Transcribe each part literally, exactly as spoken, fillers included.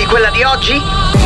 di quella di oggi?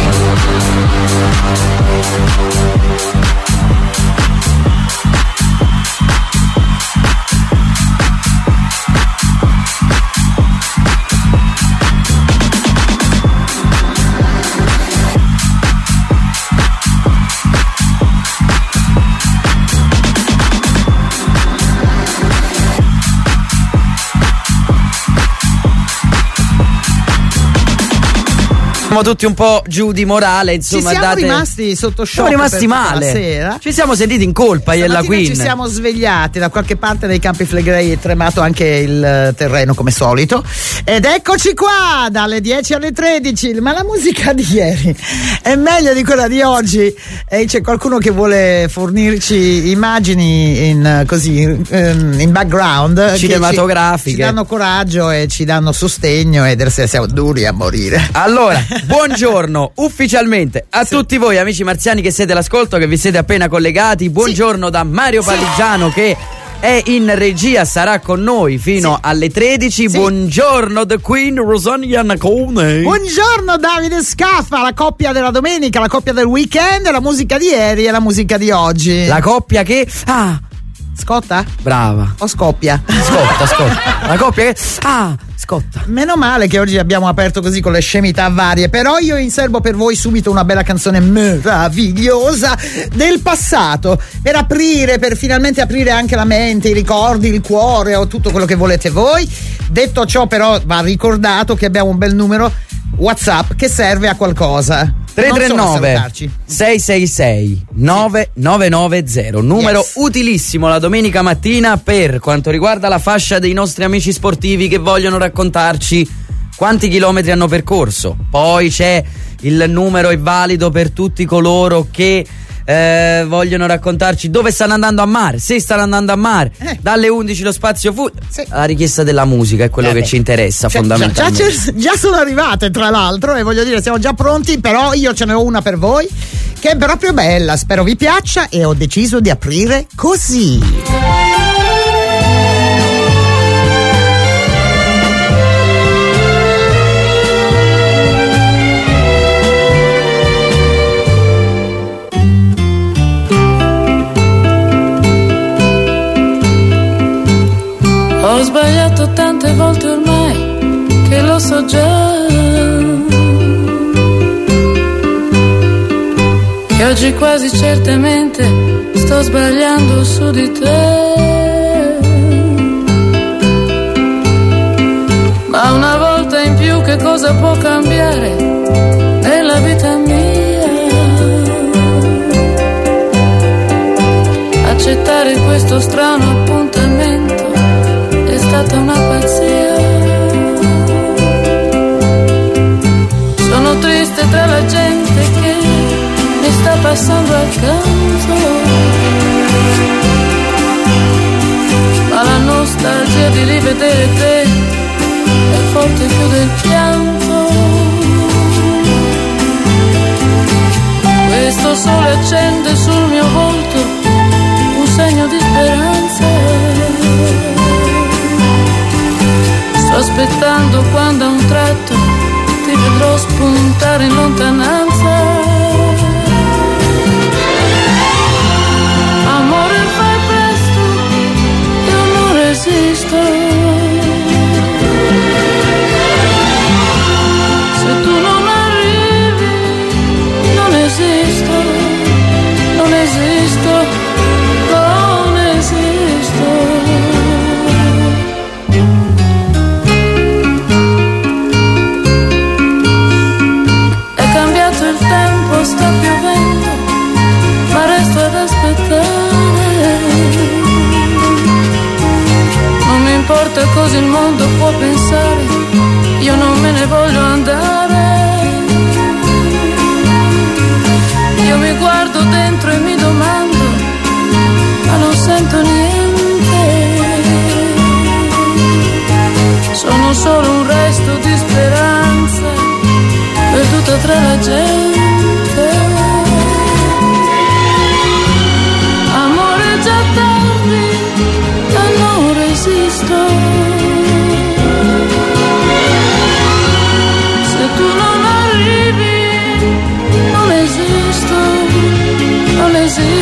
Siamo tutti un po' giù di morale, insomma. Ci siamo date... rimasti sotto shock. Siamo rimasti male. Sera. Ci siamo sentiti in colpa io e la Queen. Ci siamo svegliati da qualche parte dei Campi Flegrei, è tremato anche il terreno come solito. Ed eccoci qua dalle dieci alle tredici. Ma la musica di ieri è meglio di quella di oggi. E c'è qualcuno che vuole fornirci immagini in così in background cinematografiche, ci, ci danno coraggio e ci danno sostegno, ed siamo duri a morire. Allora, buongiorno ufficialmente a sì. tutti voi amici marziani che siete all'ascolto, che vi siete appena collegati. Buongiorno sì. da Mario Paligiano sì. che è in regia, sarà con noi fino sì. alle tredici. Sì. Buongiorno The Queen, Rosanna Nacone. Buongiorno Davide Scaffa, la coppia della domenica, la coppia del weekend, la musica di ieri e la musica di oggi. La coppia che ah scotta? Brava. O scoppia? Scotta, scotta. La coppia che ah scotta. Meno male che oggi abbiamo aperto così con le scemità varie, però io inserbo per voi subito una bella canzone meravigliosa del passato, per aprire, per finalmente aprire anche la mente, i ricordi, il cuore o tutto quello che volete voi. Detto ciò, però, va ricordato che abbiamo un bel numero WhatsApp che serve a qualcosa. tre tre nove sei sei sei nove nove nove zero, numero yes. utilissimo la domenica mattina per quanto riguarda la fascia dei nostri amici sportivi che vogliono raccontarci quanti chilometri hanno percorso. Poi c'è il numero è valido per tutti coloro che eh, vogliono raccontarci dove stanno andando a mare, se stanno andando a mare. Eh. Dalle undici lo spazio fu sì. la richiesta della musica è quello eh che beh. ci interessa cioè, fondamentalmente. Già, già, già sono arrivate tra l'altro e voglio dire siamo già pronti, però io ce ne ho una per voi che è proprio bella, spero vi piaccia e ho deciso di aprire così. Ho sbagliato tante volte ormai che lo so già, che oggi quasi certamente sto sbagliando su di te. Ma una volta in più che cosa può cambiare nella vita mia? Accettare questo strano appuntamento è stata una pazzia. Sono triste tra la gente che mi sta passando accanto, ma la nostalgia di rivedere te è forte più del pianto. Questo sole accende sul mio volto un segno di speranza. Sto aspettando quando a un tratto ti vedrò spuntare in lontananza. Amore, fai presto, io non resisto. Se tu non arrivi, non esisto, non esisto, non esisto. Sta piovendo, ma resto ad aspettare. Non mi importa cosa il mondo può pensare, io non me ne voglio andare. Io mi guardo dentro e mi domando, ma non sento niente. Sono solo un resto di speranza perduta tra la gente. Amore, già tardi, io non resisto. Se tu non arrivi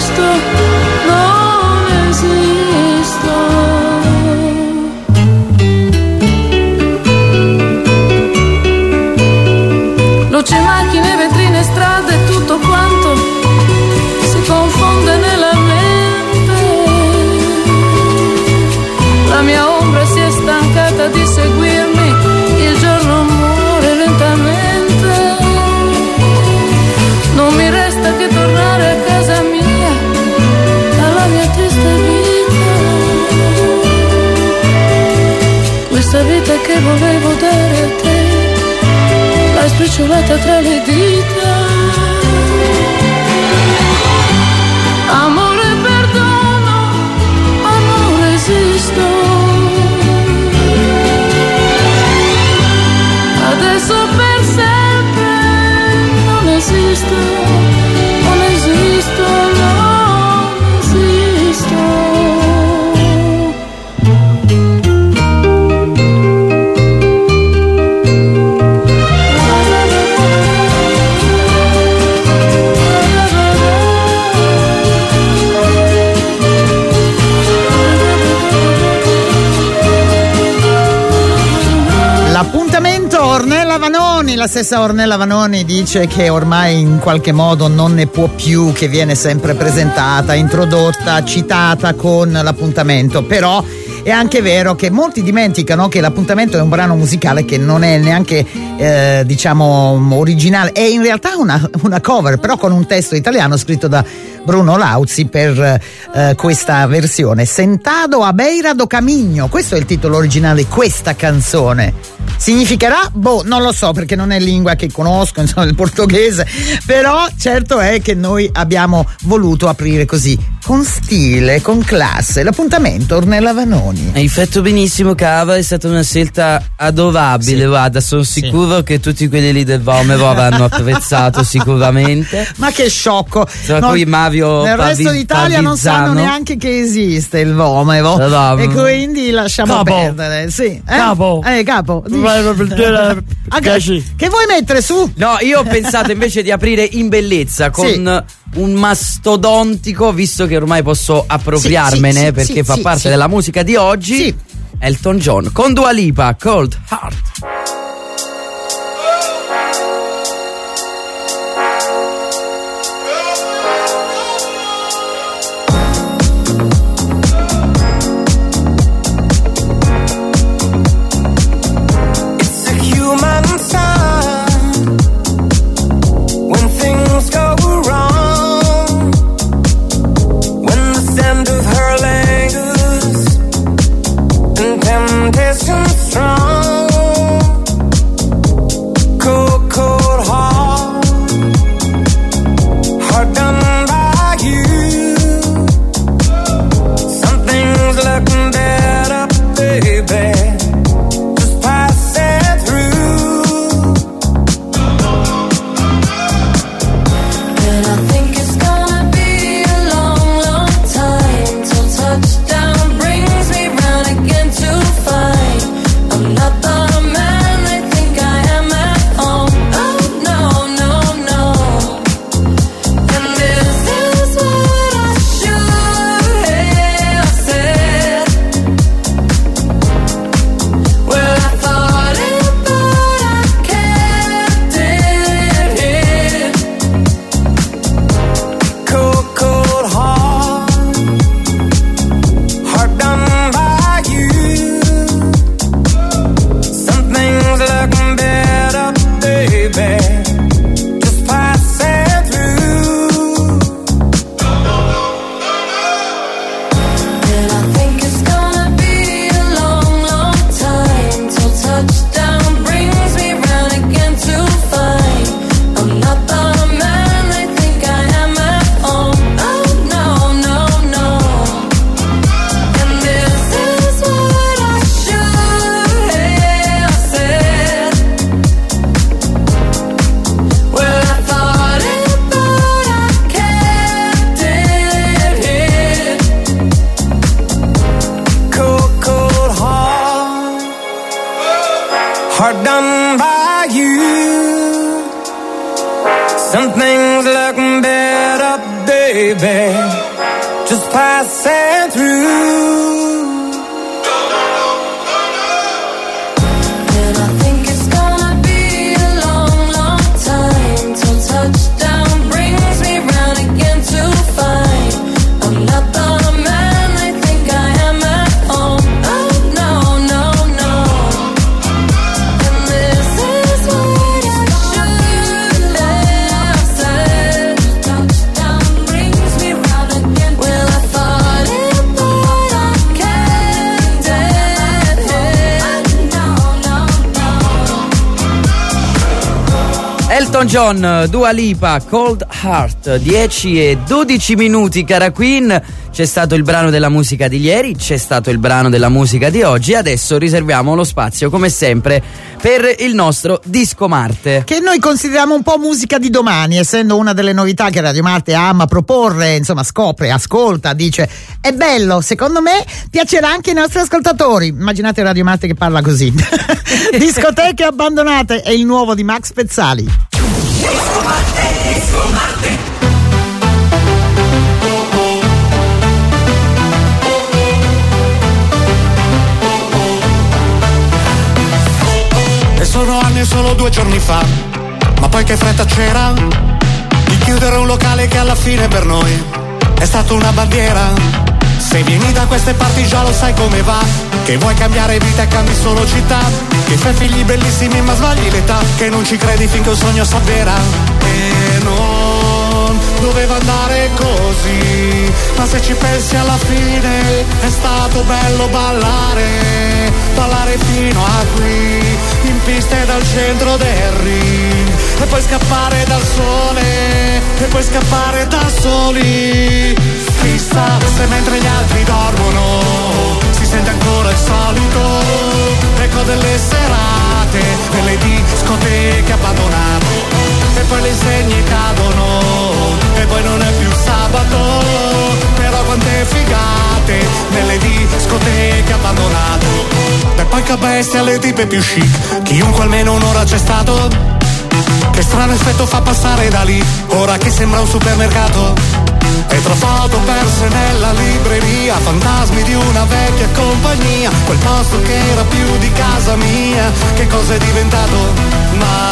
esisto, non esisto. Luci, macchine, vetrine, strade, tutto quanto si confonde nella mente. La mia ombra si è stancata di seguirmi, il giorno muore lentamente. Non mi resta che tornare a casa mia, alla mia triste vita. Questa vita che volevo dare a te, l'hai spicciolata tra le dita. Amore, perdono, ma non resisto. Adesso per sempre non esisto, non esisto, non esisto. L'appuntamento Ornella Vanoni, la stessa Ornella Vanoni dice che ormai in qualche modo non ne può più, che viene sempre presentata, introdotta, citata con l'appuntamento, però è anche vero che molti dimenticano che l'appuntamento è un brano musicale che non è neanche eh, diciamo originale, è in realtà una, una cover, però con un testo italiano scritto da Bruno Lauzi per eh, questa versione. Sentado a beira do caminho, questo è il titolo originale di questa canzone. Significherà? Boh, non lo so, perché non è lingua che conosco, insomma, il portoghese, però certo è che noi abbiamo voluto aprire così, con stile, con classe, l'appuntamento Ornella Vanoni. Hai fatto benissimo, Cava, è stata una scelta adorabile, sì. Guarda, sono sicuro sì. che tutti quelli lì del Vomero avranno apprezzato sicuramente. Ma che sciocco! Tra no, cui Mario nel Pavi- resto d'Italia Pavizzano. Non sanno neanche che esiste il Vomero, no, e quindi lasciamo capo. perdere. Sì. Eh? Capo. Eh, capo. Che Che vuoi mettere su? No, io ho pensato invece di aprire in bellezza con sì. un mastodontico, visto che ormai posso appropriarmene sì, sì, perché sì, fa sì, parte sì. della musica di oggi. Sì. Elton John con Dua Lipa, Cold Heart. hard done by you. Some things look better, baby. just passing through. And I think it's gonna be a long, long time till touchdown brings me round again to find I'm not the man I think I am at home. Oh no, no, no. And this is what I should have said. Touchdown brings me round again. Well, I thought it, but I can't dead it. No, no, no. Elton John, Dua Lipa, Cold Heart, dieci e dodici minuti, cara Queen. C'è stato il brano della musica di ieri, c'è stato il brano della musica di oggi. Adesso riserviamo lo spazio, come sempre, per il nostro Disco Marte. Che noi consideriamo un po' musica di domani, essendo una delle novità che Radio Marte ama proporre, insomma scopre, ascolta, dice è bello, secondo me piacerà anche ai nostri ascoltatori. Immaginate Radio Marte che parla così. Discoteche abbandonate è il nuovo di Max Pezzali. Disco Marte, Disco Marte. E sono anni solo due giorni fa, ma poi che fretta c'era di chiudere un locale che alla fine per noi è stata una bandiera. Se vieni da queste parti già lo sai come va, che vuoi cambiare vita e cambi solo città, che fai figli bellissimi ma sbagli l'età, che non ci credi finché un sogno s'avvera. E non doveva andare così, ma se ci pensi alla fine è stato bello ballare, ballare fino a qui, in pista e dal centro del ring, e poi scappare dal sole, e poi scappare da soli. Chissà se mentre gli altri dormono si sente ancora il solito eco delle serate, delle discoteche abbandonate, e poi le insegne cadono e poi non è più sabato, però quante figate nelle discoteche abbandonate. E poi che bestia le tipe più chic, chiunque almeno un'ora c'è stato, che strano effetto fa passare da lì, ora che sembra un supermercato. E tra foto perse nella libreria, fantasmi di una vecchia compagnia, quel posto che era più di casa mia, che cosa è diventato? Ma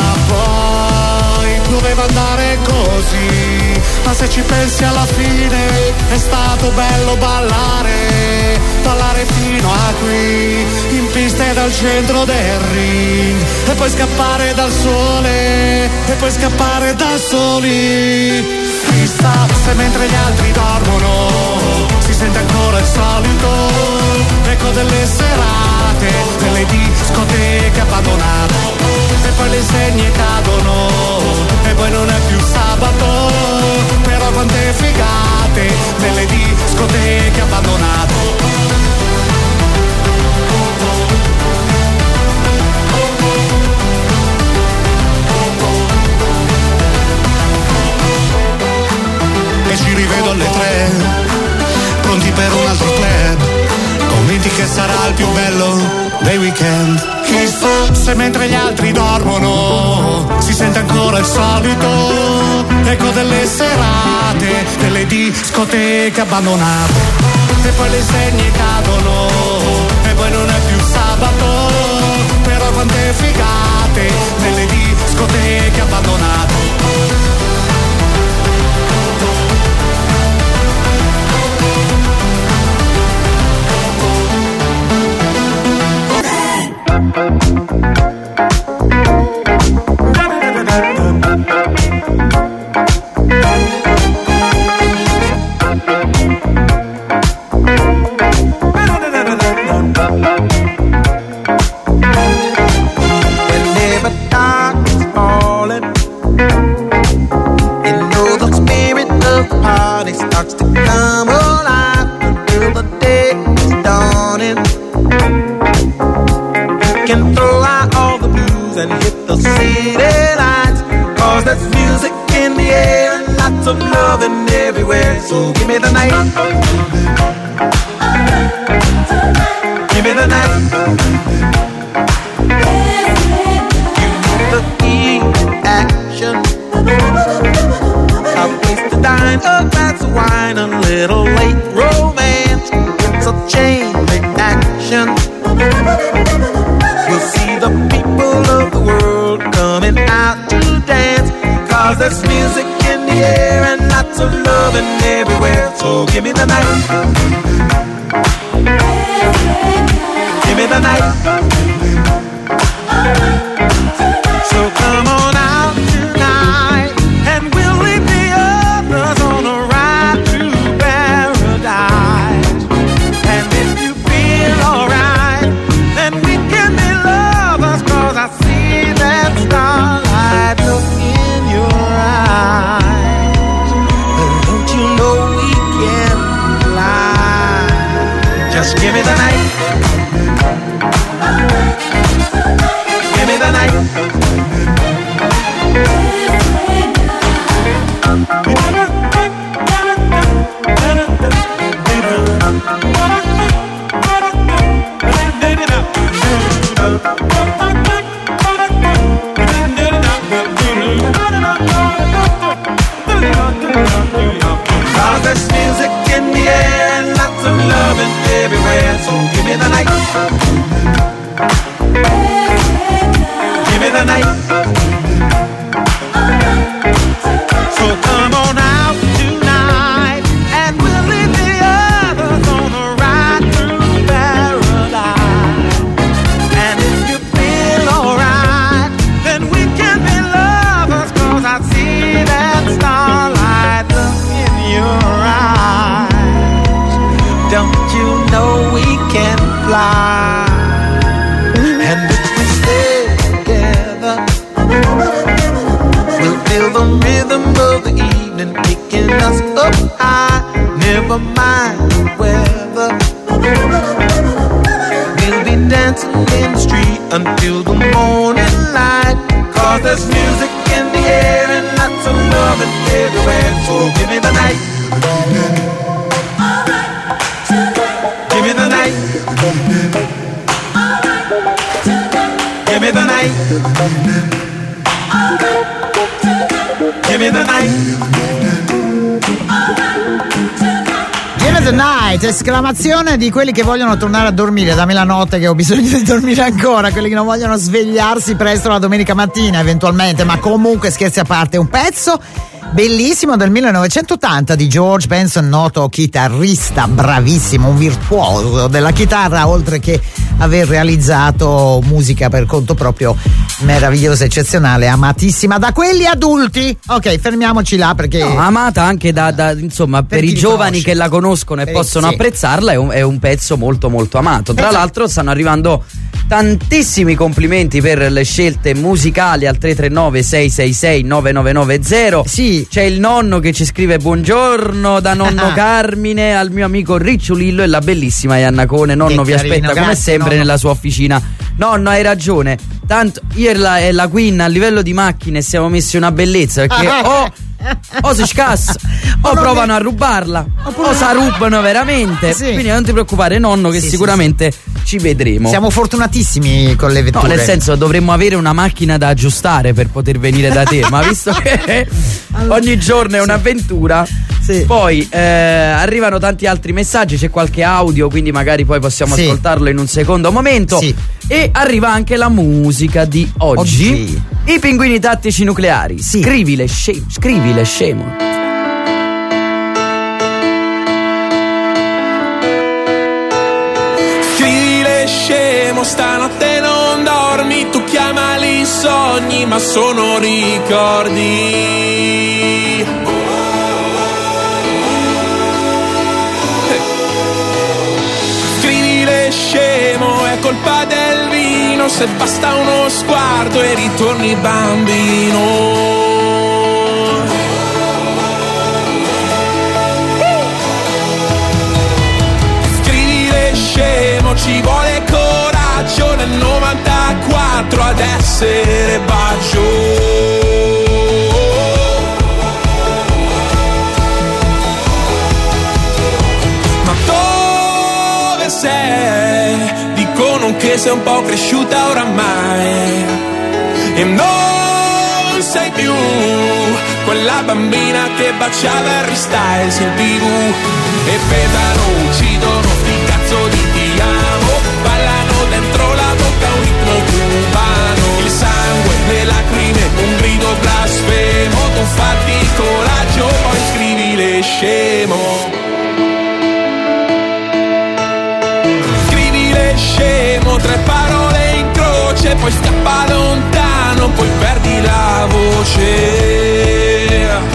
poi doveva andare così, ma se ci pensi alla fine è stato bello ballare, ballare fino a qui, in pista e dal centro del ring, e poi scappare dal sole, e poi scappare da soli. Chissà se mentre gli altri dormono si sente ancora il solito eco delle serate, delle discoteche abbandonate, e poi le insegne cadono e poi non è più sabato, però quante figate nelle discoteche abbandonate. Ci rivedo alle tre, pronti per un altro club, convinti che sarà il più bello dei weekend. Chissà se mentre gli altri dormono si sente ancora il solito eco delle serate, delle discoteche abbandonate, e poi le insegne cadono e poi non è più sabato, però quante figate nelle discoteche abbandonate. So give me the night, give me the night, give me the key action, a place to dine, a glass of wine, a little late You'll see the people of the world coming out to dance, 'cause there's music in the air and lots of loving everywhere. So give me the night, give me the night. So come on out tonight and we'll leave the others on a ride to paradise. And if you feel alright, then we can be lovers, 'cause I see that starlight look in your eyes. But don't you know we can fly? Just give me the night, give me the night. Cause there's music in the air and lots of loving everywhere. So give me the night, give me the night. So come on out tonight and we'll leave the others on a ride through paradise. And if you feel alright, then we can be lovers, 'cause I see that starlight look in your eyes. Don't you know we can fly? And if we stay together, we'll feel the rhythm of the evening taking us up high. Never mind the weather, we'll be dancing in the street until the morning light. 'Cause there's music in the air and lots of loving everywhere. So give me the night, give me the night, give me the night, give me the night. Give me the night, esclamazione di quelli che vogliono tornare a dormire. Dammi la notte che ho bisogno di dormire ancora, quelli che non vogliono svegliarsi presto la domenica mattina eventualmente. Ma comunque, scherzi a parte, un pezzo bellissimo del millenovecentottanta di George Benson, noto chitarrista bravissimo, un virtuoso della chitarra, oltre che aver realizzato musica per conto proprio meravigliosa, eccezionale, amatissima da quelli adulti. Ok, fermiamoci là perché no, amata anche da, da insomma per, per i giovani conosce, che la conoscono e per possono sì. apprezzarla. È un, è un pezzo molto molto amato. Tra esatto. l'altro stanno arrivando tantissimi complimenti per le scelte musicali al tre tre nove sei sei sei nove nove nove zero. Sì. C'è il nonno che ci scrive buongiorno da nonno Carmine al mio amico Ricciolillo e la bellissima Iannacone. Nonno vi aspetta come grazie, sempre nonno. Nella sua officina. Nonno, hai ragione, tanto io e la, e la Queen a livello di macchine siamo messi una bellezza, perché o o si scassa o provano a rubarla o sa rubano veramente, sì. Quindi non ti preoccupare nonno che sì, sicuramente sì, sì. ci vedremo. Siamo fortunatissimi con le vetture. No, nel senso dovremmo avere una macchina da aggiustare per poter venire da te, ma visto che ogni giorno è un'avventura, sì. Poi eh, arrivano tanti altri messaggi, c'è qualche audio, quindi magari poi possiamo sì. ascoltarlo in un secondo momento, sì. E arriva anche la musica di oggi, oggi. I pinguini tattici nucleari, sì. Scrivile scemo, scrivile scemo. Scrivile scemo, stanotte non dormi, tu chiamali sogni ma sono ricordi. Scrivile scemo, è colpa del vino, se basta uno sguardo e ritorni bambino. Ci vuole coraggio nel novantaquattro ad essere bacio. Ma dove sei? Dicono che sei un po' cresciuta oramai e non sei più quella bambina che baciava Harry Styles in tivù. E pedano, uccidono, sti cazzo di ti amo, ballano scemo. Scrivile scemo, tre parole in croce, poi scappa lontano, poi perdi la voce.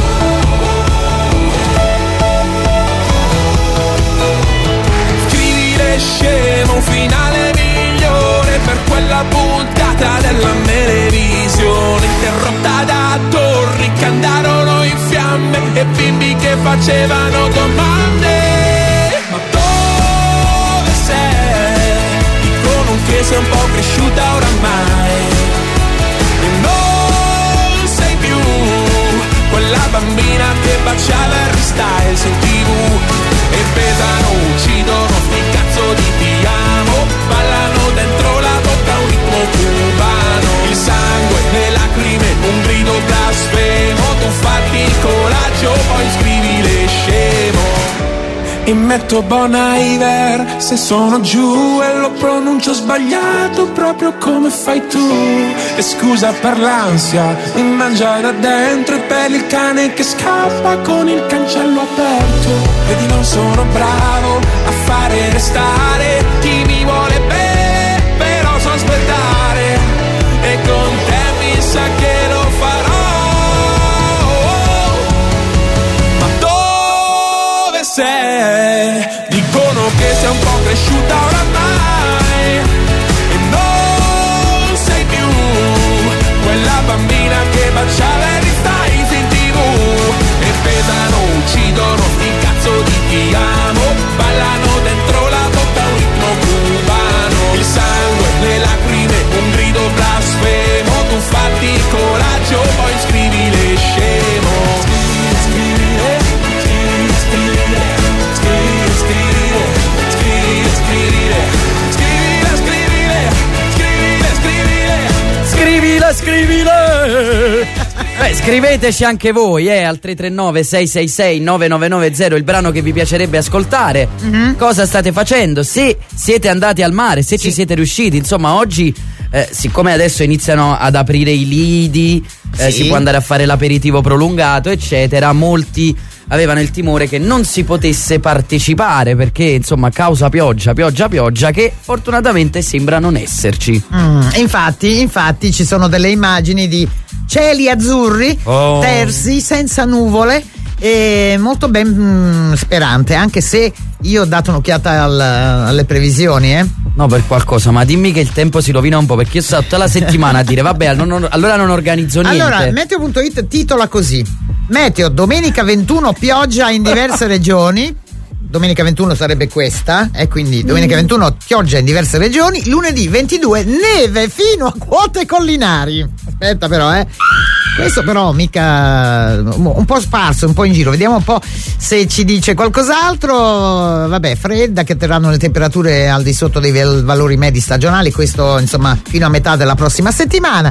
Scrivile scemo, un finale migliore per quella puntata della televisione, interrotta da torri che andarono in fiamme e bimbi che facevano domande. Ma dove sei? Dicono che sei un po' cresciuta oramai e non sei più quella bambina che baciava Harry Styles in tv. E pesano, uccidono, sti cazzo di ti amo, ballano dentro la bocca un ritmo cubano. Il sangue, le lacrime, un grido blasfemo, tu fatti il coraggio, poi scrivile scemo. E metto Bon Iver se sono giù e lo pronuncio sbagliato proprio come fai tu. E scusa per l'ansia, mi mangia da dentro e per il cane che scappa con il cancello aperto. Vedi non sono bravo a fare restare chi mi vuole bene, però so aspettare e con te mi sa che lo farò. Ma dove sei? Dicono che sei un po' cresciuta oramai e non sei più quella bambina che baciava Harry Styles in tv. E pesano, uccidono, sti cazzo di ti amo, ballano dentro la bocca un ritmo cubano. Il sangue, le lacrime, un grido blasfemo, tu fatti il coraggio, poi scrivile scemo. Scrivile, scrivile, scrivile, scrivile, scrivile, scrivile, scrivile, scrivile, scrivile, scrivile, scrivile. Beh, scriveteci anche voi, eh, al tre tre nove sei sei sei nove nove nove zero il brano che vi piacerebbe ascoltare. Mm-hmm. Cosa state facendo? Se siete andati al mare, se sì. ci siete riusciti. Insomma, oggi, eh, siccome adesso iniziano ad aprire i lidi, eh, sì. si può andare a fare l'aperitivo prolungato, eccetera, molti avevano il timore che non si potesse partecipare perché, insomma, causa pioggia, pioggia, pioggia, che fortunatamente sembra non esserci. Mm, infatti, infatti ci sono delle immagini di cieli azzurri, oh. tersi, senza nuvole, e molto ben mh, sperante, anche se io ho dato un'occhiata al, alle previsioni, eh. No, per qualcosa, ma dimmi che il tempo si rovina un po', perché io sto tutta la settimana a dire vabbè, non, non, allora non organizzo niente. Allora, meteo punto it titola così: meteo, domenica ventuno, pioggia in diverse regioni. Domenica ventuno sarebbe questa, e eh, quindi domenica ventuno pioggia in diverse regioni. Lunedì ventidue neve fino a quote collinari. Aspetta però, eh. Questo però mica, un po' sparso, un po' in giro. Vediamo un po' se ci dice qualcos'altro. Vabbè, fredda, che terranno le temperature al di sotto dei valori medi stagionali. Questo insomma fino a metà della prossima settimana.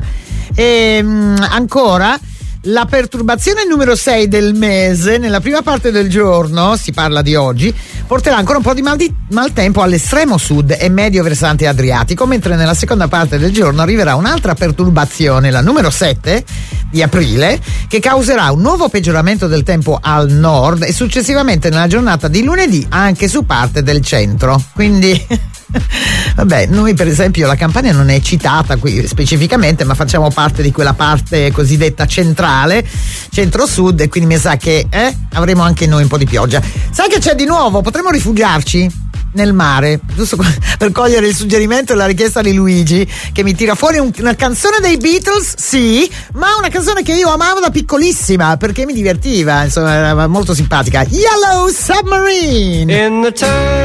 E mh, ancora la perturbazione numero sei del mese, nella prima parte del giorno, si parla di oggi, porterà ancora un po' di, mal di maltempo all'estremo sud e medio versante adriatico, mentre nella seconda parte del giorno arriverà un'altra perturbazione, la numero sette di aprile, che causerà un nuovo peggioramento del tempo al nord e successivamente nella giornata di lunedì anche su parte del centro. Quindi vabbè, noi per esempio la Campania non è citata qui specificamente, ma facciamo parte di quella parte cosiddetta centrale, centro-sud, e quindi mi sa che eh, avremo anche noi un po' di pioggia. Sai che c'è di nuovo? Potremmo rifugiarci nel mare, giusto per cogliere il suggerimento e la richiesta di Luigi, che mi tira fuori un, una canzone dei Beatles, sì, ma una canzone che io amavo da piccolissima perché mi divertiva, insomma, era molto simpatica. Yellow Submarine. In the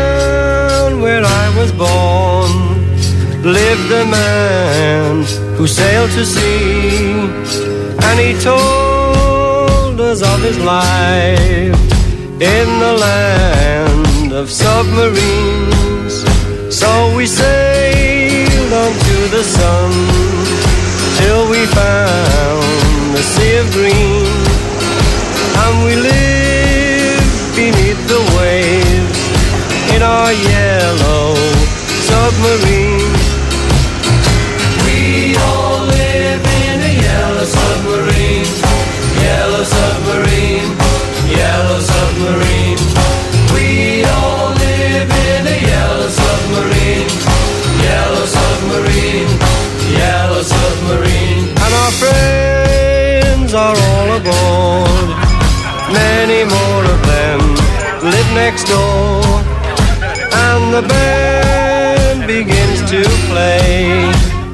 town where I was born lived a man who sailed to sea, and he told us of his life in the land of submarines. So we sailed on to the sun till we found the sea of green, and we lived beneath the waves in our yellow submarine. We all live in a yellow submarine, yellow submarine, yellow submarine. aboard. Many more of them live next door, and the band begins to play.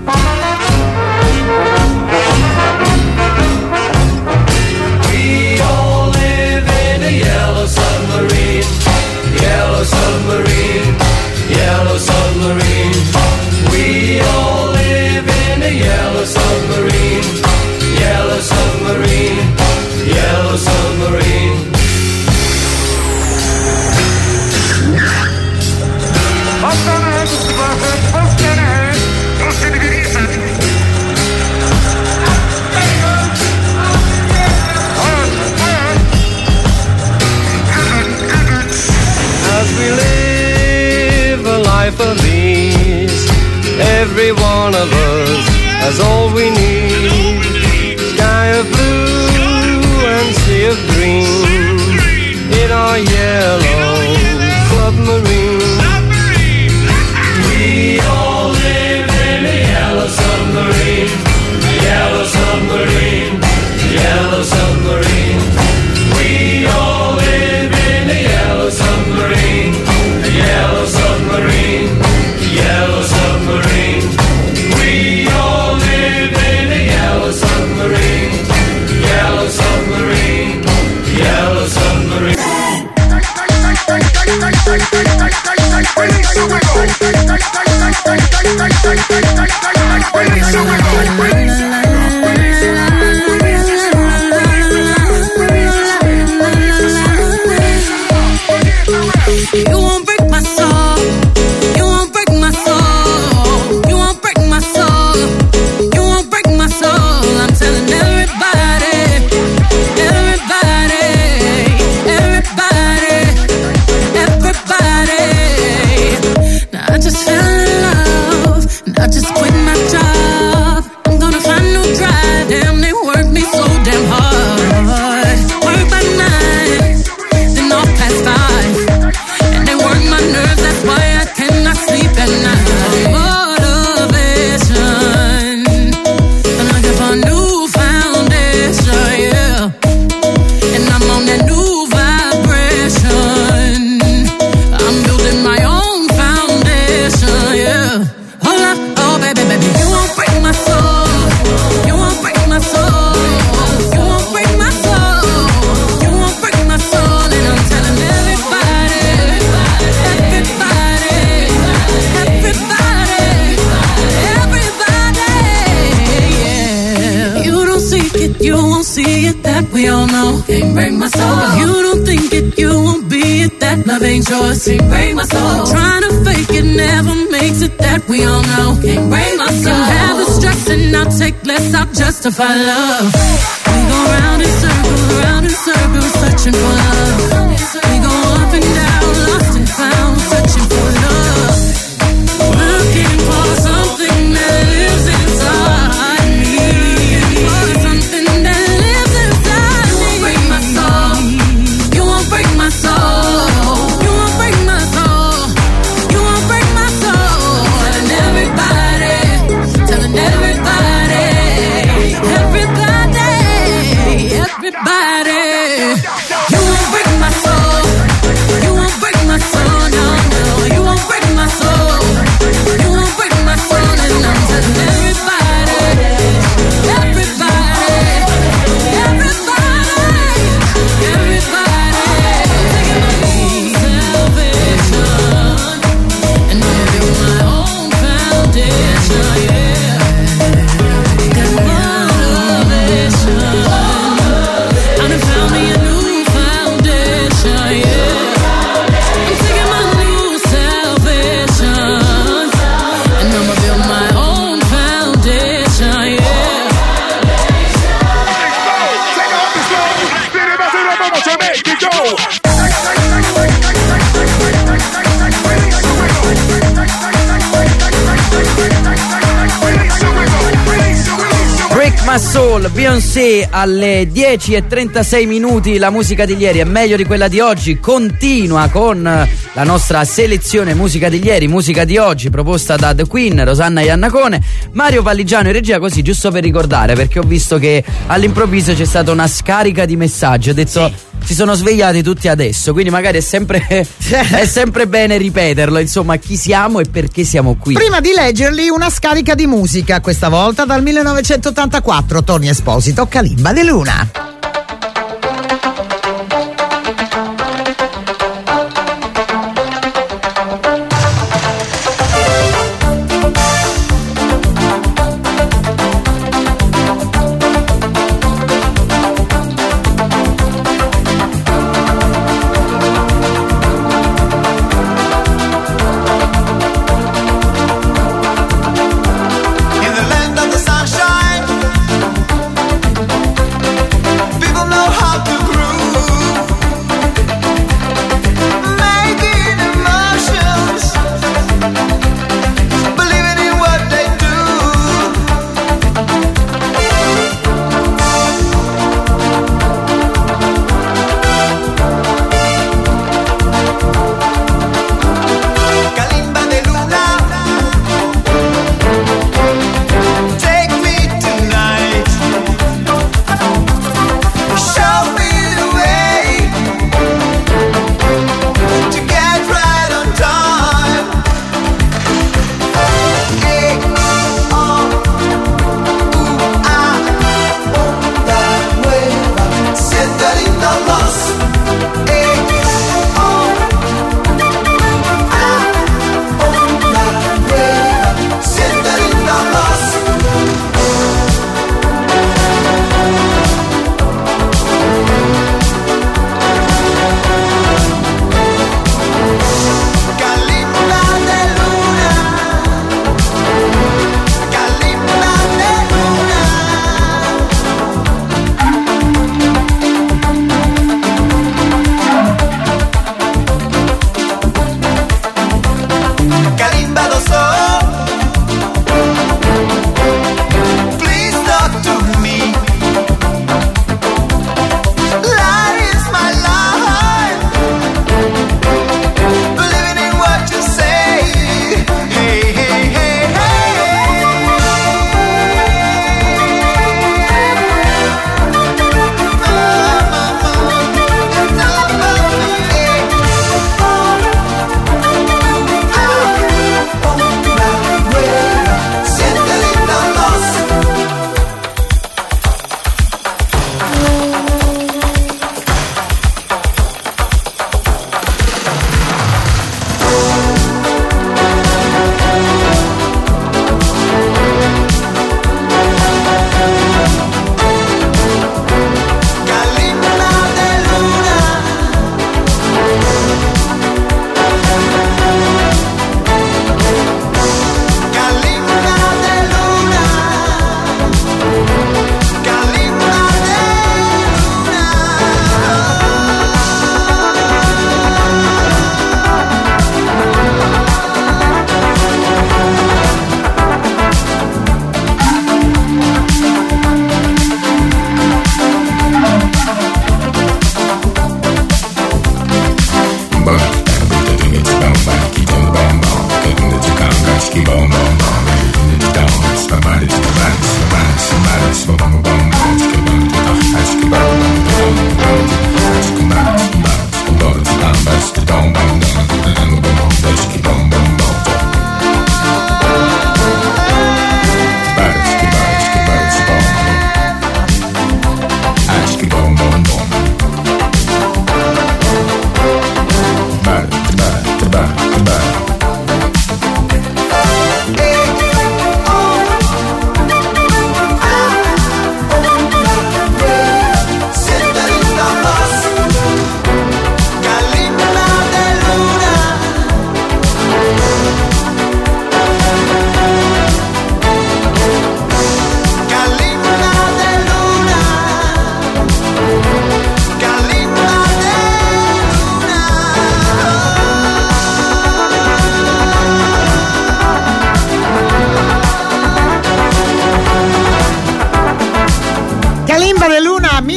We all live in a yellow submarine, yellow submarine, yellow submarine. We all live in a yellow submarine, yellow submarine, yellow submarine. As we live a life of ease, every one of us has all we need. Sky of blue and sea of green in our yellow submarine. We all live in a yellow submarine, yellow submarine, yellow submarine. We all live in a yellow submarine, a yellow submarine, yellow submarine. We all live in a yellow submarine, yellow submarine, yellow submarine. You won't break my soul. You won't break my soul. You won't break my soul. You won't break my soul. I'm telling everybody, everybody, everybody, everybody. Now I just fell in love, and I just quit my job. I'm gonna find no drive. Damn, they work me so damn hard. Work by nine, then off past five. My nerves, that's why I cannot sleep at night. Motivation, I'm looking for a new foundation, yeah. And I'm on that new vibration. I'm building my own foundation, yeah. Hold up, oh baby, baby, you won't break my soul. You won't break my soul. You won't break my soul. You won't break my soul. And I'm telling everybody, you won't see it, that we all know. Can't break my soul. If you don't think it, you won't be it. That love ain't yours. Can't break my soul. Trying to fake it never makes it. That we all know. Can't break my soul. Can have the stress and I'll take less. I'll justify love. We go round in circles, round in circles, searching for love. We go up and down, lost and found, searching for love. Looking for something that lives inside me. Everybody, you won't break my soul. Mama Soul, Beyoncé alle dieci e trentasei minuti. La musica di ieri è meglio di quella di oggi. Continua con la nostra selezione musica di ieri, musica di oggi proposta da The Queen, Rosanna Iannacone, Mario Valligiano in regia, così giusto per ricordare, perché ho visto che all'improvviso c'è stata una scarica di messaggi. Ho detto sì. Si sono svegliati tutti adesso, quindi magari è sempre è sempre bene ripeterlo, insomma, chi siamo e perché siamo qui. Prima di leggerli una scarica di musica, questa volta dal millenovecentottantaquattro, Tony Esposito, Kalimba de Luna. In the land of the sunshine,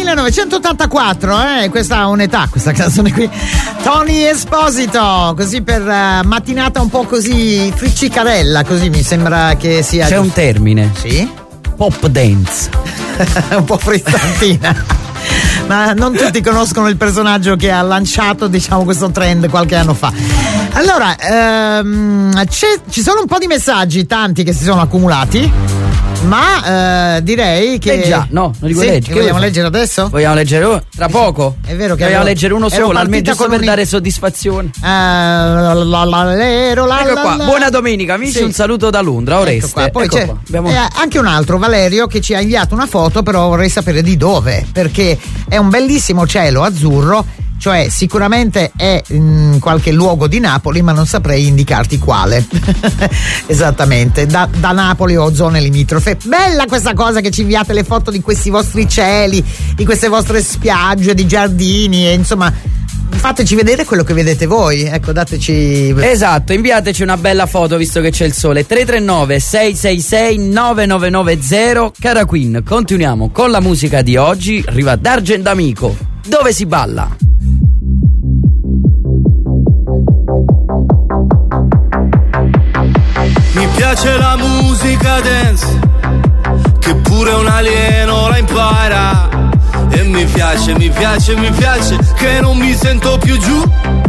millenovecentottantaquattro, eh? Questa ha un'età, questa canzone qui. Tony Esposito, così per uh, mattinata un po' così friccicarella, così mi sembra che sia. C'è un termine. Sì? Pop dance. Un po' frizzantina. Ma non tutti conoscono il personaggio che ha lanciato, diciamo, questo trend qualche anno fa. Allora, ehm, c'è, ci sono un po' di messaggi, tanti che si sono accumulati, ma eh, direi che. Eh già, no, non li vuoi sì, leggere. Vogliamo leggere adesso? Vogliamo leggere uno? Tra poco? È vero che vogliamo ero, leggere uno solo, almeno giusto per un... dare soddisfazione. Uh, la, la, la, lero, la, ecco qua, la, buona domenica, amici, sì. Un saluto da Londra, Oreste. Ecco qua. Poi ecco c'è qua. Abbiamo... eh, anche un altro, Valerio, che ci ha inviato una foto, però vorrei sapere di dove, perché è un bellissimo cielo azzurro. Cioè sicuramente è in qualche luogo di Napoli, ma non saprei indicarti quale. Esattamente, da, da Napoli o zone limitrofe. Bella questa cosa che ci inviate le foto di questi vostri cieli, di queste vostre spiagge, di giardini, e insomma fateci vedere quello che vedete voi. Ecco, dateci. Esatto, inviateci una bella foto visto che c'è il sole. Tre tre nove sei sei sei nove nove nove zero. Cara Queen, continuiamo con la musica di oggi. Arriva D'Argent Amico. Dove si balla? Mi piace la musica dance, che pure un alieno la impara. E mi piace, mi piace, mi piace, che non mi sento più giù.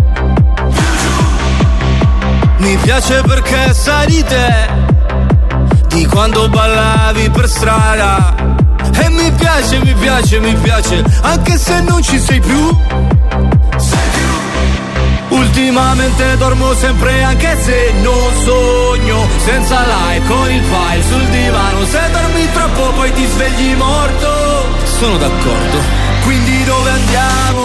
Mi piace perché sai di te, di quando ballavi per strada. E mi piace, mi piace, mi piace, anche se non ci sei più. Ultimamente dormo sempre anche se non sogno, senza like con il file sul divano. Se dormi troppo poi ti svegli morto. Sono d'accordo, quindi dove andiamo?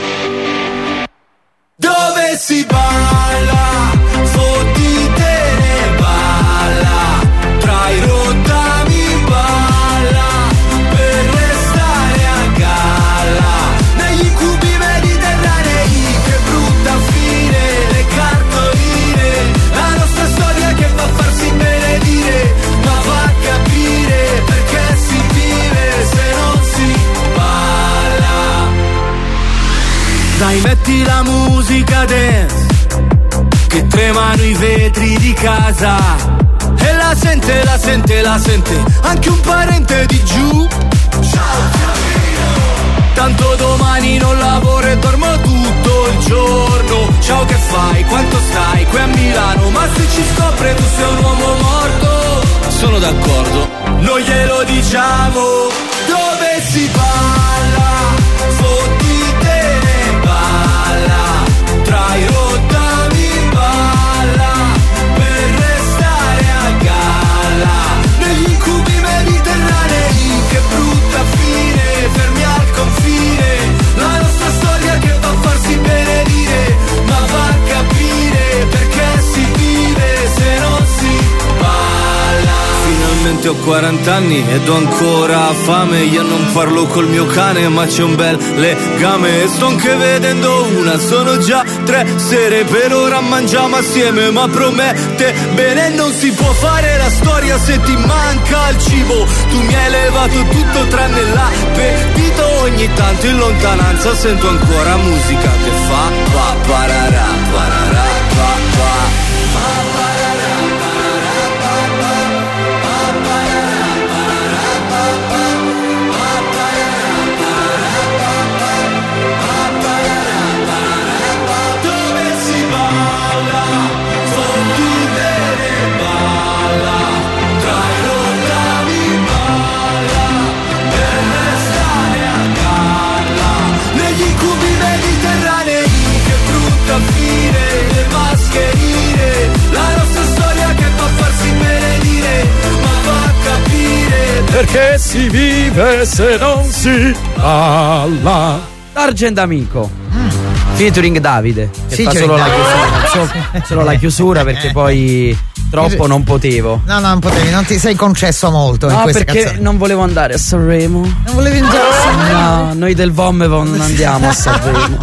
Dove si balla? Fottitene balla, tra i rottami balla, per restare a galla, negli incubi mediterranei. Che brutta fine, le cartoline, la nostra storia che fa farsi benedire, ma fa capire perché si vive se non si balla. Dai, metti la musica dance, che tremano i vetri di casa, e la sente, la sente, la sente anche un parente di giù. Tanto domani non lavoro e dormo tutto il giorno. Ciao, che fai? Quanto stai? Qui a Milano, ma se ci scopre tu sei un uomo morto. Sono d'accordo, noi glielo diciamo. Dove si balla? Fottitene balla, tra i rottami balla, per restare a galla, negli incubi mediterranei. Che brutta fine, fermi al confine, la nostra storia che fa farsi benedire, ma fa capire perché si vive se non si balla. Finalmente ho quaranta anni ed ho ancora fame. Io non parlo col mio cane, ma c'è un bel legame. E sto anche vedendo una, sono già tre sere. Per ora mangiamo assieme, ma promette bene. Non si può fare la storia se ti manca il cibo. Tu mi hai levato tutto tranne l'appetito. Ogni tanto in lontananza sento ancora musica che fa pa pararà, pararà, pa pa. Perché si vive se non si balla. D'Argent Amico mm. featuring Davide che sì, fa solo la, chiusura, so, solo la chiusura perché poi troppo non potevo. No, no, non potevi, non ti sei concesso molto no, in queste perché canzoni. Non volevo andare a Sanremo. Non volevi andare a Sanremo? No, noi del Vomero non andiamo a Sanremo.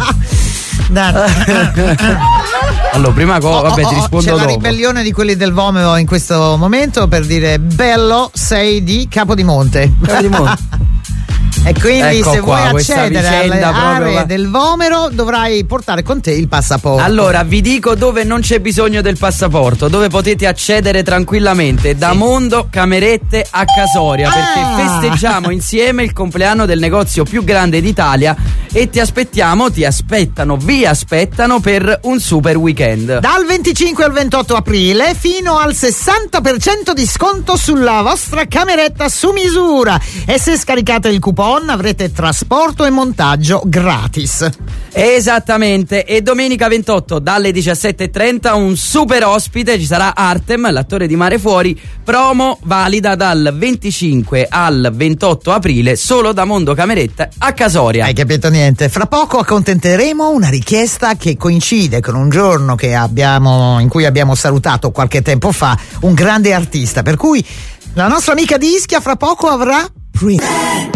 Allora, prima cosa, oh, vabbè, oh, ti rispondo c'è dopo. la ribellione di quelli del Vomero in questo momento per dire bello sei di Capodimonte. Capodimonte. E quindi Ecco se qua, vuoi questa accedere alle vicenda proprio aree va- del Vomero dovrai portare con te il passaporto. Allora, vi dico dove non c'è bisogno del passaporto, dove potete accedere tranquillamente, da Mondo Camerette a Casoria, Ah! perché festeggiamo insieme il compleanno del negozio più grande d'Italia e ti aspettiamo, ti aspettano, vi aspettano per un super weekend. Dal venticinque al ventotto aprile fino al sessanta per cento di sconto sulla vostra cameretta su misura, e se scaricate il coupon avrete trasporto e montaggio gratis. Esattamente, e domenica ventotto dalle diciassette e trenta un super ospite, ci sarà Artem, l'attore di Mare Fuori, promo valida dal venticinque al ventotto aprile solo da Mondo Cameretta a Casoria. Hai capito niente? Fra poco accontenteremo una richiesta che coincide con un giorno che abbiamo, in cui abbiamo salutato qualche tempo fa un grande artista, per cui la nostra amica di Ischia fra poco avrà Prince.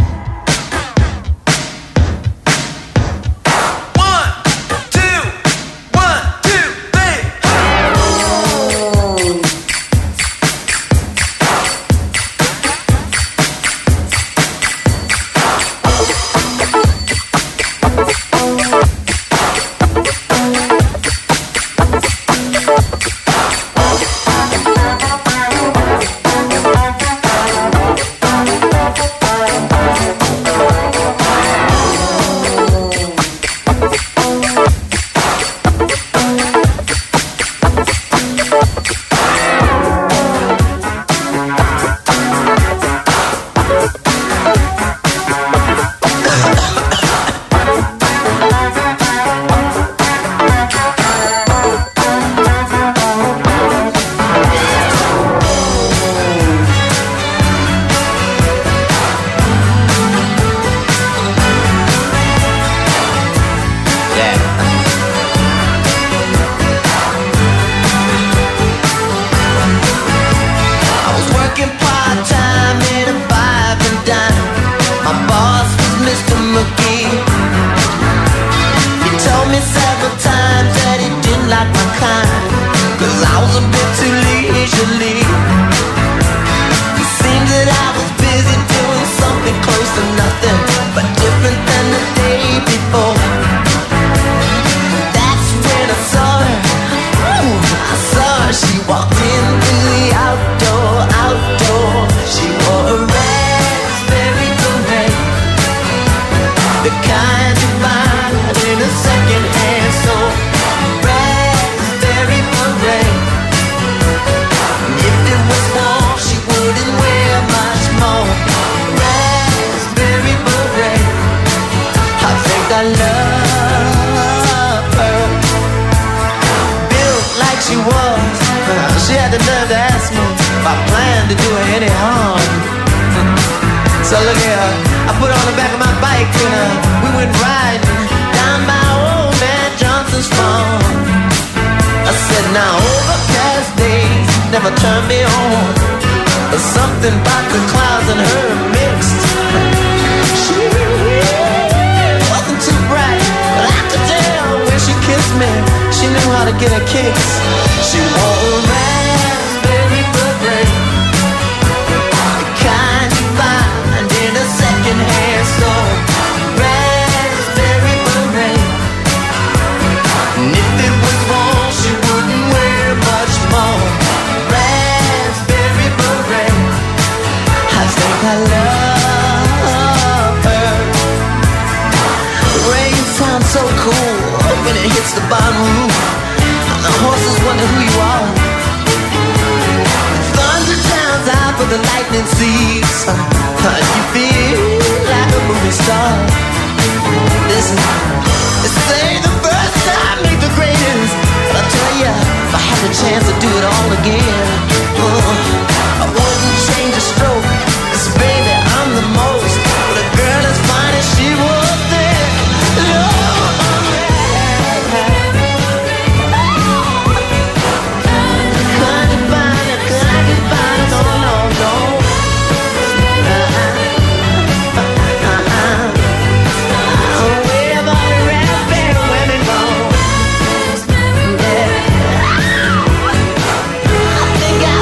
I think I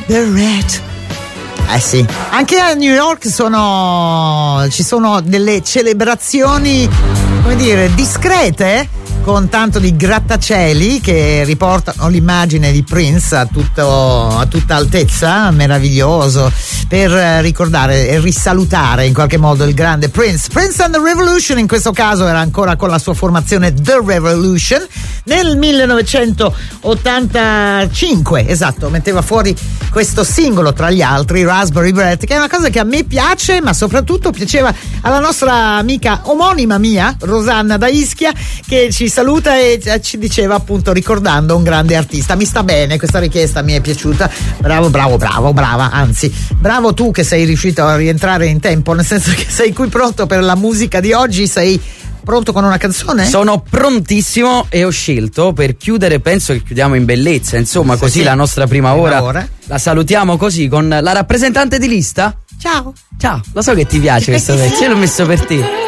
The Red. Eh sì, anche a New York sono ci sono delle celebrazioni, come dire, discrete, con tanto di grattacieli che riportano l'immagine di Prince a, tutto, a tutta altezza, meraviglioso, per ricordare e risalutare in qualche modo il grande Prince. Prince and the Revolution, in questo caso era ancora con la sua formazione The Revolution, nel millenovecentottantacinque, esatto, metteva fuori questo singolo tra gli altri, Raspberry Beret, che è una cosa che a me piace, ma soprattutto piaceva alla nostra amica omonima mia, Rosanna da Ischia, che ci saluta e ci diceva, appunto, ricordando un grande artista. Mi sta bene questa richiesta, mi è piaciuta. Bravo, bravo, bravo, brava, anzi, bravo tu che sei riuscito a rientrare in tempo, nel senso che sei qui pronto per la musica di oggi. Sei pronto con una canzone? Sono prontissimo e ho scelto, per chiudere, penso che chiudiamo in bellezza, insomma, sì, così sì. La nostra prima, prima ora, ora la salutiamo così con la rappresentante di lista. Ciao. Ciao, lo so che ti piace questo pezzo, io l'ho messo per te.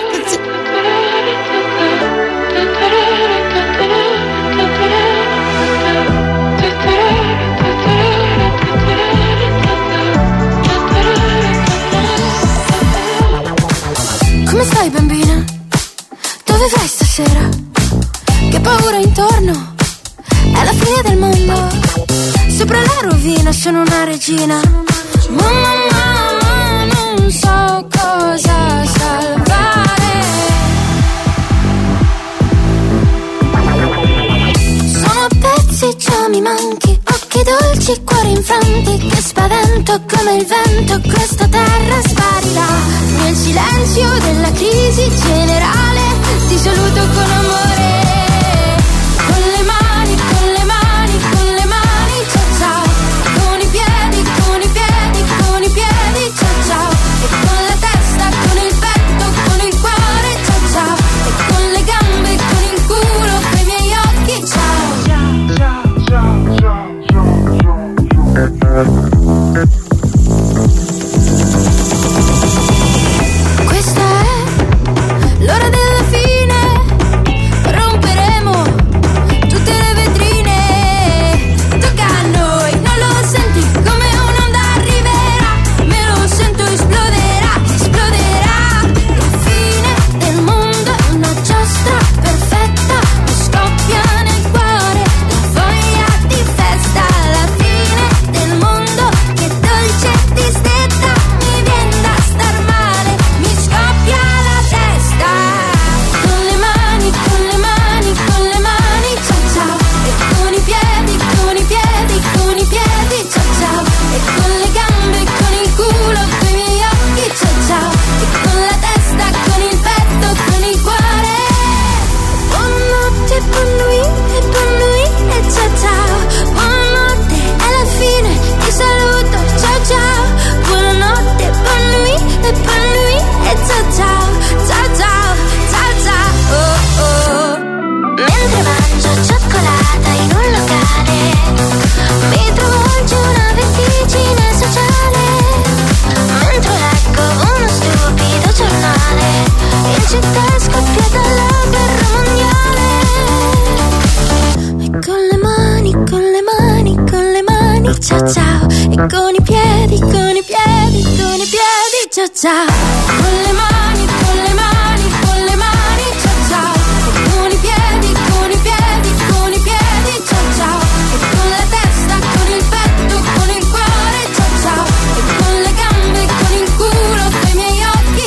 Come stai, bambina? Dove vai stasera? Che paura intorno? È la fine del mondo. Sopra la rovina sono una regina. Mamma, mamma, non so cosa salvare. Sono pezzi, già mi manchi. Occhi dolci, cuori infranti. Che spavento come il vento. Questa terra sparirà. Nel silenzio della crisi generale ti saluto con amore. Con le mani, con le mani, con le mani, ciao ciao. Con i piedi, con i piedi, con i piedi, ciao ciao. E con la testa, con il petto, con il cuore, ciao ciao. E con le gambe, con il culo, con i miei occhi, ciao. Ciao, ciao, ciao, ciao, ciao, ciao. Questa è l'ora della fine, romperemo tutte le vetrine. Tocca a noi, non lo senti come un'onda arriverà? Me lo sento, esploderà, esploderà. La fine del mondo è una giostra perfetta, mi scoppia nel cuore la voglia di festa. La fine del mondo, che dolce tristezza, mi viene da star male, mi scoppia la testa. Con le mani, con le mani, con le mani, ciao ciao. E con i piedi, con i piedi, con i piedi, ciao ciao. E con le gambe, con il culo, con i miei occhi, ciao ciao. E con la testa, con il petto, con il cuore. Buonanotte, buon nuit, e buon nuit, e ciao ciao. Buonanotte, è la fine, ti saluto, ciao ciao. Buonanotte, buon nuit, e buon nuit, e ciao ciao. Ciao ciao, ciao ciao, oh oh. Mentre mangio cioccolata in un locale, mi trovo oggi una vertigine sociale. Mentre leggo uno stupido giornale, in città è scoppiata la guerra mondiale. E con le mani, con le mani, con le mani, ciao ciao. E con i piedi, con i piedi, con i piedi, ciao ciao. Con le mani, con le mani, con le mani, ciao ciao. E con i piedi, con i piedi, con i piedi, ciao ciao. E con la testa, con il petto, con il cuore, ciao ciao. E con le gambe, con il culo, con i miei occhi.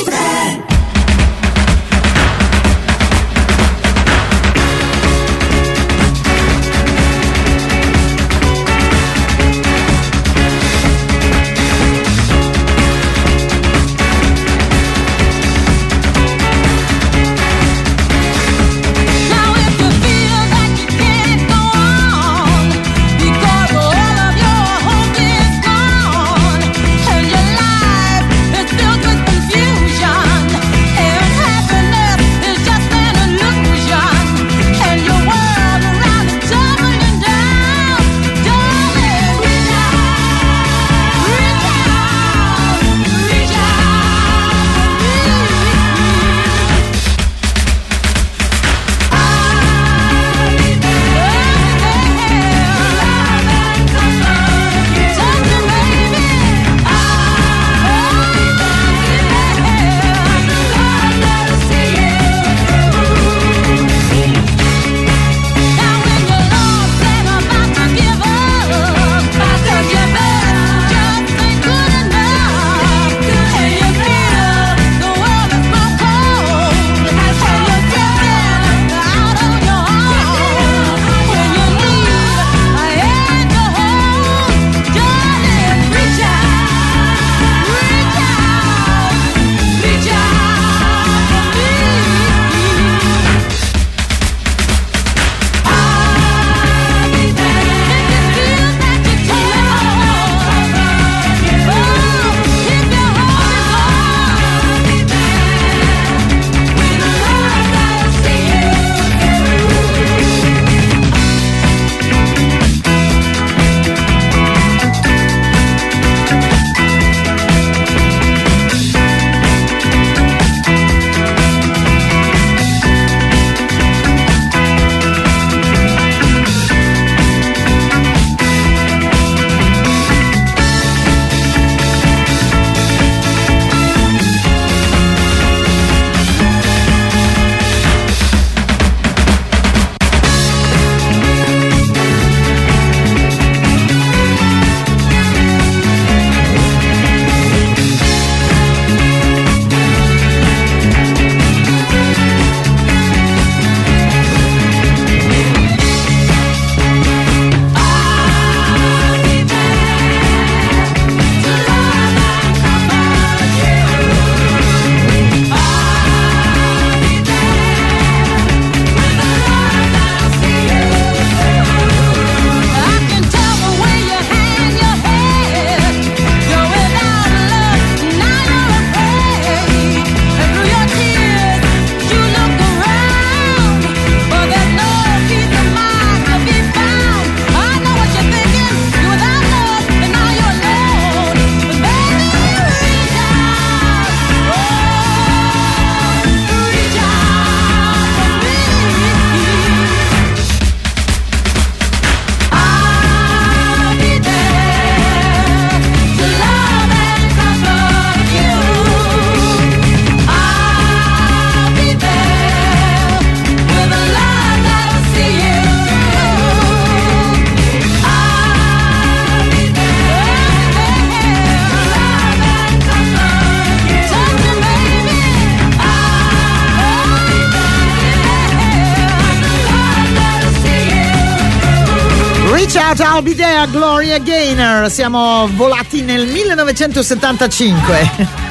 Without I'll Be There, Gloria Gaynor. Siamo volati nel millenovecentosettantacinque.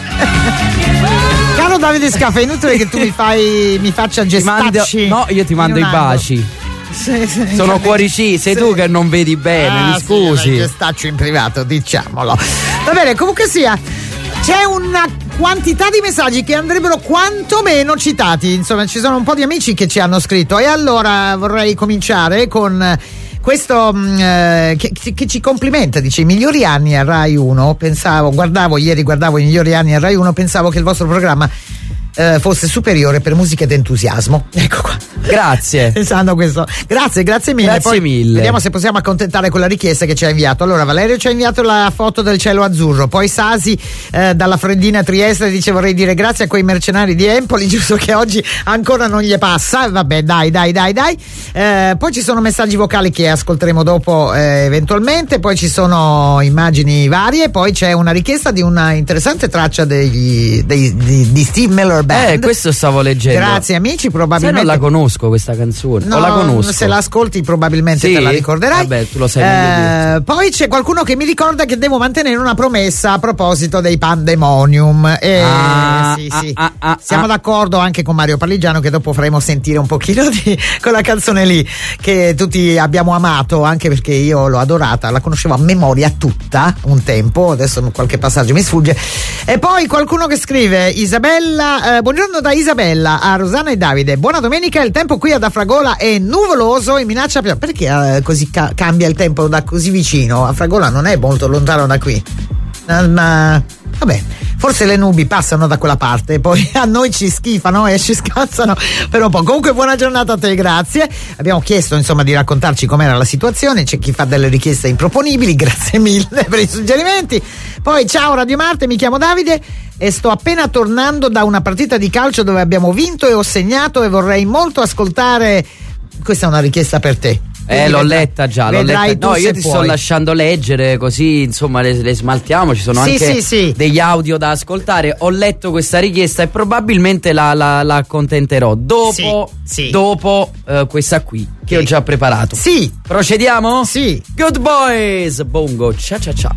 Caro Davide Scaffa, è inutile che tu mi fai mi faccia gestacci. No, io ti mando i baci. Sì, sì, sono cuoricini, sei sì. tu che non vedi bene, ah, mi scusi. Sì, gestaccio in privato, diciamolo. Va bene, comunque sia, c'è una quantità di messaggi che andrebbero quantomeno citati. Insomma, ci sono un po' di amici che ci hanno scritto e allora vorrei cominciare con questo eh, che, che ci complimenta, dice: i migliori anni a Rai uno, pensavo, guardavo ieri, guardavo i migliori anni a Rai uno, pensavo che il vostro programma eh, fosse superiore per musica ed entusiasmo. Ecco qua. Grazie. Pensando a questo. Grazie, grazie mille. Grazie Poi mille. Vediamo se possiamo accontentare quella richiesta che ci ha inviato. Allora, Valerio ci ha inviato la foto del cielo azzurro, poi Sasi eh, dalla freddina Trieste dice: vorrei dire grazie a quei mercenari di Empoli, giusto che oggi ancora non gli passa. Vabbè, dai, dai, dai, dai. Eh, poi ci sono messaggi vocali che ascolteremo dopo eh, eventualmente, poi ci sono immagini varie, poi c'è una richiesta di una interessante traccia degli, dei, di, di Steve Miller Band. Eh, questo stavo leggendo. Grazie amici, probabilmente. Se non la conosco questa canzone, no, o la conosco? Se la ascolti probabilmente sì? te la ricorderai. Vabbè, tu lo sai meglio eh, poi c'è qualcuno che mi ricorda che devo mantenere una promessa a proposito dei Pandemonium. Eh, ah, sì, ah, sì. Ah, ah, Siamo ah. d'accordo anche con Mario Parligiano che dopo faremo sentire un pochino di quella canzone lì che tutti abbiamo amato, anche perché io l'ho adorata, la conoscevo a memoria tutta un tempo, adesso qualche passaggio mi sfugge. E poi qualcuno che scrive: Isabella, eh, buongiorno da Isabella a Rosanna e Davide, buona domenica, il tempo qui ad Afragola è nuvoloso e minaccia pioggia. Perché eh, così ca- cambia il tempo da così vicino? Afragola non è molto lontano da qui. Uh, ma vabbè, forse le nubi passano da quella parte, poi a noi ci schifano e ci scazzano per un po'. Comunque buona giornata a te, grazie. Abbiamo chiesto insomma di raccontarci com'era la situazione, c'è chi fa delle richieste improponibili, grazie mille per i suggerimenti. Poi ciao Radio Marte, mi chiamo Davide e sto appena tornando da una partita di calcio dove abbiamo vinto e ho segnato e vorrei molto ascoltare. Questa è una richiesta per te. Eh, l'ho letta già, l'ho letta. No, io ti puoi. sto lasciando leggere, così insomma le, le smaltiamo. Ci sono sì, anche sì, sì. degli audio da ascoltare. Ho letto questa richiesta e probabilmente la, la, la accontenterò dopo, sì, sì. dopo uh, questa qui che sì. ho già preparato. Sì. Procediamo? Sì. Good Boys, Bongo, cia cia cia.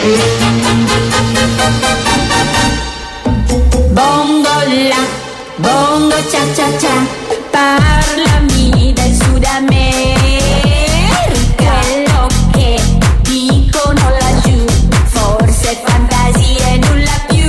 Bongo la, bongo cia cia cia, parlami del Sud America. Quello che dicono laggiù, forse fantasia e nulla più.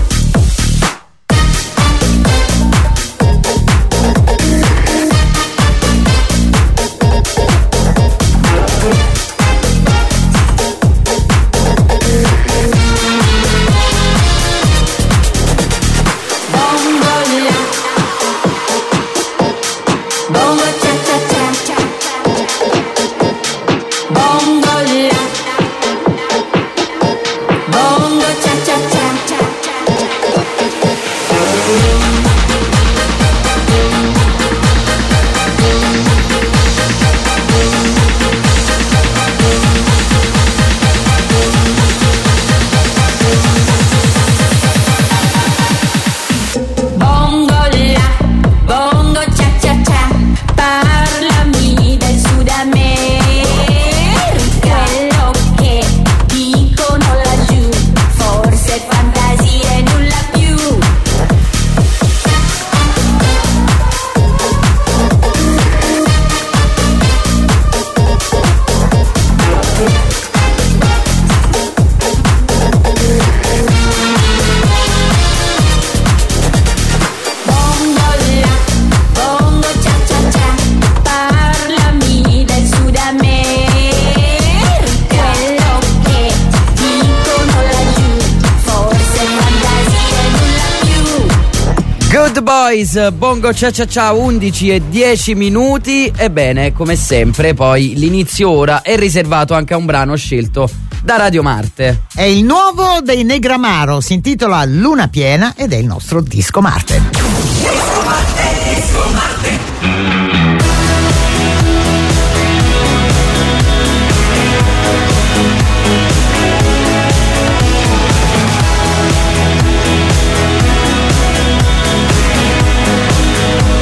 Good Boys, Bongo cia cia cia, undici e dieci minuti. Ebbene, come sempre, poi l'inizio ora è riservato anche a un brano scelto da Radio Marte. È il nuovo dei Negramaro, si intitola Luna Piena ed è il nostro Disco Marte. Disco Marte, Disco Marte.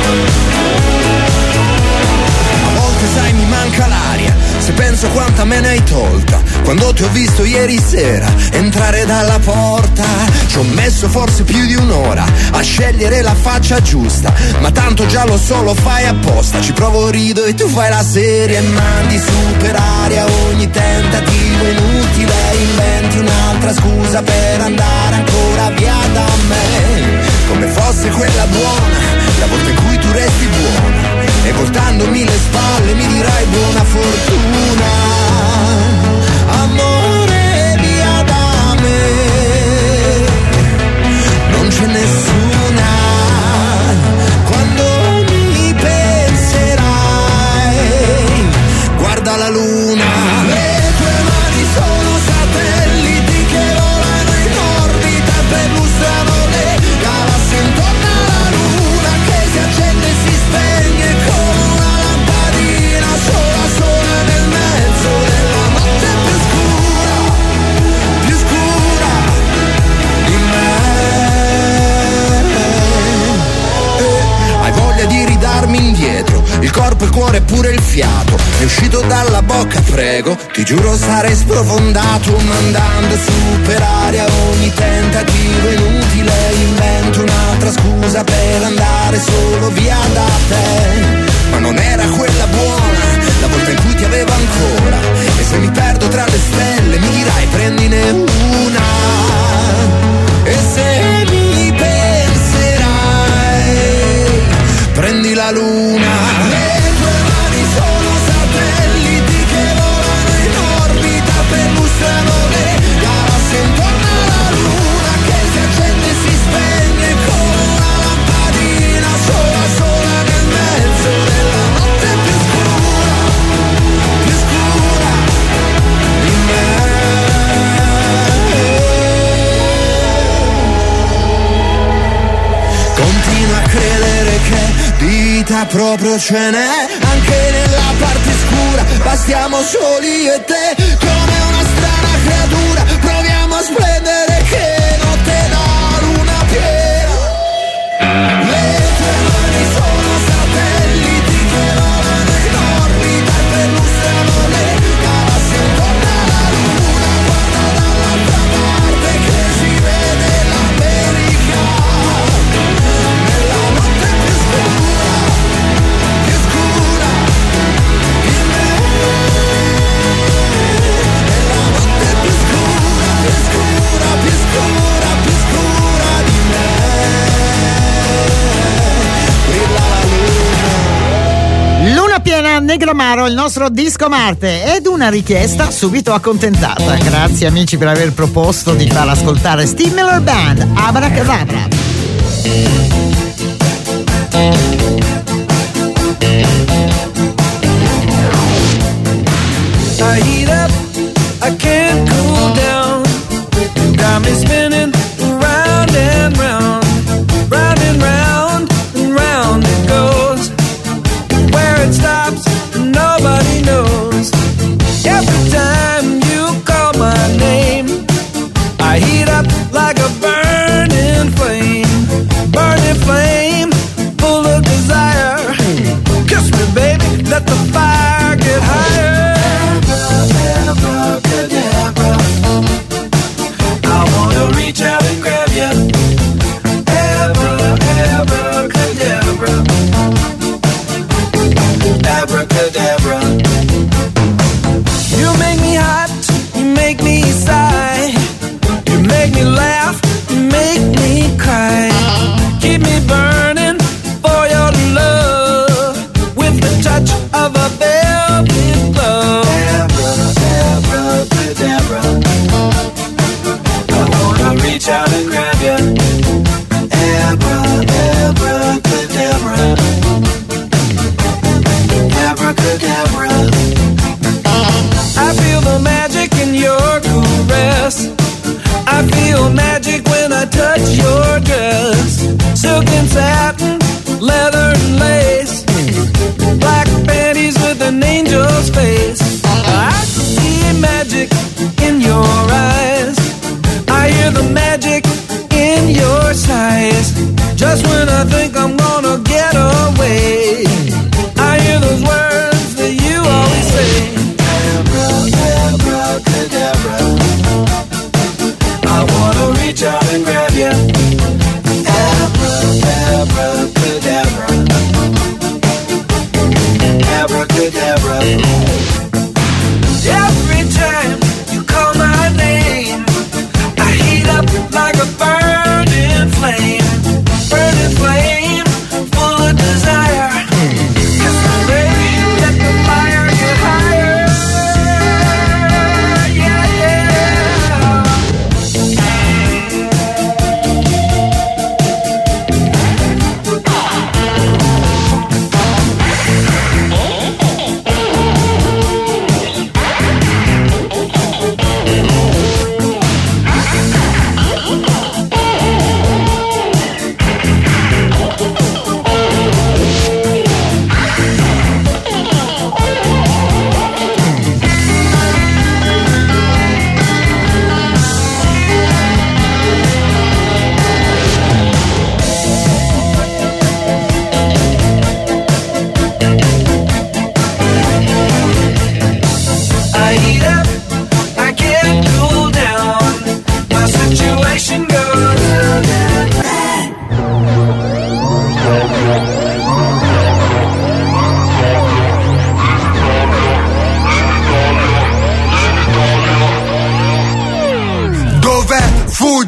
Se penso quanta me ne visto ieri sera entrare dalla porta. Ci ho messo forse più di un'ora a scegliere la faccia giusta, ma tanto già lo so, lo fai apposta. Ci provo, rido e tu fai la serie e mandi su per aria ogni tentativo inutile. Inventi un'altra scusa per andare ancora via da me, come fosse quella buona, la volta in cui tu resti buona. E voltandomi le spalle mi dirai buona fortuna. Amore, via da me, non c'è nessuna. Quando mi penserai, guarda la luna. Le tue mani sono satelliti che volano in orbita e perlustrano le galassie intorno alla luna, che si accende e si spegne come una lampadina sola sola nel mezzo della notte più scura, più scura di me. Eh, hai voglia di ridarmi indietro il corpo, il cuore e pure il fiato. È uscito dalla bocca, prego, ti giuro sarei sprofondato, mandando su per aria ogni tentativo inutile. Invento un'altra scusa per andare solo via da te, ma non era quella buona, la volta in cui ti avevo ancora. E se mi perdo tra le stelle mi dirai prendine una. E se mi penserai, prendi la luna. Le tue mani sono satelliti che volano in orbita, perlustrano le galassie intorno alla luna, che si accende e si spegne come una lampadina sola sola nel mezzo della notte più scura, più scura di me. Continua a credere che vita proprio ce n'è anche nella parte scura. Bastiamo soli io e te come una strana creatura. Proviamo a splendere che notte la luna piena. Le tue mani sono satelliti che volano in orbita e perlustrano le galassie intorno alla luna. Guarda dall'altra parte che si vede l'America nella notte più scura, più scura di me. Nella notte più scura, più scura, più scura, più scura di me. Brilla la luna. Luna piena, Negramaro, il nostro disco Marte, ed una richiesta subito accontentata. Grazie amici per aver proposto di far ascoltare Steve Miller Band, Abracadabra. I heat up, I can't cool down. Got me spinning round and round, round and round and round it goes. Where it stops, nobody knows. Every time you call my name, I heat up like a burning flame, burning flame, full of desire. Kiss me, baby, let the fire get higher. Abracadabra, I wanna reach out and grab you. Abra, abracadabra, abracadabra. You make me hot, you make me sigh, you make me laugh, you make me cry. Keep me burning for your love with the touch of a velvet glove. Abracadabra, I wanna reach out and grab you. Abra, abracadabra, abracadabra. I feel the magic in your caress. I feel magic when I touch your dress. Silk and satin, leather and lace, black panties with an angel's face. I see magic in your eyes. I hear the magic in your sighs. Just when I think I'm gonna get away, I hear those words that you always say. Abra, abracadabra,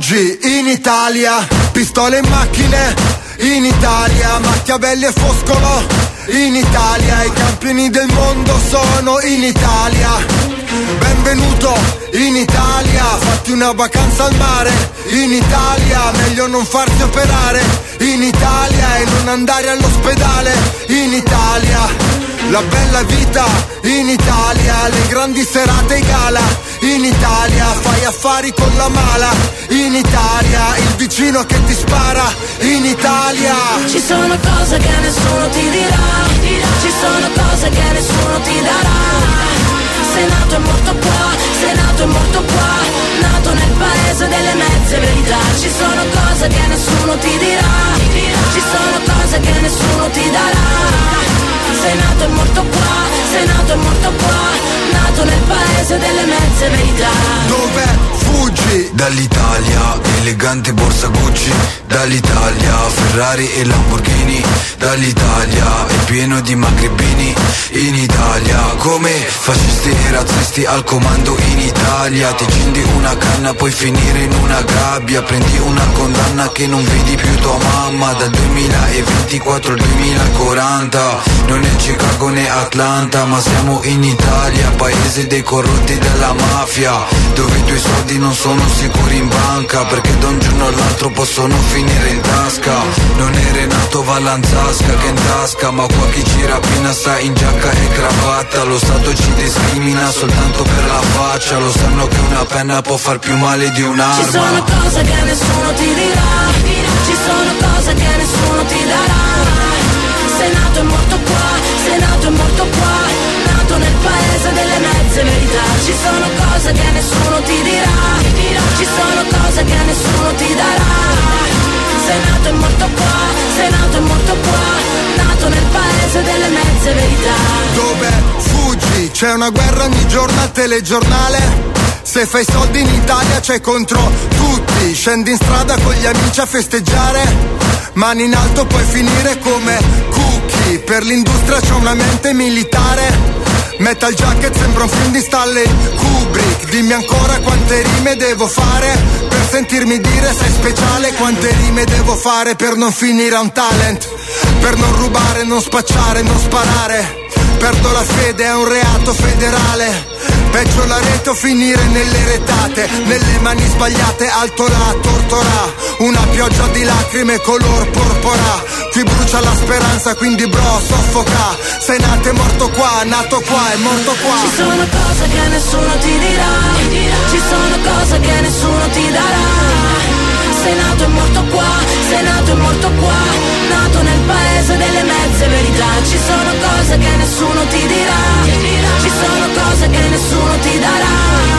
fuggi in Italia, pistole e macchine in Italia, Machiavelli e Foscolo in Italia, i campioni del mondo sono in Italia. Benvenuto in Italia, fatti una vacanza al mare in Italia, meglio non farti operare in Italia e non andare all'ospedale in Italia. La bella vita in Italia, le grandi serate e gala in Italia, fai affari con la mala in Italia, il vicino che ti spara in Italia. Ci sono cose che nessuno ti dirà, ci sono cose che nessuno ti darà. Sei nato e morto qua, sei nato e morto qua, nato nel paese delle mezze verità. Ci sono cose che nessuno ti dirà, ci sono cose che nessuno ti darà. Sei nato e morto qua, sei nato e morto qua, nato nel paese delle mezze verità. Dove fuggi? Dall'Italia, elegante borsa Gucci. Dall'Italia, Ferrari e Lamborghini. Dall'Italia, è pieno di magrebini. In Italia, come fascisti e razzisti al comando in Italia. Ti accendi una canna, puoi finire in una gabbia. Prendi una condanna che non vedi più tua mamma. Dal duemilaventiquattro al duemilaquaranta. Non è Chicago né Atlanta, ma siamo in Italia, paese dei corrotti della mafia, dove i tuoi soldi non sono sicuri in banca, perché da un giorno all'altro possono finire in tasca. Non è Renato Vallanzasca che in tasca, ma qua chi ci rapina sta in giacca e cravatta. Lo Stato ci discrimina soltanto per la faccia, lo sanno che una penna può far più male di un'arma. Ci sono cose che nessuno ti dirà, ci sono cose che nessuno ti darà. Sei nato e morto qua, sei nato e morto qua, nato nel paese delle mezze verità. Ci sono cose che nessuno ti dirà, ci sono cose che nessuno ti darà. Sei nato e morto qua, sei nato e morto qua, nato nel paese delle mezze verità. Dove fuggi? C'è una guerra ogni giorno al telegiornale. Se fai soldi in Italia c'è contro tutti. Scendi in strada con gli amici a festeggiare, mani in alto puoi finire come cookie. Per l'industria c'è una mente militare. Metal Jacket sembra un film di Stanley Kubrick. Dimmi ancora quante rime devo fare per sentirmi dire sei speciale. Quante rime devo fare per non finire a un talent, per non rubare, non spacciare, non sparare. Perdo la fede, è un reato federale. Peggio la rete o finire nelle retate, nelle mani sbagliate, alto la tortora. Una pioggia di lacrime color porpora. Qui brucia la speranza, quindi bro, soffoca. Sei nato e morto qua, nato qua e morto qua. Ci sono cose che nessuno ti dirà, ci sono cose che nessuno ti darà. Sei nato e morto qua, sei nato e morto qua, nato nel paese delle mezze verità. Ci sono cose che nessuno ti dirà, ci sono cose che nessuno ti darà.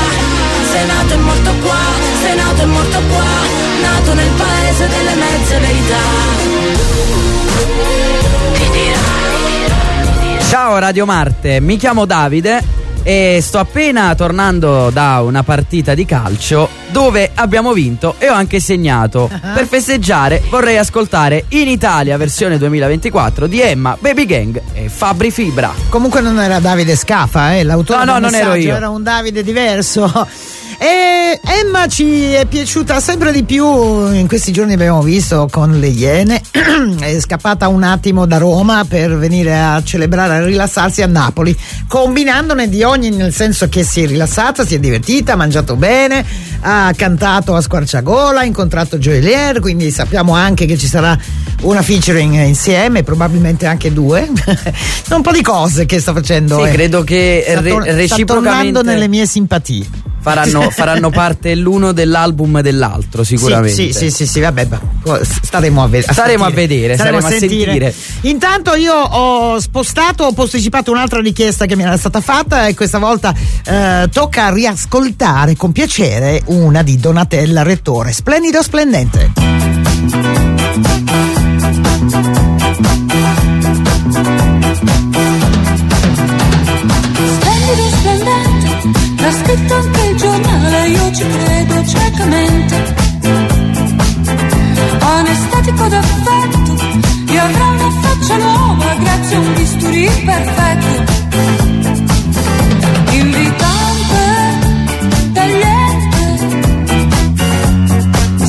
Sei nato e morto qua, sei nato e morto qua, nato nel paese delle mezze verità. Ti dirà. Ciao Radio Marte, mi chiamo Davide e sto appena tornando da una partita di calcio dove abbiamo vinto e ho anche segnato. Uh-huh. Per festeggiare vorrei ascoltare In Italia versione duemilaventiquattro di Emma, Baby Gang e Fabri Fibra. Comunque non era Davide Scafa, eh? L'autore no, no, del non ero io. Era un Davide diverso. E Emma ci è piaciuta sempre di più. In questi giorni abbiamo visto con le Iene. È scappata un attimo da Roma per venire a celebrare, a rilassarsi a Napoli, combinandone di ogni, nel senso che si è rilassata, si è divertita, ha mangiato bene, ha cantato a squarciagola, ha incontrato Joelier, quindi sappiamo anche che ci sarà una featuring insieme, probabilmente anche due. Un po' di cose che sta facendo. Sì, eh. credo che sta re- to- reciprocamente sta tornando nelle mie simpatie. Faranno, faranno parte l'uno dell'album dell'altro sicuramente. Sì, sì, sì, sì, vabbè, staremo a, ved- a staremo sentire. a vedere, staremo, staremo a sentire. Intanto io ho spostato, ho posticipato un'altra richiesta che mi era stata fatta e questa volta eh, tocca riascoltare con piacere una di Donatella Rettore, Splendido Splendente. Splendido Splendente, l'ha scritto anche il giornale, io ci credo ciecamente. Onestatico d'affetto, io avrò una faccia nuova grazie a un bisturi perfetto. Invitante, tagliente,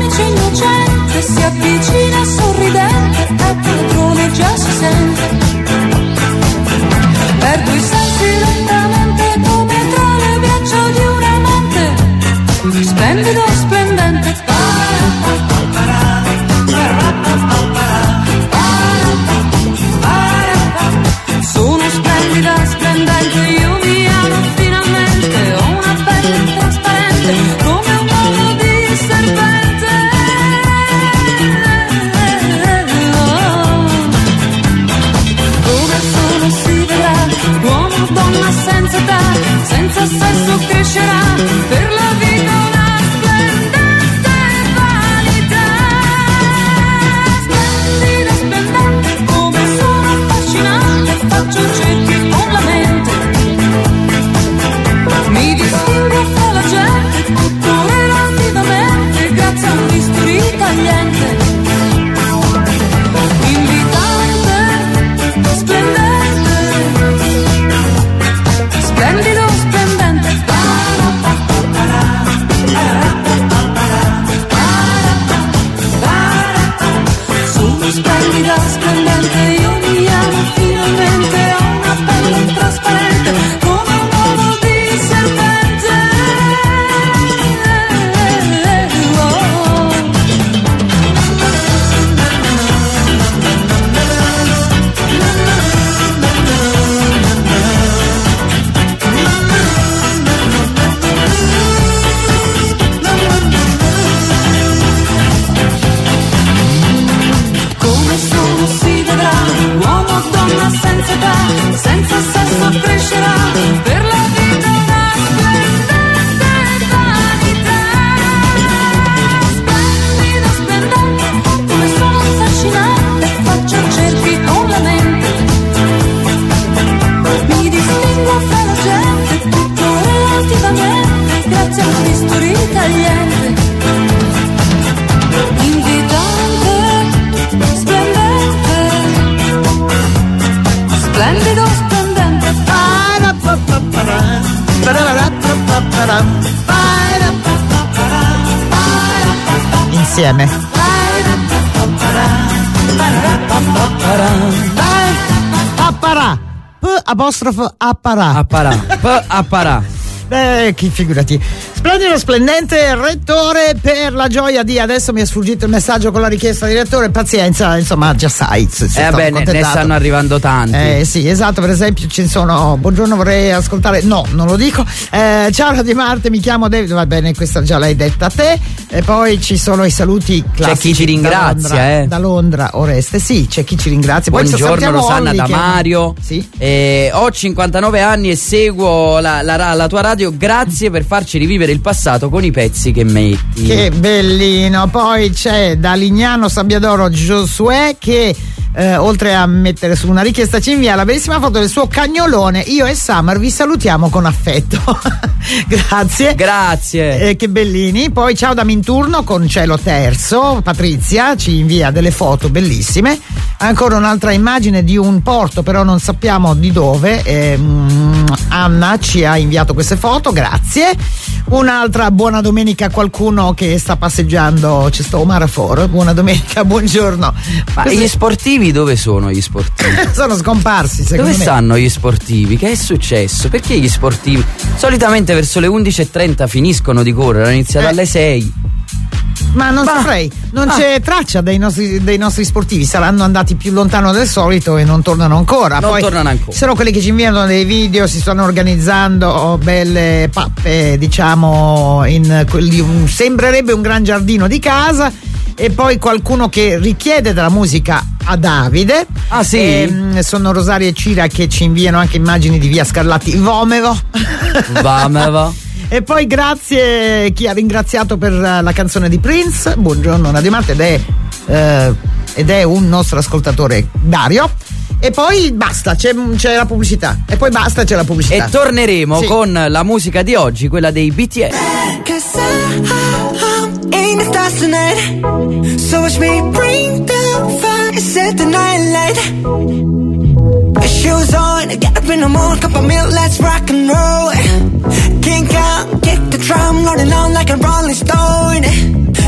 amici innocente, si avvicina sorridente, e padrone già si sente. Perdo i sensi lentamente come tra le braccia di un amante, splendido, splendente. Sono splendida, splendente, io mi amo finalmente, ho una pelle trasparente come un uovo di serpente. Come sono si vedrà, uomo, donna senza età, senza sesso crescerà, per la vita una splendente vanità. Splendida, splendente, come sono affascinante, faccio cerchi con la mente, mi distingo fra la gente, tutto relativamente, grazie a un bisturi tagliente. Invitante, splendente, splendido, splendente. Sono splendida, splendente, io mi amo finalmente, ho una pelle trasparente come un uovo di serpente. Come sono si vedrà, uomo o donna senza età, senza sesso crescerà, per la vita una splendente vanità. Splendida, splendente, come sono affascinante, faccio cerchi con la mente, mi distingo fra la gente, tutto relativamente, grazie a un bisturi tagliente. Invitante, splendente, splendido, splendente. Insieme. Apparà. P apostrofo apparà. Apparà. P apparà. Beh, chi figurati. Splendido, splendente, rettore, per la gioia di adesso mi è sfuggito il messaggio con la richiesta di rettore, pazienza, insomma già sai. Se, se Eh beh, ne, ne stanno arrivando tanti. Eh sì, esatto, per esempio ci sono, buongiorno, vorrei ascoltare, no, non lo dico, eh, ciao Radio Marte, mi chiamo David, va bene, questa già l'hai detta a te, e poi ci sono i saluti classici. C'è chi ci ringrazia, da Londra, eh. da Londra, Oreste, sì, c'è chi ci ringrazia. Poi Buongiorno Rosanna Olli, da che- Mario. Sì. Eh, ho cinquantanove anni e seguo la, la, la tua radio. Grazie per farci rivivere il passato con i pezzi che metti. Che bellino. Poi c'è da Lignano Sabbiadoro Giosuè che eh, oltre a mettere su una richiesta ci invia la bellissima foto del suo cagnolone. Io e Summer vi salutiamo con affetto. Grazie. Grazie. Eh, che bellini. Poi ciao da Minturno con cielo terzo. Patrizia ci invia delle foto bellissime. Ancora un'altra immagine di un porto, però non sappiamo di dove. Eh, mm, Anna ci ha inviato queste foto, grazie. Un'altra buona domenica a qualcuno che sta passeggiando, c'è sto Omar Afor. Buona domenica, buongiorno. Ma Questi gli sportivi dove sono gli sportivi? sono scomparsi, secondo Dove me. stanno gli sportivi? Che è successo? Perché gli sportivi solitamente verso le undici e trenta finiscono di correre, hanno iniziato Eh. alle sei. Ma non saprei, non Ah. c'è traccia dei nostri, dei nostri sportivi, saranno andati più lontano del solito e non tornano ancora. Non Poi tornano ancora. ci sono quelli che ci inviano dei video, si stanno organizzando belle pappe, diciamo, in quelli, un- sembrerebbe un gran giardino di casa. E poi qualcuno che richiede della musica a Davide. Ah, sì? Ehm, sono Rosaria e Cira che ci inviano anche immagini di via Scarlatti Vomevo. Vamevo. E poi grazie chi ha ringraziato per eh, la canzone di Prince. Buongiorno Radio Marte ed è, eh, ed è un nostro ascoltatore, Dario. E poi basta, c'è, c'è la pubblicità. E poi basta, c'è la pubblicità. E torneremo Sì. con la musica di oggi, quella dei B T S. Cause I'm in the stars tonight. So watch me bring the fire, set the night light. Shoes on, get up in the morning, cup of milk, let's rock and roll. Kink out, kick the drum, rolling on like a rolling stone. Sing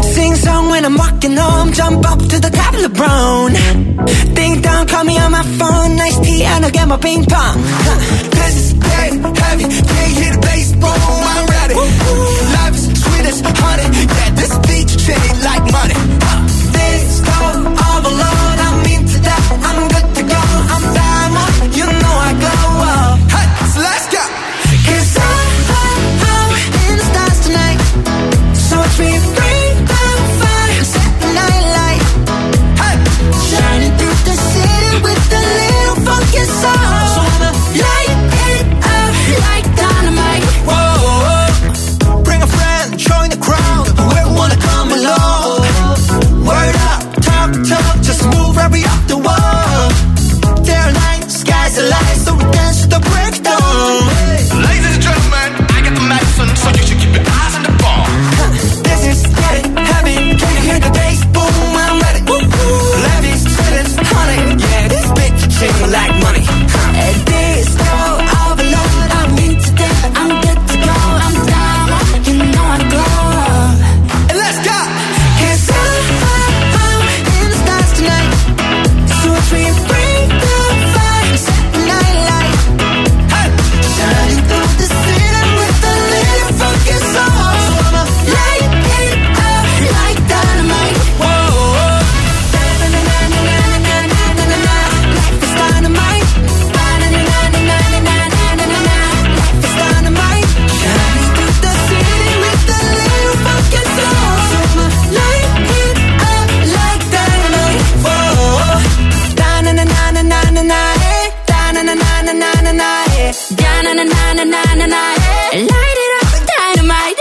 song when I'm walking home. Jump up to the top of the brown. Ding dong, call me on my phone. Nice tea and I'll get my ping pong. Huh. This is dead heavy. Can't hear the bass, boom, I'm ready. Life is sweet as honey. Yeah, this beach shade like money. Huh. This go overload. I'm into that. I'm good to go. I'm diamond. You know I glow up. Hey, so let's go. Cause I, I, I'm in the stars tonight. So watch me bring the fire. Set the night light. Hey, shining through the city with a little funky soul. So I'ma light it up like dynamite. Whoa, bring a friend, join the crowd. Whoever wanna come along. Word up, talk, talk, just move right up the wall. Day or night, sky's the light, so we dance to the breakdown. Ladies and gentlemen, I got the medicine, so you should keep your eyes on the ball. This is getting heavy. Can you hear the bass? Boom, I'm ready. Levies, students, honey. Yeah, this bitch ching like money. And this go overload. I'm into that. I'm good to go. I'm down. You know I glow. And let's go. Cause I, I, I'm in the stars tonight. So watch me bring the fire. Set the night light. Hey, shining through the city with a little funky soul. So I'ma light it up like dynamite. Whoa, da-na-na-na-na-na-na-na-na-na. Life is dynamite. Da-na-na-na-na-na-na-na-na-na. Life is dynamite. Shining through the city with a little funky soul. So I'ma light it up like dynamite. Whoa, da-na-na-na-na-na-na-na. Da-na-na-na-na-na-na. Da-na-na-na-na-na-na. Light it up like dynamite.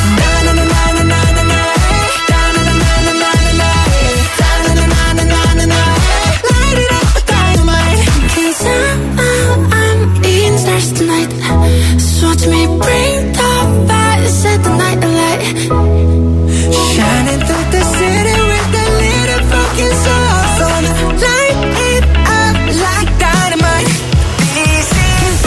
Cause I'm, I'm eating stars tonight. So watch me bring the fire. Set the night alight. Shining through the city with a little fucking soul. So I'ma light it up like dynamite. This is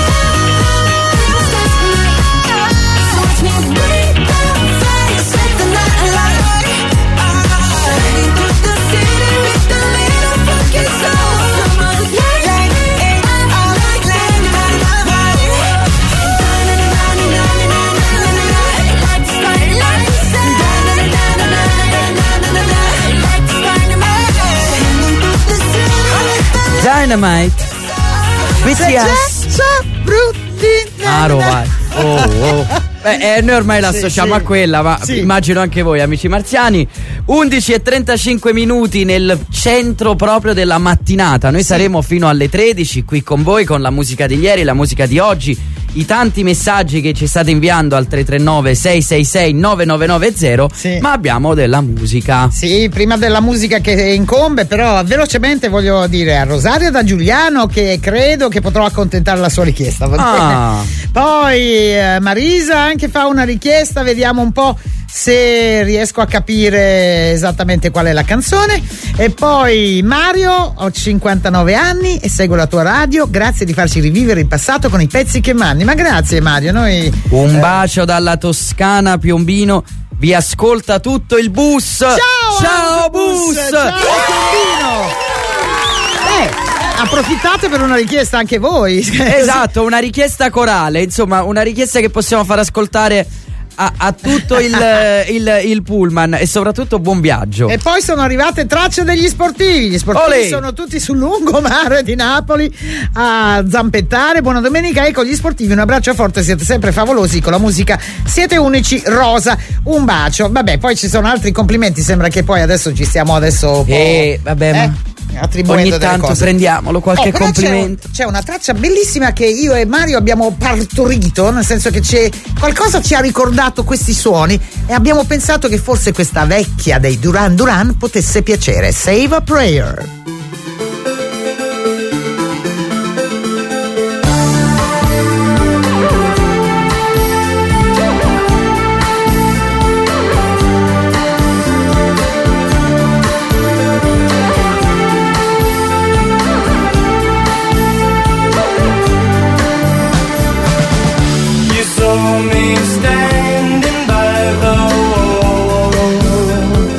so watch me bring the fire. Set the night alight. Shining through the city with a little fucking soul. So I'ma light it up like dynamite. Dynamite. B T S. Aro, vai. Oh, oh. Beh, eh, noi ormai la associamo sì. a quella, ma Sì. immagino anche voi, amici marziani. undici e trentacinque minuti nel centro proprio della mattinata. Noi saremo fino alle tredici qui con voi, con la musica di ieri, la musica di oggi, i tanti messaggi che ci state inviando al tre tre nove sei sei sei nove nove nove zero. Sì. Ma abbiamo della musica. Sì, prima della musica che incombe, però velocemente voglio dire a Rosaria da Giuliano che credo che potrò accontentare la sua richiesta. Va Ah. bene? Poi eh, Marisa anche fa una richiesta, vediamo un po' se riesco a capire esattamente qual è la canzone. E poi Mario, ho cinquantanove anni e seguo la tua radio, grazie di farci rivivere il passato con i pezzi che mandi. Ma grazie Mario, noi Un bacio dalla Toscana, Piombino. Vi ascolta tutto il bus. Ciao, ciao autobus! bus. Ciao Piombino! Eh, approfittate per una richiesta anche voi. Esatto, una richiesta corale, insomma, una richiesta che possiamo far ascoltare a, a tutto il, il, il pullman e soprattutto buon viaggio. E poi sono arrivate tracce degli sportivi. Gli sportivi Olè. sono tutti sul lungomare di Napoli a zampettare. Buona domenica e con gli sportivi un abbraccio forte, siete sempre favolosi con la musica, siete unici. Rosa, un bacio. Vabbè, poi ci sono altri complimenti, sembra che poi adesso ci stiamo adesso un po', E vabbè, eh, ma attribuendo ogni delle tanto cose. prendiamolo qualche Oh, però complimento. C'è, c'è una traccia bellissima che io e Mario abbiamo partorito, nel senso che c'è qualcosa ci ha ricordato questi suoni e abbiamo pensato che forse questa vecchia dei Duran Duran potesse piacere. Save a Prayer. You saw me standing by the wall.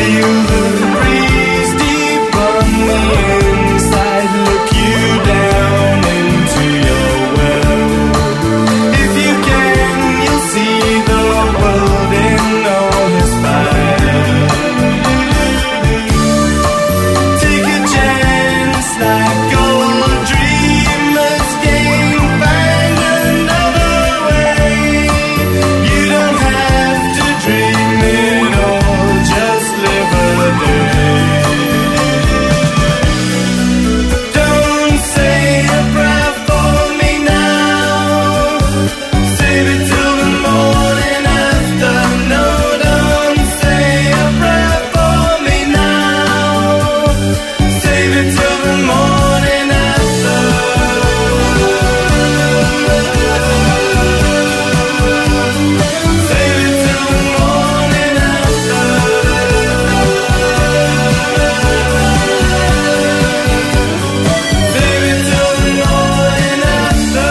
Feel the breeze deep on the inside. Look you down into your well. If you can, you'll see the world in all its fire. Take a chance like old dreamers game. Find another way. You don't have to dream it all. Just live a day. Don't say a prayer for me now. Save it till the morning after. No, don't say a prayer for me now. Save it till the morning after. Save it till the morning after. Save it till the morning after.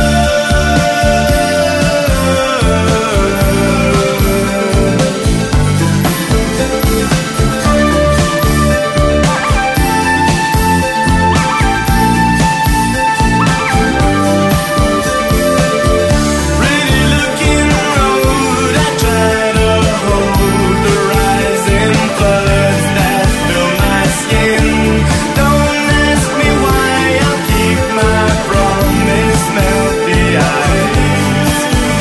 Pretty looking road, I try to hold the rising floods that fill my skin. Don't ask me why, I'll keep my promise, melt the ice.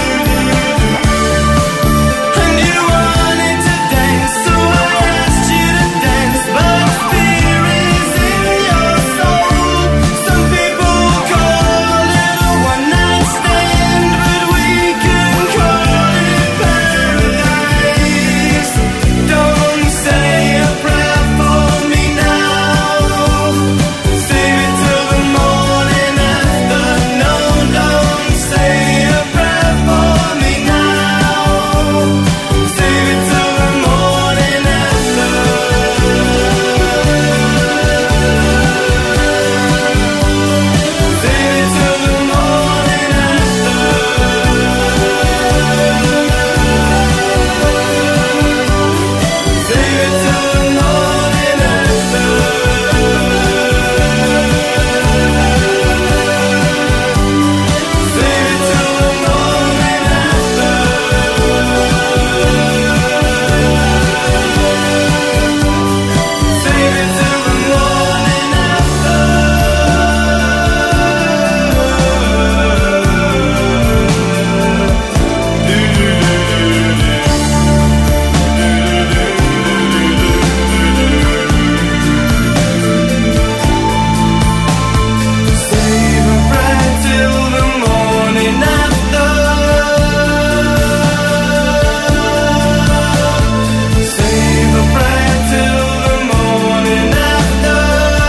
And you wanted to dance, so I asked you to dance, but fear is in your soul. Some people call it a one-night stand, but we can call it paradise. Don't say a prayer for me now. Save it till the morning after. No, don't say a prayer for me now. Save it till the morning after. Save it till the morning after. Save it till the morning after. Save it till the morning after. Save it till the morning Save a prayer till the morning after. Save a prayer till the morning after.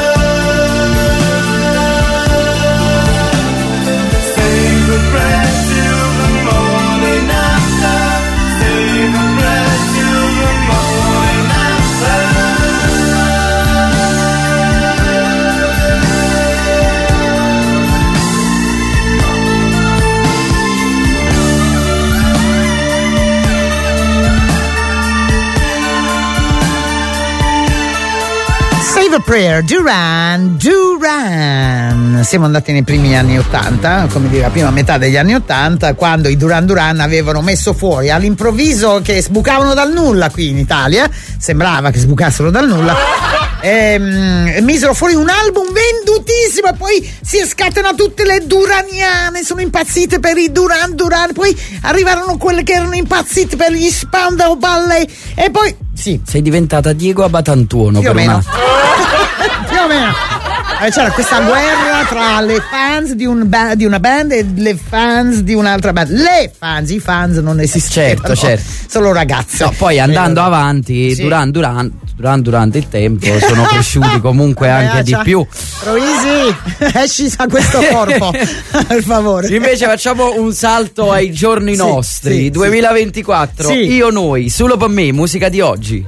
Save a prayer till the morning after. Save a prayer till the morning after. Save a Prayer, Duran Duran. Siamo andati nei primi anni ottanta, come dire la prima metà degli anni ottanta, quando i Duran Duran avevano messo fuori all'improvviso, che sbucavano dal nulla qui in Italia, sembrava che sbucassero dal nulla, e, mm, misero fuori un album vendutissimo e poi si scatenano tutte le duraniane, sono impazzite per i Duran Duran, poi arrivarono quelle che erano impazzite per gli Spandau Ballet e poi sì, sei diventata Diego Abatantuono più o per meno una... più o meno. Eh, c'era questa guerra tra le fans di, un ba- di una band e le fans di un'altra band. Le fans, i fans non esistevano, certo, certo. solo ragazze. No, poi andando Eh, avanti, sì. Duran Duran, Duran durante il tempo sono cresciuti comunque anche Eh, di cioè, più. Troisi, esci da questo corpo, per favore. Invece facciamo un salto ai giorni Sì, nostri, sì, duemilaventiquattro. sì. Io, noi, solo per me, musica di oggi.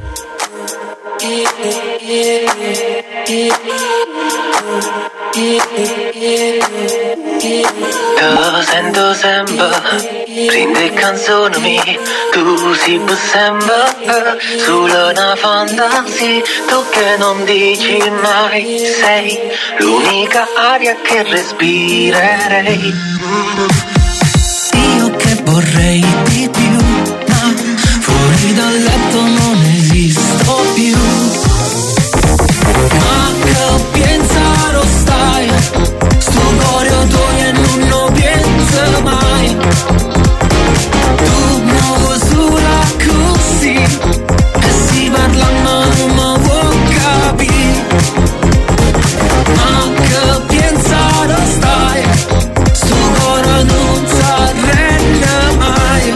Lo sento sempre Prende canzoni, tu si può sempre solo una fantasia, tu che non dici mai, sei l'unica aria che respirerei. Io che vorrei di più, ma fuori dal letto non esisto più. Ma che pensare stai, sto cuore tuo e non lo penso mai. Tu muovo sola così, e si parla ma non mi vuoi capire. Ma che pensare stai, sto cuore non si arrende mai.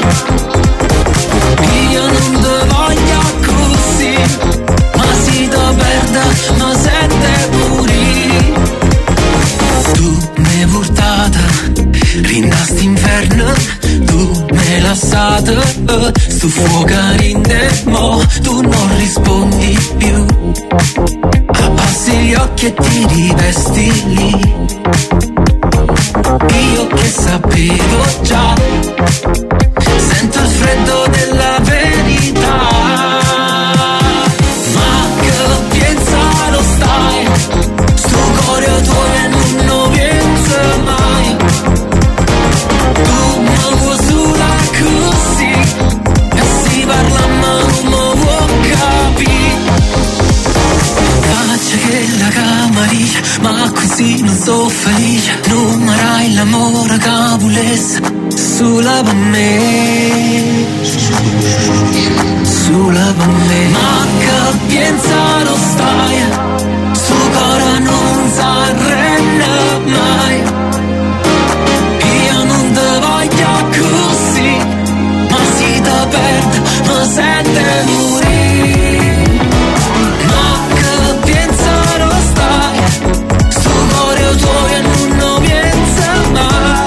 Io non ti voglio così, ma si ti perde, ma sente morire. Tu mi hai portata, rinasti inferno, tu mi hai lasciato, sto fuoco rinde, mo tu non rispondi più. Abbassi gli occhi e ti rivesti lì. Io che sapevo già, sento il freddo della verità. Ma che pensare stai, sto cuore tuo e non lo penso mai. Tu muovo sola così, e si parla ma non mi vuoi capire. Faccia che la camariglia, ma così non so felice. Non marai l'amore che volesse, sulla per me, sulla per me. Ma che pensare stai, sto cuore non si arrende mai. Io non ti voglio così, ma si ti perde, ma sente morire. Ma che pensare stai, sto cuore tuo e non lo penso mai.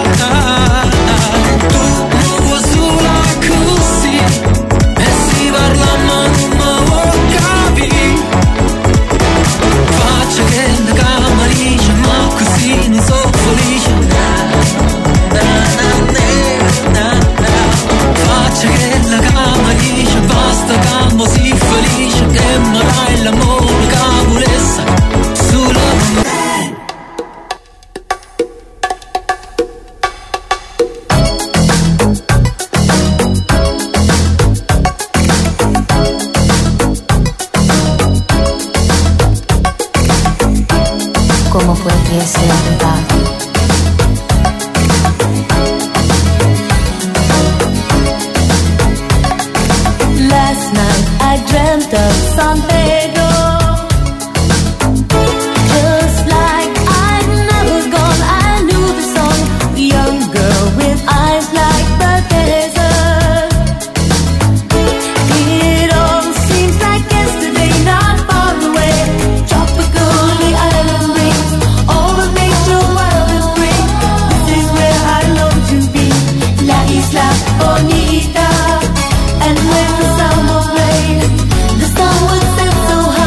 Tu muovo sola così, e si parla ma non mi vuoi capire. Faccia che la camariglia, ma così non so felice. Faccia che la camariglia, basta campo si felice, che marai l'amore che volesse solo per me. ¿Cómo fue que ese arrivato? Last night I dreamt of San Pedro, just like I'd never gone. I knew the song, young girl with eyes like the desert. It all seems like yesterday, not far away. Tropical, the island breeze, all of nature wild and free. This is where I long to be, La Isla Bonita. And when the sun will rain, the sun would set so high.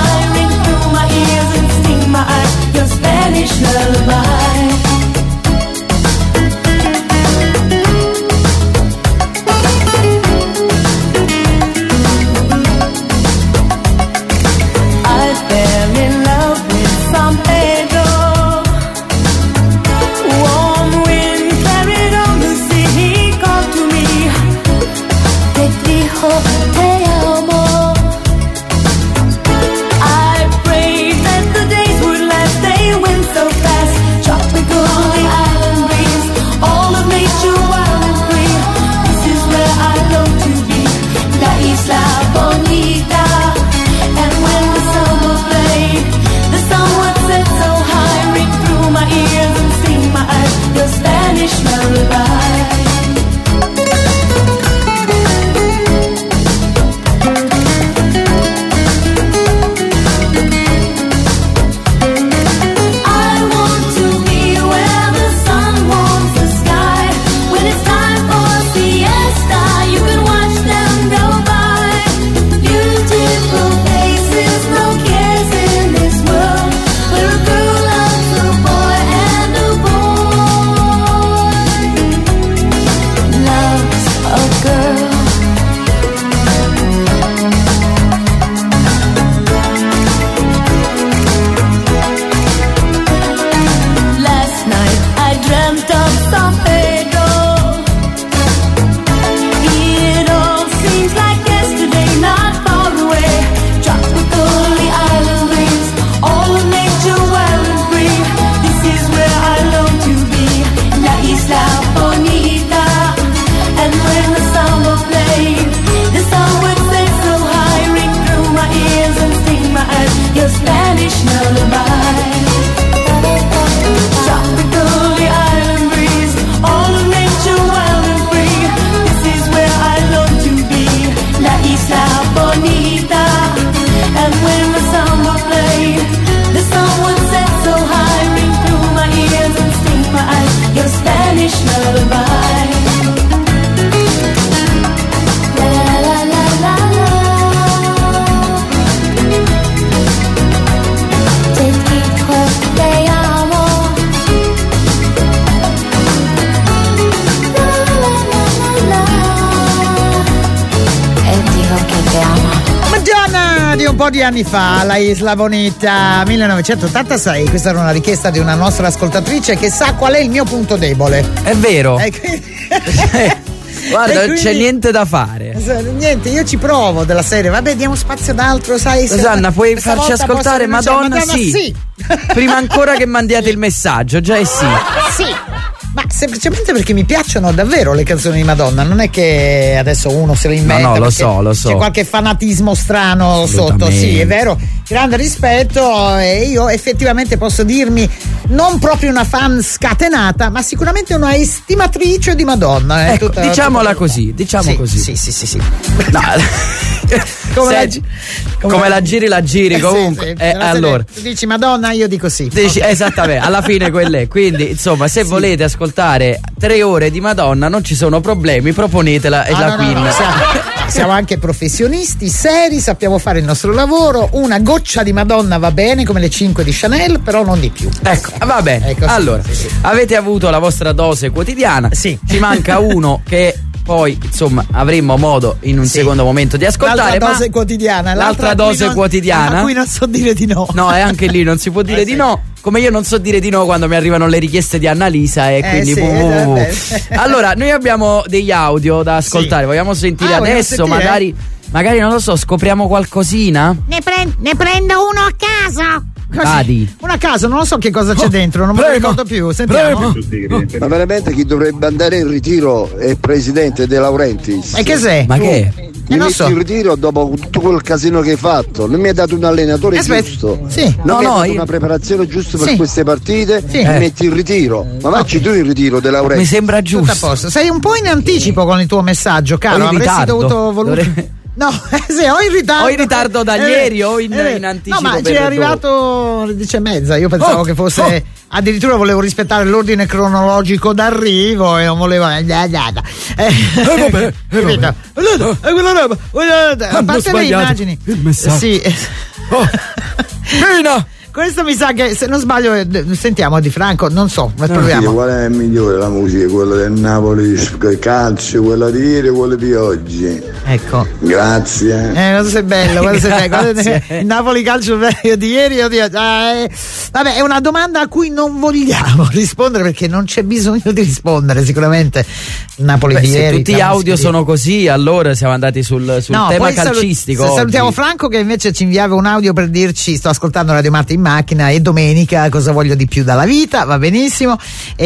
Madonna di un po' di anni fa, la Isla Bonita, millenovecentottantasei. Questa era una richiesta di una nostra ascoltatrice che sa qual è il mio punto debole. È vero. E quindi... Guarda, E non quindi- c'è niente da fare. Niente, io ci provo della serie. Vabbè, diamo spazio ad altro, sai? se- Rosanna, puoi questa farci volta ascoltare posso rinunciare. Madonna? Sì. sì. Prima ancora che mandiate il messaggio, già è sì. Sì. Ma semplicemente perché mi piacciono davvero le canzoni di Madonna, non è che adesso uno se le inventa. No, no, lo perché so, lo so. C'è qualche fanatismo strano sotto, Assolutamente. sì, è vero. Grande rispetto, e io effettivamente posso dirmi non proprio una fan scatenata, ma sicuramente una estimatrice di Madonna. eh, Ecco, tutta- diciamola tutta- così, diciamo Sì, così. Sì, sì, sì, sì. No. Come la Senti, gi- come, la giri la giri Eh, sì, comunque. sì. Eh, Però se allora. tu dici Madonna, io dico sì. Dici- Ok. Esattamente, alla fine quelle. Quindi, insomma, se Sì. volete ascoltare tre ore di Madonna, non ci sono problemi, proponetela e Ah, la no, no, Queen. no, siamo, siamo anche professionisti, seri, sappiamo fare il nostro lavoro. Una goccia di Madonna va bene, come le cinque di Chanel, però non di più. Ecco, va bene. Ecco, sì, allora, sì, sì. avete avuto la vostra dose quotidiana. Sì. Ci manca uno che poi, insomma, avremo modo in un Sì. secondo momento di ascoltare. L'altra ma dose quotidiana, l'altra a cui dose non- quotidiana. a cui non so dire di no. No, e anche lì non si può dire Eh, di sì. no. Come io non so dire di no quando mi arrivano le richieste di Annalisa e Eh, quindi sì, bu- bu- bu- bu. esatto. Allora, noi abbiamo degli audio da ascoltare. Sì. Vogliamo sentire Ah, vogliamo adesso? sentire? Magari, magari non lo so, scopriamo qualcosina? Ne, pre- ne prendo uno a caso. Così. Vadi. Uno a caso, non lo so che cosa Oh, c'è dentro, non me lo ricordo più. Sentiamo. Ma veramente chi dovrebbe andare in ritiro è il presidente De Laurentiis. E che sei? Ma Tu che? non Mi metti so. in ritiro dopo tutto quel casino che hai fatto. Non mi hai dato un allenatore Aspetta, giusto. sì. Non No, mi hai no, dato io- una preparazione giusta per Sì. queste partite. Sì. Mi Eh. metti in ritiro. Ma vacci tu in ritiro De Mi Laurentiis. sembra Tutto a giusto. posto. Sei un po' in anticipo con il tuo messaggio, caro. O in Avresti ritardo. dovuto voluto. Dovrei- No, eh, sì, o in ritardo. O in ritardo da Eh, ieri o in- eh, in anticipo No, ma per ci è dopo. arrivato alle dieci e mezza. Io pensavo Oh, che fosse. oh. Addirittura volevo rispettare l'ordine cronologico d'arrivo e non volevo. Eh, eh, eh. vabbè, eh, Capito? vabbè. Eh, quella roba, quella- A Hanno parte le sbagliato immagini. il messaggio. Sì. Oh. Pina! Questo mi sa che, se non sbaglio, eh, sentiamo Di Franco, non so, ma proviamo. Qual è migliore la musica? Quella del Napoli calcio, quella di ieri o quella di oggi? Ecco. Grazie. Eh, cosa sei bello, cosa sei bello. Guarda, Grazie. il Napoli calcio vecchio di ieri o di oggi. Ah, eh, vabbè, è una domanda a cui non vogliamo rispondere perché non c'è bisogno di rispondere, sicuramente. Il Napoli Beh, di se ieri. tutti gli calcio audio di- sono così, allora siamo andati sul, sul No, tema poi salu- calcistico. sa- salutiamo oggi. Franco che invece ci inviava un audio per dirci sto ascoltando Radio Marti in macchina e domenica cosa voglio di più dalla vita, va benissimo.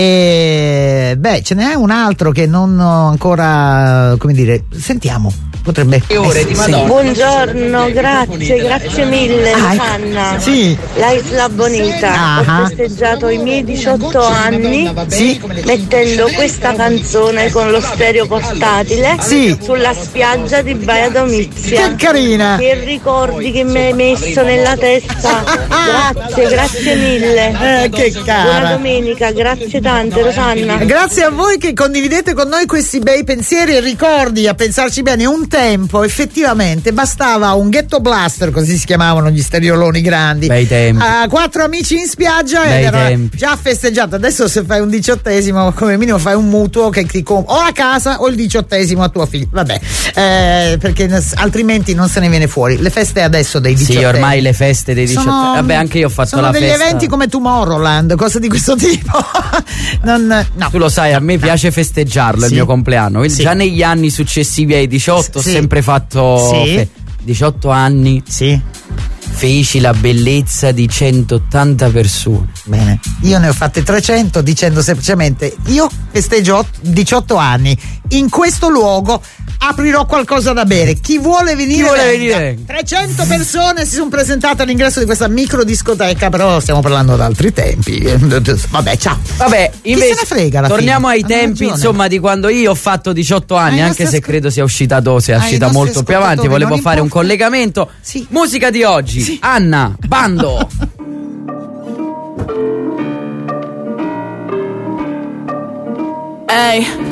E beh, ce n'è un altro che non ho ancora, come dire, sentiamo. Potrebbe ore di essere- Madonna. Buongiorno, grazie, grazie mille Ah, ecco. Anna. Sì. La Isla Bonita. Ah. Ho festeggiato i miei diciotto anni Sì. mettendo questa canzone con lo stereo portatile Sì. sulla spiaggia di Baia Domizia. Che carina. Che ricordi che mi hai messo nella testa. Grazie, grazie mille. Eh, che cara. Buona domenica, grazie tante Rosanna. Grazie a voi che condividete con noi questi bei pensieri e ricordi. A pensarci bene, un tempo effettivamente bastava un ghetto blaster, così si chiamavano gli stereoloni grandi, Bei tempi. a quattro amici in spiaggia Bei ed era tempi. già festeggiato. Adesso se fai un diciottesimo come minimo fai un mutuo che ti compra o a casa o il diciottesimo a tuo figlio, vabbè, eh, perché n- altrimenti non se ne viene fuori. Le feste adesso dei diciottenni Sì, ormai le feste dei diciotto. sono- Vabbè, anche io ho fatto sono la degli festa. eventi come Tomorrowland, cose di questo tipo. non, no. Tu lo sai, a me piace festeggiarlo, è Sì. il mio compleanno. Quindi Sì. già negli anni successivi ai diciotto Sì. ho sempre fatto Sì. fe- diciotto anni. Sì. Feci la bellezza di centottanta persone. Bene, io ne ho fatte trecento dicendo semplicemente io festeggio ot- diciotto anni, in questo luogo aprirò qualcosa da bere, chi vuole venire, Chi vuole venga. venire? trecento persone si sono presentate all'ingresso di questa micro discoteca, però stiamo parlando da altri tempi. Vabbè, ciao. Vabbè, invece se ne frega alla torniamo fine? ai Ha tempi, ragione. insomma, di quando io ho fatto diciotto anni, Ai anche nostri se ascol- credo sia uscita dosi, è Ai uscita nostri molto più avanti. ascoltatori, Volevo non fare un importa. collegamento. Sì. Musica di oggi. Anna, bando. Hey,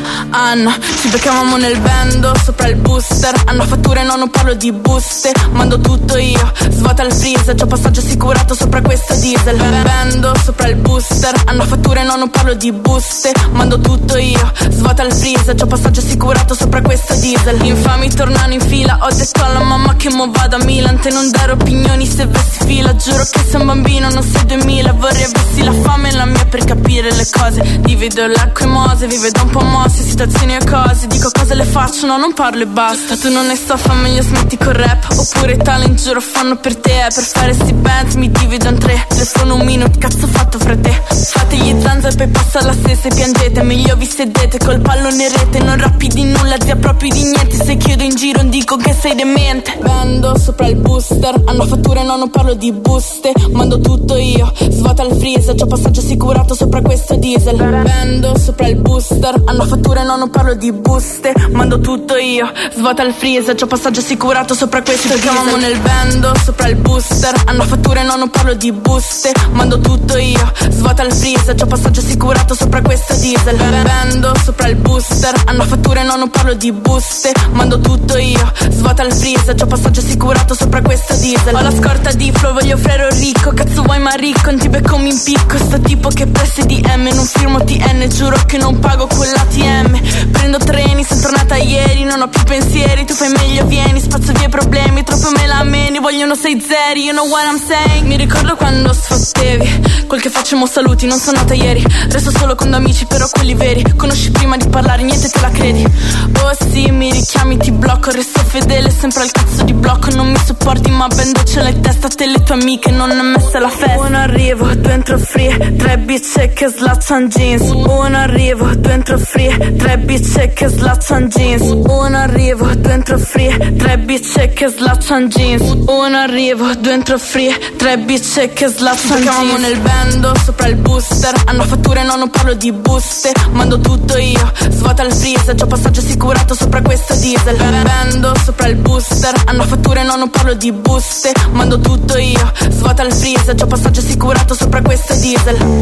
Anna, ci beccavamo nel bando sopra il booster. Hanno fatture, no, non parlo di buste. Mando tutto io, svuota il freezer. C'ho passaggio assicurato sopra questo diesel. Bando sopra il booster. Hanno fatture, no, non parlo di buste. Mando tutto io, svuota il freezer. C'ho passaggio assicurato sopra questo diesel. Infami tornano in fila. Ho detto alla mamma che mo vado a Milan. Te non dare opinioni se vessi fila. Giuro che sei un bambino, non sei duemila. Vorrei avessi la fame e la mia per capire le cose. Divido l'acqua e mose, vive da un po' mosse, situazioni e cose. Dico cose le faccio, no, non parlo e basta. Tu non ne so, fa meglio smetti col rap. Oppure talent, giuro fanno per te. Per fare sti bands mi divido in tre. Telefono un minuto, cazzo fatto fra te. Fate gli zanza e poi passa la stessa e piangete. Meglio vi sedete col pallone rete. Non rappi di nulla, zia proprio di niente. Se chiedo in giro dico che sei demente. Vendo sopra il booster. Hanno fatture, no, non parlo di buste. Mando tutto io, svuota il freezer. C'ho passaggio assicurato sopra questo diesel. Vendo sopra il booster. Hanno fatture, no, non parlo di buste. Mando tutto io, svuota il freezer. C'ho passaggio assicurato sopra questo diesel. Chiamamo nel bando sopra il booster. Hanno fatture, no, non parlo di buste. Mando tutto io, svuota il freezer. C'ho passaggio assicurato sopra questo diesel. Vendo sopra il booster. Hanno fatture, no, non parlo di buste. Mando tutto io, svuota il freezer. C'ho passaggio assicurato sopra questo diesel. Ho la scorta di flow, voglio frero ricco. Cazzo vuoi ma ricco, non ti becco mi impicco. Sto tipo che preste D M, non firmo T N. Giuro che non pago con l'A T M. Prendo treni, sono tornata ieri. Non ho più pensieri, tu fai meglio vieni. Spazzo via i problemi, troppo me la meni. Vogliono sei zeri, you know what I'm saying. Mi ricordo quando sfottevi. Quel che facciamo saluti, non sono nata ieri. Resto solo con amici, però quelli veri. Conosci prima di parlare, niente te la credi. Oh sì, mi richiami, ti blocco. Resto fedele, sempre al cazzo di blocco. Non mi sopporti, ma bendo ce l'hai testa. Te le tue amiche, non è messa la festa. Uno arrivo, due entro free. Tre bitch che slaccian jeans. Uno arrivo, due entro free. Tre bitch che slaccian jeans. Uno arrivo, due entro free. Tre bitch che slaccian jeans. Uno arrivo, due entro free. Tre bitch che slaccian jeans. Chiamamo nel bando sopra il booster. Hanno fatture, no, non parlo di buste. Mando tutto io, svuota il freezer. C'ho passaggio assicurato sopra questo diesel. Bando sopra il booster. Hanno fatture, no, non parlo di buste. Mando tutto io, svuota il freezer. C'ho passaggio assicurato sopra questo diesel.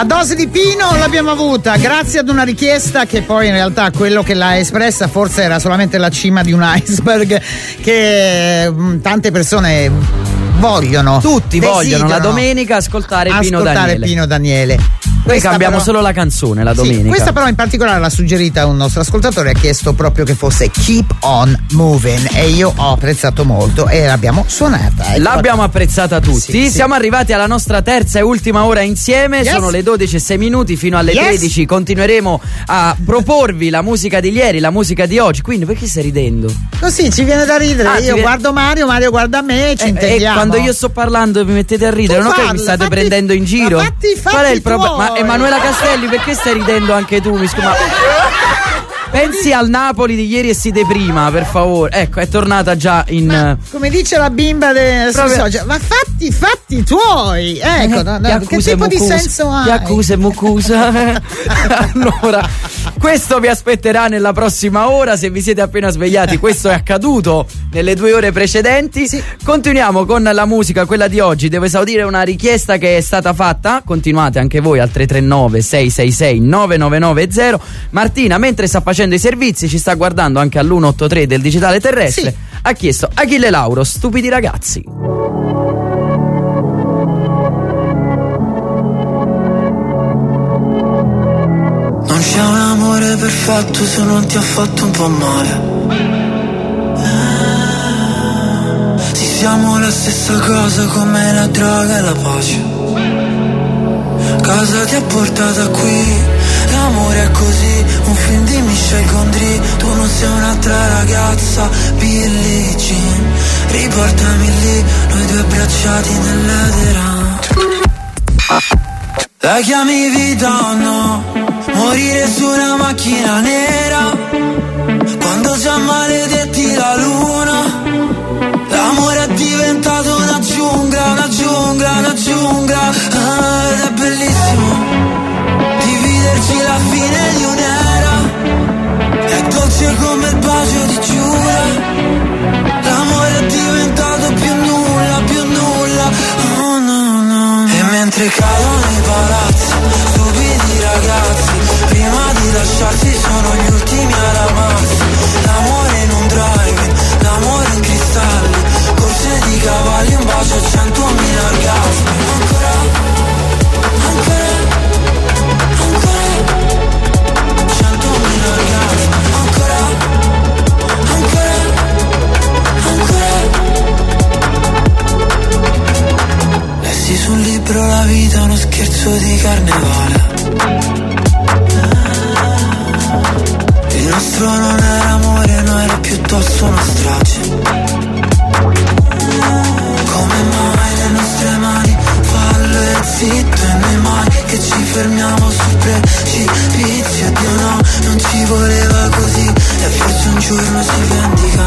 La dose di Pino l'abbiamo avuta grazie ad una richiesta che poi in realtà quello che l'ha espressa forse era solamente la cima di un iceberg che mh, tante persone vogliono. Tutti vogliono la domenica ascoltare Pino ascoltare Daniele. Pino Daniele. Noi Questa cambiamo però- solo la canzone la Sì, domenica. questa però in particolare l'ha suggerita un nostro ascoltatore, ha chiesto proprio che fosse Keep On Moving e io ho apprezzato molto e l'abbiamo suonata. Ecco. L'abbiamo apprezzata tutti. Sì, sì. Siamo arrivati alla nostra terza e ultima ora insieme. Yes. Sono le dodici e sei minuti fino alle Yes. tredici. Continueremo a proporvi la musica di ieri, la musica di oggi. Quindi perché stai ridendo? Così ci viene da ridere. Ah, ti io viene- guardo Mario, Mario guarda me, ci Eh, intendiamo. e quando io sto parlando vi mettete a ridere, Tu non che mi parla, state fatti- prendendo in giro? ma fatti- fatti Qual è il problema? Ma tuoi. Emanuela Castelli, perché stai ridendo anche tu? Mi scusa. Pensi al Napoli di ieri e si deprima, per favore. Ecco, è tornata già in. Come dice la bimba de- sui Proprio- social, ma fatti, fatti tuoi. Ecco, no, no, che Yakuza e tipo di Mukusa. senso ha? Yakuza e Mukusa. Allora, questo vi aspetterà nella prossima ora. Se vi siete appena svegliati, questo è accaduto nelle due ore precedenti. Continuiamo con la musica, quella di oggi. Devo esaudire una richiesta che è stata fatta. Continuate anche voi al tre tre nove sei sei sei nove nove nove zero. Martina, mentre sta facendo i servizi, ci sta guardando anche all'uno otto tre del digitale terrestre. Ha chiesto Achille Lauro, Stupidi ragazzi. Non c'è un amore perfetto se non ti ha fatto un po' male. Sì, siamo la stessa cosa come la droga e la pace. Cosa ti ha portata qui? L'amore è così, un film di Michel Gondry. Tu non sei un'altra ragazza, Billie Jean. Riportami lì, noi due abbracciati nell'edera. La chiami vita o no? Morire su una macchina nera quando già maledetti la luna. L'amore è diventato una giungla, una giungla, una giungla. Ah, ed è bellissimo dividerci la fine di un'era. È dolce come il bacio di Giura. L'amore è diventato più nulla, più nulla. Oh no, no. E mentre cadono i palazzi, stupidi ragazzi, prima di lasciarsi sono gli ultimi ad amarsi. L'amore in un drive, l'amore in cristalli, corse di cavalli, un bacio a centomila orgasmi. Ancora, ancora, ancora, centomila orgasmi. Ancora, ancora, ancora. Lessi sul libro La vita è uno scherzo di carnevale. Il nostro non era amore, no, era piuttosto una strage. Come mai le nostre mani fallo e zitto e noi mai che ci fermiamo sul precipizio. Dio no, non ci voleva così e forse un giorno si vendica.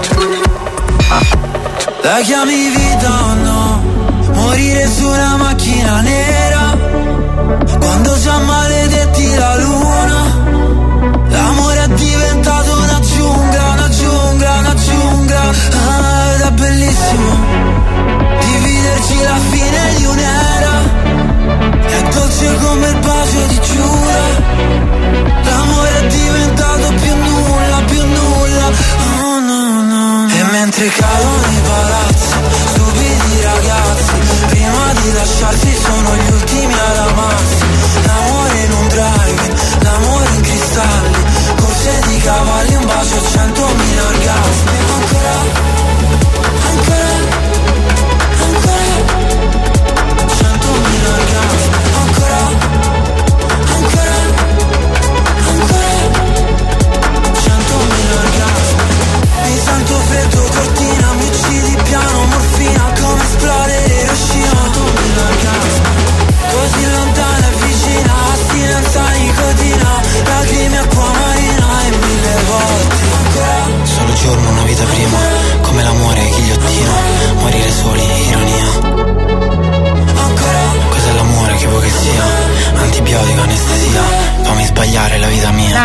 La chiami vita o no? Morire su una macchina nera quando già maledetti la luna. L'amore è diventato una giungla, una giungla, una giungla. Ah, ed è bellissimo dividerci la fine di un'era. È dolce come il bacio di Giura. L'amore è diventato più nulla, più nulla. Oh no, no. E mentre cadono i palazzi, stupidi ragazzi, prima di lasciarsi sono gli ultimi ad amarsi. L'amore in un drive, l'amore in cristalli, corse di cavalli, un bacio a centomila orgasmi. Ancora, ancora, ancora, centomila orgasmi. Ancora, ancora, ancora, centomila orgasmi. Mi sento freddo, cortina, mi uccidi piano, morfina, come esplodere Hiroshima. Centomila orgasmi. Così lontana e vicina, astinenza, nicotina, lacrime, acqua marina e mille volte.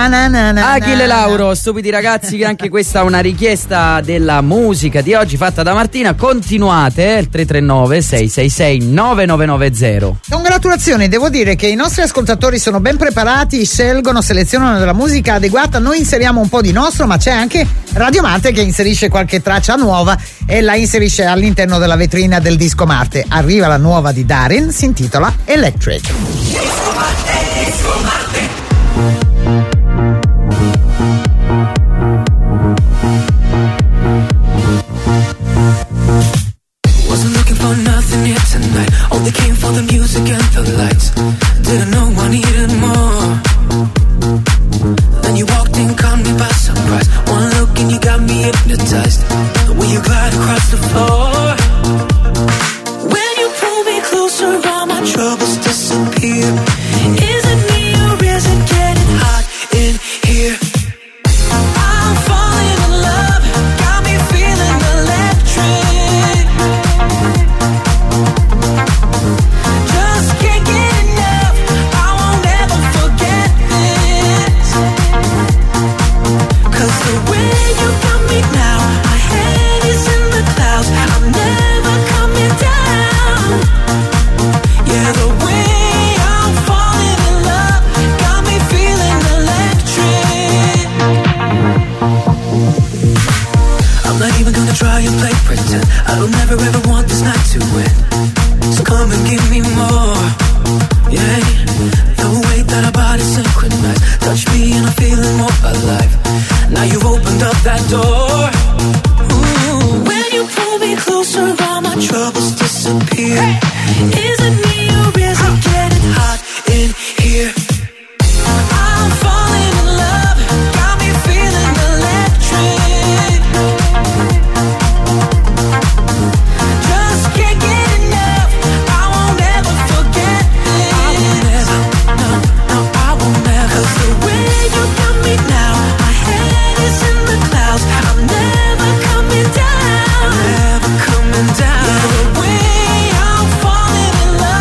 Na, na, na, na, Achille na, Lauro, stupidi ragazzi, che anche questa è una richiesta della musica di oggi fatta da Martina. Continuate, eh, il tre tre nove sei sei sei nove nove nove zero. Congratulazioni, devo dire che i nostri ascoltatori sono ben preparati, scelgono, selezionano della musica adeguata. Noi inseriamo un po' di nostro, ma c'è anche Radio Marte che inserisce qualche traccia nuova e la inserisce all'interno della vetrina del Disco Marte. Arriva la nuova di Darin, si intitola Electric. Disco Marte, Disco Marte. Wasn't looking for nothing here tonight. Only came for the music and the lights. Didn't know I needed more. Then you walked in, caught me by surprise. One look and you got me hypnotized. The way you glide across the floor. When you pull me closer, all my troubles disappear. Is it me or is it getting hot in here? I'm falling in love, got me feeling electric. Just can't get enough, I won't ever forget this. 'Cause the way you got me now, my head is in the clouds, I'm never coming down. Yeah, the way I'm falling in love got me feeling electric. I'm not even gonna try and play pretend. I don't ever ever want this night to end. So come and give me more. Yeah, the way that our bodies synchronize. Touch me and I'm feeling more alive. Now you've opened up that door. Ooh, when you pull me closer, all my troubles disappear. Is it me or is it getting hot in here? I'm falling in love, got me feeling electric. Just can't get enough, I won't ever forget this. I won't ever, no, no, I won't ever. 'Cause the way you got me now, my head is in the clouds, I'm never coming down. Never coming down. Yeah, the way I'm falling in love.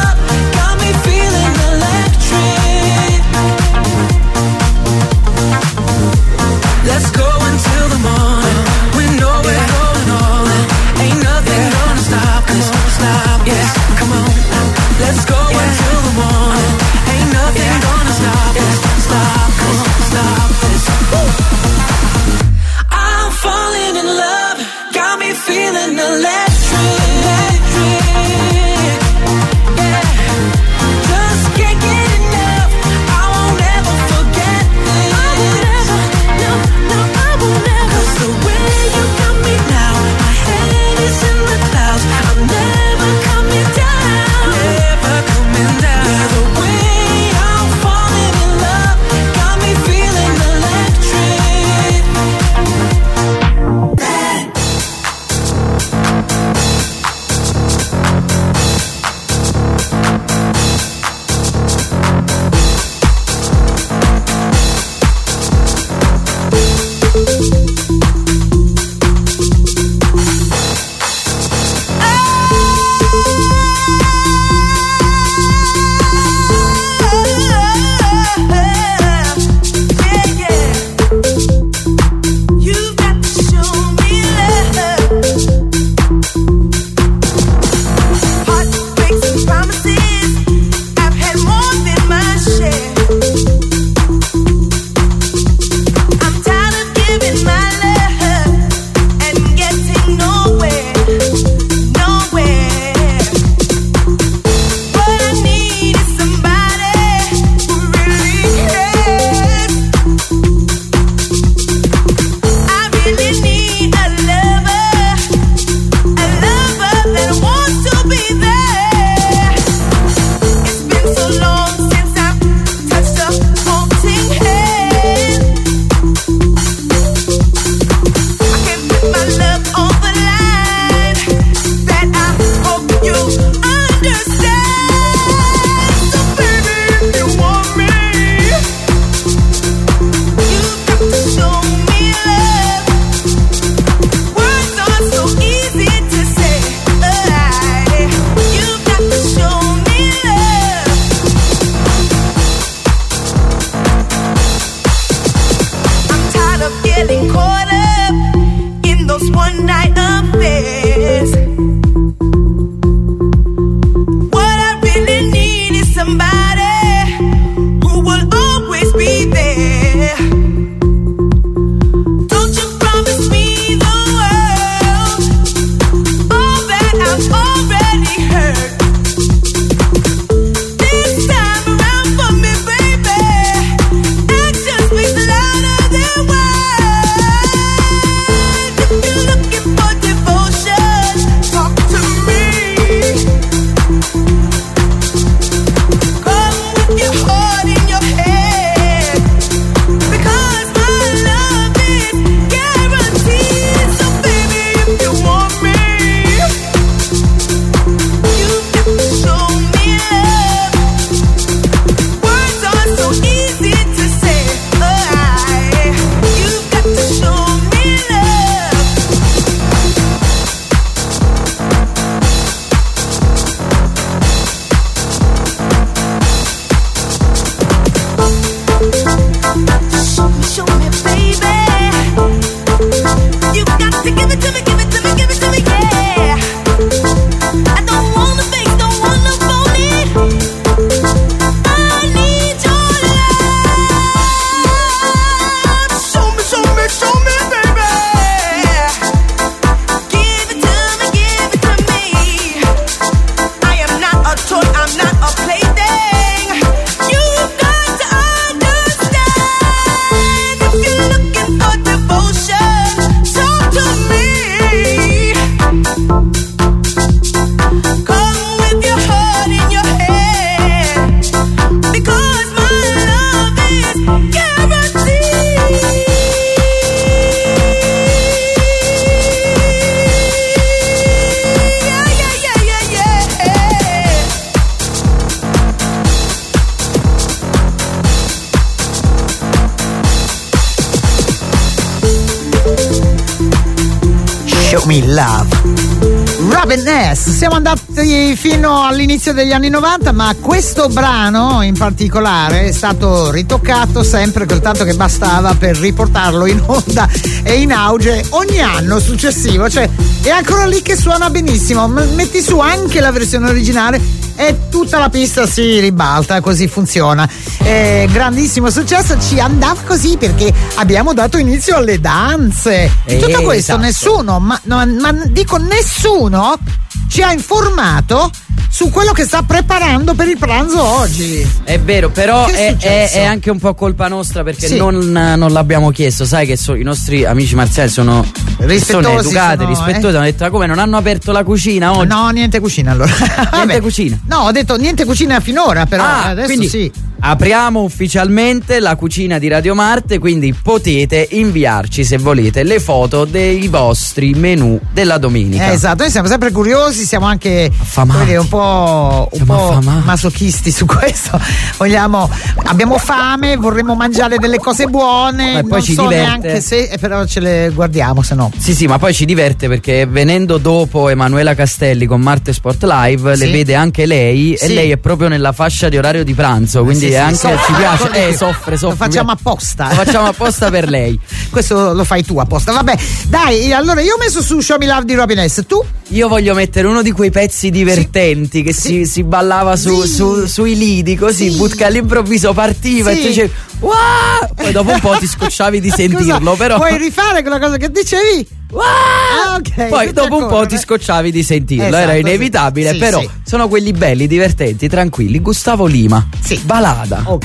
Me Love. Robin S. Siamo andati fino all'inizio degli anni novanta, ma questo brano in particolare è stato ritoccato sempre col tanto che bastava per riportarlo in onda e in auge ogni anno successivo, cioè è ancora lì che suona benissimo. Metti su anche la versione originale e tutta la pista si ribalta, così funziona. Eh, grandissimo successo, ci andava così perché abbiamo dato inizio alle danze. Eh, Tutto questo esatto. nessuno, ma, no, ma dico nessuno ci ha informato su quello che sta preparando per il pranzo oggi. È vero, però Che è è, è, successo? è anche un po' colpa nostra perché Sì. non, non l'abbiamo chiesto. Sai che so- i nostri amici marziali sono Rispettosi, persone educate, sono, rispettose. eh. Hanno detto: "Ma come non hanno aperto la cucina oggi?" No, niente cucina allora. Niente Vabbè. cucina. No, ho detto niente cucina finora, però Ah, adesso quindi sì. apriamo ufficialmente la cucina di Radio Marte, quindi potete inviarci, se volete, le foto dei vostri menù della domenica. Eh, esatto, noi siamo sempre curiosi, siamo anche Affamati. come dire, un po', un Siamo po' affamati. masochisti su questo. Vogliamo, abbiamo fame, vorremmo mangiare delle cose buone, Ma poi non ci so diverte. neanche se, eh, però ce le guardiamo, se no. Sì, sì, ma poi ci diverte perché venendo dopo Emanuela Castelli con Marte Sport Live, Sì. le vede anche lei e Sì. lei è proprio nella fascia di orario di pranzo, quindi Sì, sì, è anche soffre, ci piace, soffre. eh, soffre, soffre. Lo facciamo apposta. Lo facciamo apposta per lei. Questo lo fai tu apposta. Vabbè, dai, allora io ho messo su Show Me Love di Robin S. Tu? Io voglio mettere uno di quei pezzi divertenti che si, si ballava su, Sì. su- sui lidi, così, Sì. but- che all'improvviso partiva Sì. e tu dicevi "Wow!" Poi dopo un po' ti scocciavi di sentirlo, Scusa, però puoi rifare quella cosa che dicevi? Ah, ok. poi tutti dopo un po' ancora, ti eh. scocciavi di sentirlo, Esatto, era sì. inevitabile, Sì, però sì. sono quelli belli, divertenti, tranquilli. Gustavo Lima, Sì. Balada. Ok.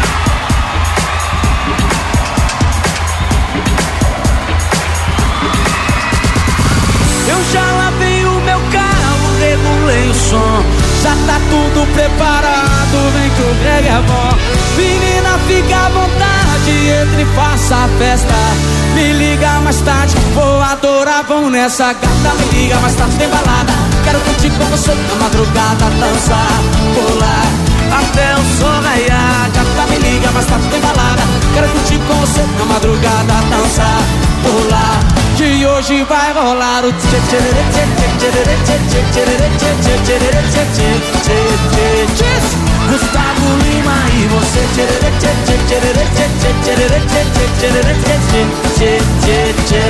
Eu já lavei o meu carro, regulei o som. Já tá tudo preparado, vem que o Greg é bom. Menina, fica à vontade, entre e faça a festa. Me liga mais tarde, vou adorar, vamos nessa gata. Me liga mais tarde, tem balada. Quero curtir com você na madrugada, dançar, pular até o sol raiar. Gata, me liga mais tarde, tem balada. Quero curtir com você na madrugada, dançar, pular. Que hoje vai rolar o tchê tchê tchê tchê tchê tchê tchê tchê tchê tchê tchê tchê tchê tchê. Gustavo Lima e você tchê tchê tchê tchê tchê tchê tchê tchê tchê tchê tchê tchê.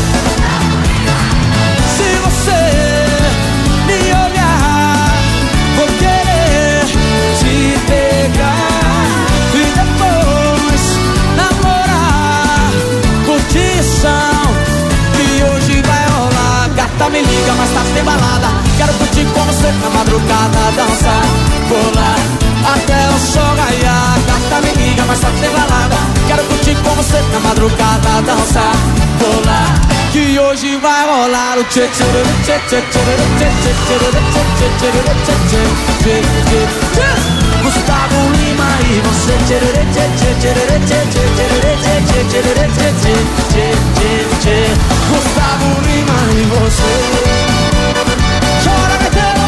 Se você me olhar, vou querer te pegar e depois namorar, curtição. E hoje vai rolar. Gata, me liga, mais tarde tem balada. Quero curtir com você na madrugada, dançar, pular até o sol raiar. Gata, me liga, mais tarde tem balada. Quero curtir com você na madrugada, dançar, pular. Que hoje vai rolar o tchê tchê tchê tchê tchê tchê tchê tchê tchê tchê tchê. Gustavo Lima e você tchê tchê tchê tchê tchê tchê tchê tchê tchê tchê tchê. Gustavo Lima e você. Chora, Betelo!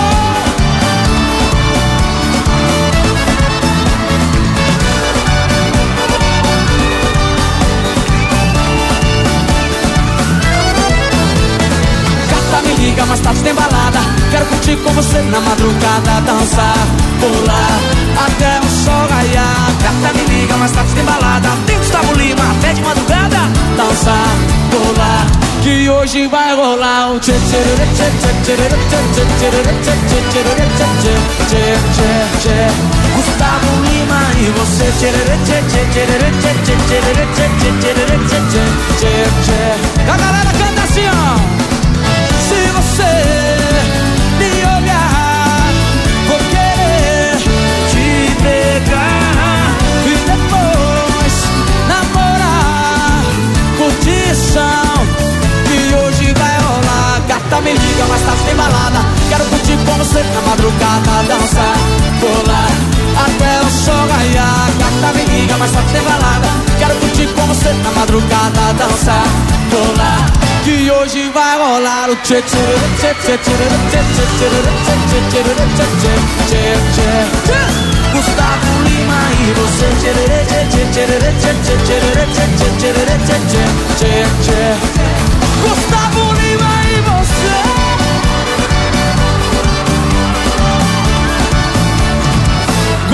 Gata, me liga, mais tarde tem balada. Quero curtir com você na madrugada, dançar, pular até o sol raiar. Gata, me liga, mais tarde tem balada. Tem Gustavo Lima até de madrugada, dançar, pular. Que hoje vai rolar o tchê tchê tchê tchê tchê tchê tchê tchê tchê tchê tchê tchê. Gustavo Lima e você tchê tchê tchê tchê tchê tchê tchê tchê tchê tchê. A galera canta assim, ó. Se você me olhar, vou querer te pegar e depois namorar, curtição. E hoje vai rolar. Gata, me liga, mais tarde tem balada. Quero curtir com você na madrugada, dançar, pular até o sol raiar. Gata, me liga, mais tarde tem balada. Quero curtir com você na madrugada, dançar, pular. Que hoje vai rolar o tchê tchê tchê tchê tchê tchê tchê tchê tchê tchê. Gustavo Lima e você tchê tchê tchê tchê tchê tchê tchê tchê tchê tchê. Gustavo Lima e você.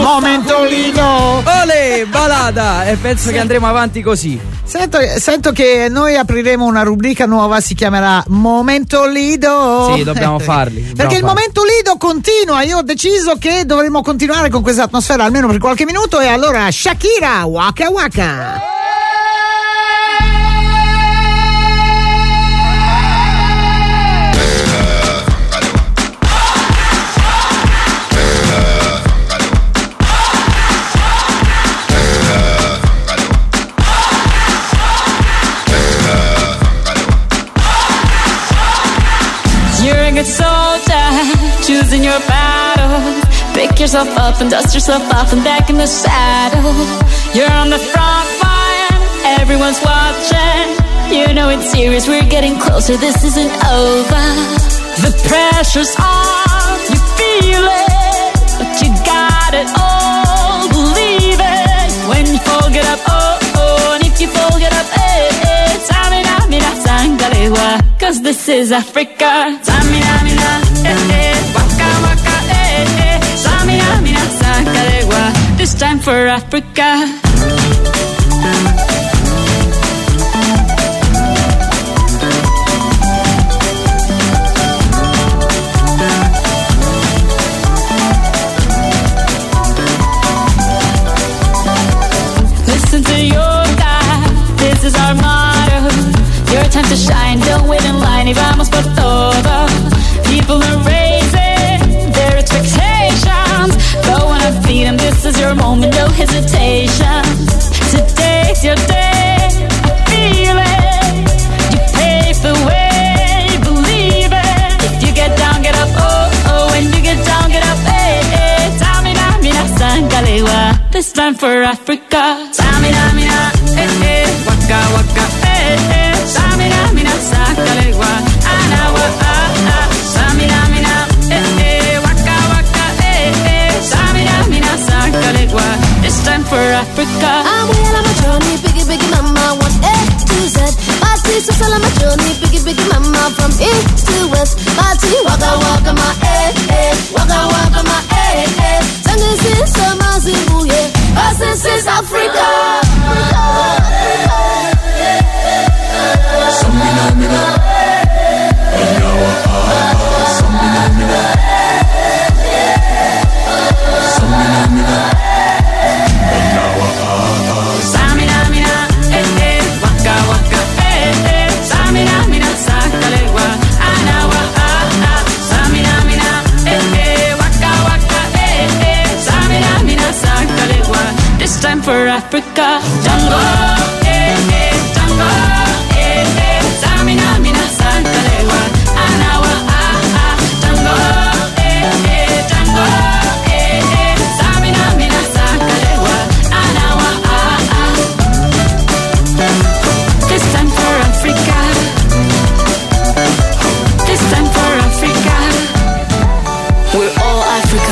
Momento Lido. Olè, balada. E penso che andremo avanti così. Sento, sento che noi apriremo una rubrica nuova, si chiamerà Momento Lido. Sì, dobbiamo farli. Perché dobbiamo il farli. Momento Lido continua. Io ho deciso che dovremmo continuare con questa atmosfera almeno per qualche minuto. E allora Shakira, Waka Waka. You're a good soldier, choosing your battle. Pick yourself up and dust yourself off and back in the saddle. You're on the front line, everyone's watching. You know it's serious, we're getting closer, this isn't over. The pressure's on, you feel it, but you got it all, believe it. When you fall, get up, oh, oh, and if you fall, get up, eh, eh. Samina, mina, sangalewa, cause this is Africa. Samina, mina, eh, eh, waka, waka, eh, eh. Samina, mina, sangalewa, this time for Africa. Listen to your God, this is our motto. Your time to shine, don't wait in line y vamos por todo. People are raising their expectations. Go on and feed them, this is your moment, no hesitation. Today's your day, feel it. You pave the way, believe it. If you get down, get up, oh, oh. When you get down, get up, eh, eh. Tamina, mina, sangalewa, this time for Africa. Tamina, mina, eh, eh. Waka, waka, eh, eh. Tamina, mina, sangalewa, anawa, ah, ah. Tamina, mina, eh, eh. Waka, waka, eh, eh. Tamina, mina, sangalewa, this time for Africa. I'm well on my journey, biggie, biggie, mama, one A to Z. My sister's all on my journey, biggie, biggie, mama, from east to west. My tea, waka, waka, my eh, eh. Waka, waka, my eh, eh. Sangin' since summer, Zimbabwe, yeah. This is Africa. Samina, mina, anawa, ah, ah. Samina, mina, Samina, mina, anawa, ah, ah. Samina, mina, eh, eh. Waka, waka, eh, eh. Samina, mina, sangalewa, anawa, ah, ah. Samina, mina, eh, eh. Waka, waka, eh, eh. Samina, mina, sangalewa, this time for Africa. Jungle, eh, eh. Jungle, eh, eh. Samina, mina, sangalewa, anawa, ah, ah. Jungle, eh, eh. Jungle, eh, eh. Samina, mina, sangalewa, anawa, ah, ah. This time for Africa. This time for Africa. We're all Africa.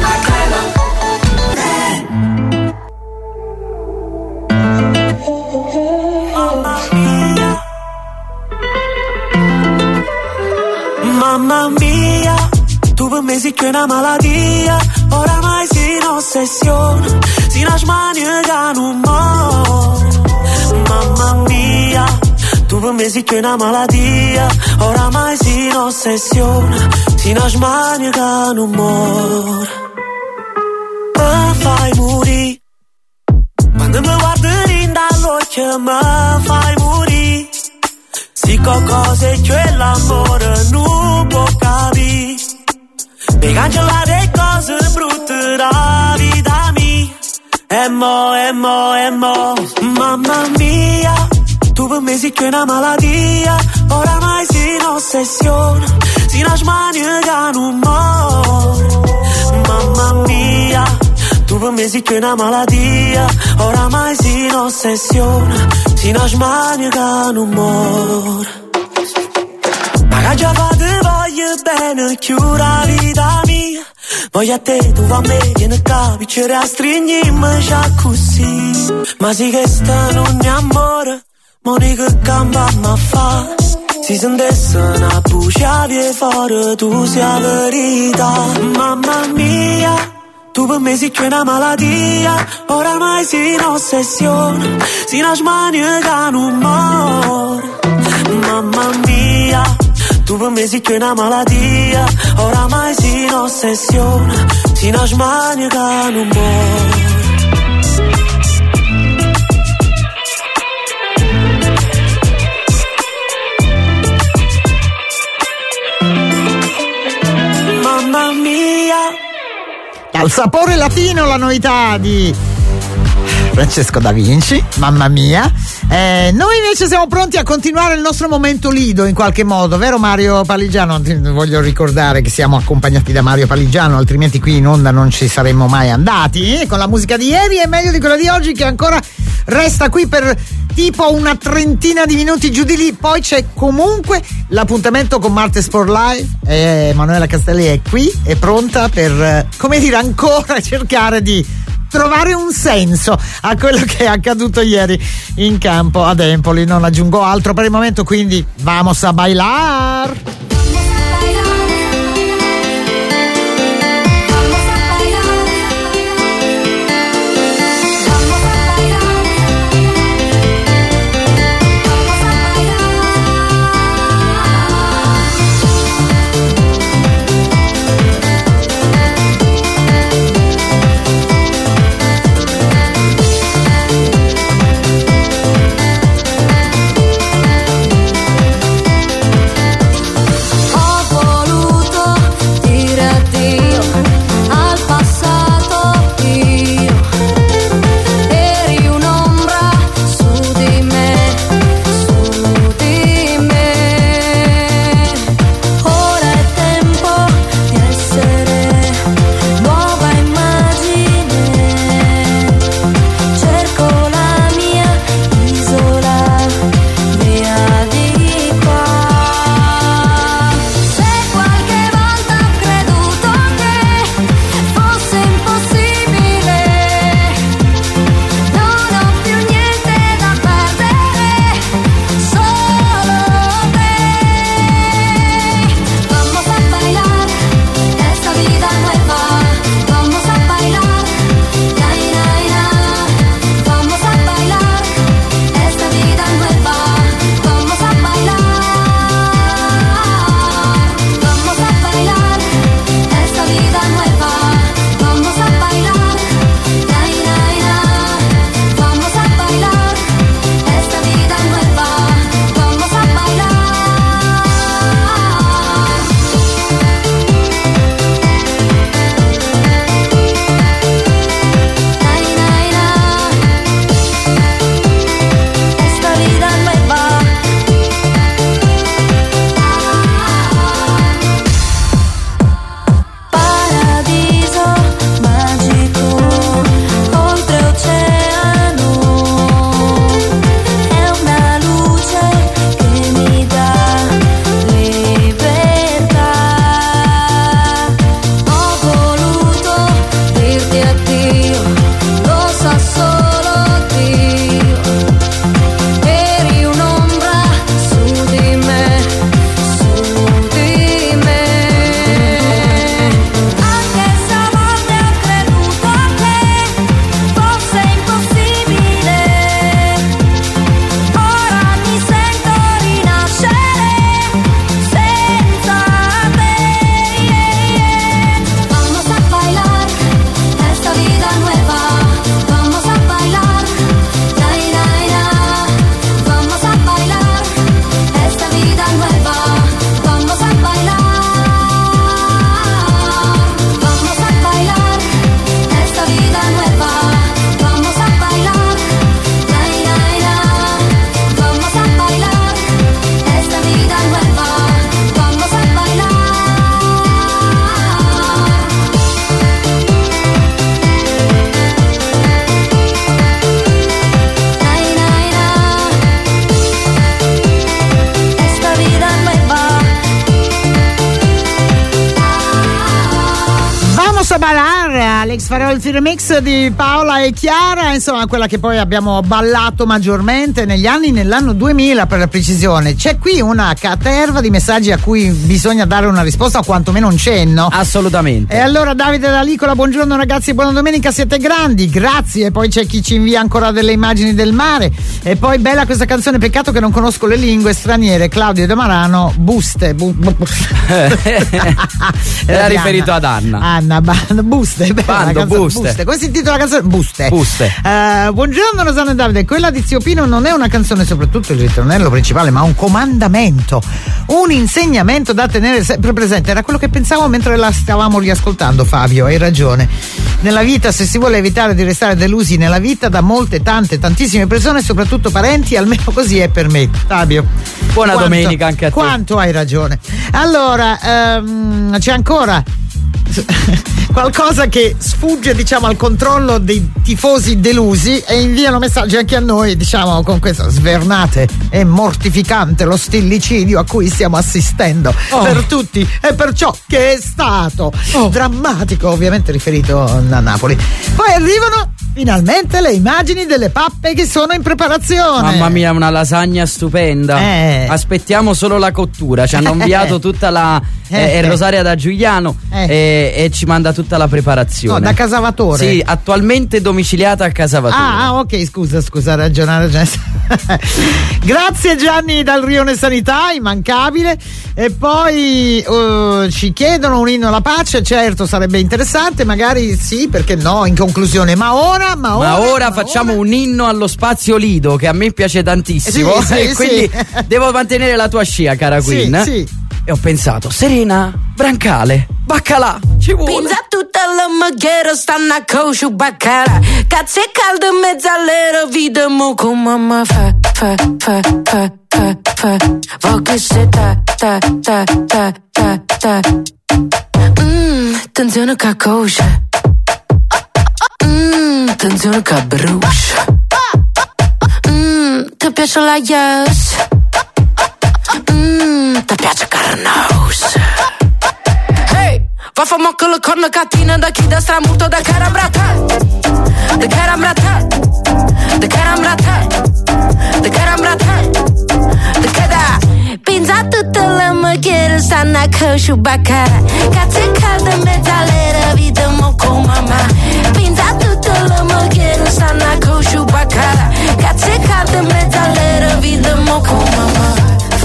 Mamma mia, tu per me sei che una malattia, oramai si in ossessione, si nasce maniaca non muore. Mamma mia, tu per me sei che una malattia, oramai si in ossessione, si nasce maniaca non muore. Mi fai morire, quando mi guardi dall'occhio mi fai morire. Si qualcosa è quell'amore non può capire, per cancellare le cose brutte da vita mia. E mo, e mo, e mo, mamma mia, tu per me sei che una malattia, oramai si in ossessione, si nasce maniaca non muore. Mamma mia, tu per me sei che una malattia, oramai si in ossessione, si nasce maniaca non muore. Ma già fate voglio bene, chiura vita mia, voglio a te, tu a me, vieni qua, piccere a stringimmi già così. Ma sì che sta non è amore, Monica gamba ma fa, si sentesse una buccia via fuori, tu sia verità. Mamma mia, Tu per me sei più una malattia, oramai si ossessiona, si una smania che non muore. Mamma mia, tu per me sei più una malattia, oramai si ossessiona, si una smania che non muore. Mamma mia. Al sapore latino, la novità di Francesco Da Vinci, mamma mia. Eh, noi invece siamo pronti a continuare il nostro momento Lido in qualche modo, vero Mario Paligiano? Ti voglio ricordare che siamo accompagnati da Mario Paligiano, altrimenti qui in onda non ci saremmo mai andati. E con la musica di ieri è meglio di quella di oggi, che ancora resta qui per tipo una trentina di minuti giù di lì. Poi c'è comunque l'appuntamento con Marte Sport Live e Emanuela Castelli è qui, è pronta per, come dire, ancora cercare di trovare un senso a quello che è accaduto ieri in campo ad Empoli. Non aggiungo altro per il momento, quindi vamos a bailar. Alex, farò il remix di Paola e Chiara, insomma quella che poi abbiamo ballato maggiormente negli anni, nell'anno duemila per la precisione. C'è qui una caterva di messaggi a cui bisogna dare una risposta o quantomeno un cenno. Assolutamente. E allora Davide D'Alicola, buongiorno ragazzi, buona domenica, siete grandi, grazie. E poi c'è chi ci invia ancora delle immagini del mare. E poi bella questa canzone, peccato che non conosco le lingue straniere. Claudio De Marano, buste. Bu, bu, bu. Era riferito ad Anna. Anna, bando, buste. Beh, Bando, canzone, buste. buste. Come si intitola la canzone? Buste. Buste. Uh, buongiorno Rosanna e Davide, quella di Zio Pino non è una canzone soprattutto il ritornello principale, ma un comandamento, un insegnamento da tenere sempre presente. Era quello che pensavo mentre la stavamo riascoltando, Fabio, hai ragione. Nella vita, se si vuole evitare di restare delusi nella vita da molte, tante, tantissime persone, soprattutto parenti, almeno così è per me. Fabio, buona quanto, domenica anche a te. Quanto hai ragione. Allora, um, c'è ancora qualcosa che sfugge, diciamo, al controllo dei tifosi delusi e inviano messaggi anche a noi, diciamo, con questo svernate e mortificante lo stillicidio a cui stiamo assistendo oh. per tutti e per ciò che è stato oh. drammatico, ovviamente riferito a Napoli. Poi arrivano finalmente le immagini delle pappe che sono in preparazione. Mamma mia, una lasagna stupenda. Eh. Aspettiamo solo la cottura. Ci hanno inviato tutta la eh, Eh, eh, Rosaria da Giuliano Eh. e, e ci manda tutta la preparazione. No, da Casavatore. Sì, attualmente domiciliata a Casavatore. Ah, ah, ok, scusa, scusa, ha ragione, ha ragione. Grazie Gianni dal Rione Sanità, immancabile. E poi uh, ci chiedono un inno alla pace, certo, sarebbe interessante, magari sì, perché no, in conclusione. Ma ora, ma ora, Ma ora ma facciamo ora... un inno allo spazio Lido che a me piace tantissimo. Sì, sì, e quindi sì. devo mantenere la tua scia, cara Queen. Sì, sì. E ho pensato, Serena, Brancale, baccalà, ci vuole. Pinza tutta la maghiera, stanno a coscio baccara. Cazzo è caldo in mezzo all'era, vediamo come mamma fa, fa, fa, fa, fa, fa. Voglio se ta, ta, ta, ta, ta, ta. Mmm, attenzione che coscia. Mmm, attenzione che brucia. Mmm, ti piace la yes? Mmm, ti piace carnosa. Hey, va fa mo con le corna cattina da chi da stramuto da carambrata. Da carambrata. Da carambrata. Da carambrata. Da cada. Pinza tutta la maghiera, stanno a coscio baccara. Cazzo è caldo in mezzo all'era, vita mo con mamma. Pinza tutta la maghiera, stanno a coscio baccara. Cazzo è caldo in mezzo all'era, vita mo con mamma.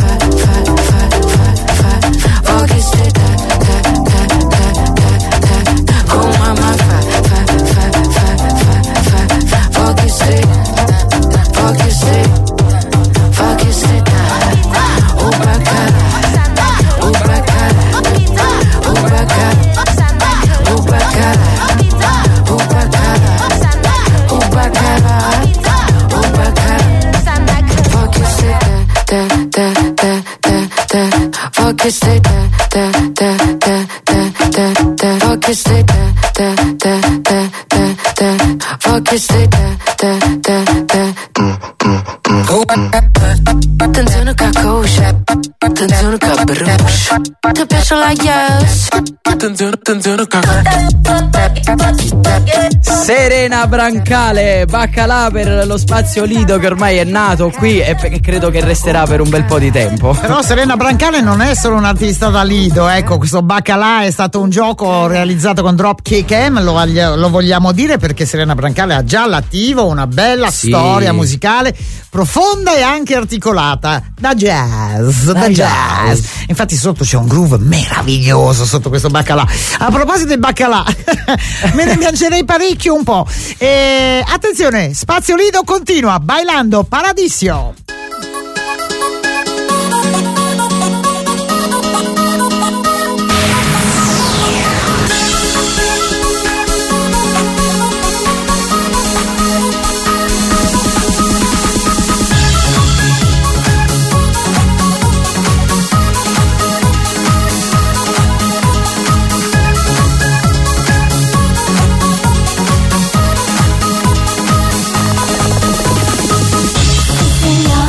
Voglio stare da, da, da, da, da, da. Con mamma fa, fa, fa, fa, fa, fa, fa. Voglio stare, voglio stare, voglio stare da. Oh bacala, oh bacala, oh bacala, oh bacala, oh bacala, oh bacala, oh bacala. Voglio stare da, da, da, da, da. Voglio stare da, da, da, da, da, da. Voglio stare da, da, da, da, da, da. Voglio stare da, da, da, da. Attenzione che coscia, attenzione che brucia. Ti piace la yes? Attenzione, attenzione che Serena Brancale, baccalà per lo spazio Lido che ormai è nato qui e che credo che resterà per un bel po' di tempo. Però Serena Brancale non è solo un artista da Lido, ecco, questo baccalà è stato un gioco realizzato con Dropkick M, lo, lo vogliamo dire perché Serena Brancale ha già all'attivo una bella Sì. storia musicale profonda e anche articolata da jazz, da, Da jazz. jazz. Infatti sotto c'è un groove meraviglioso sotto questo baccalà. A proposito del baccalà, me ne piacerei parecchio un po'. E attenzione, Spazio Lido continua bailando Paradisio. Señor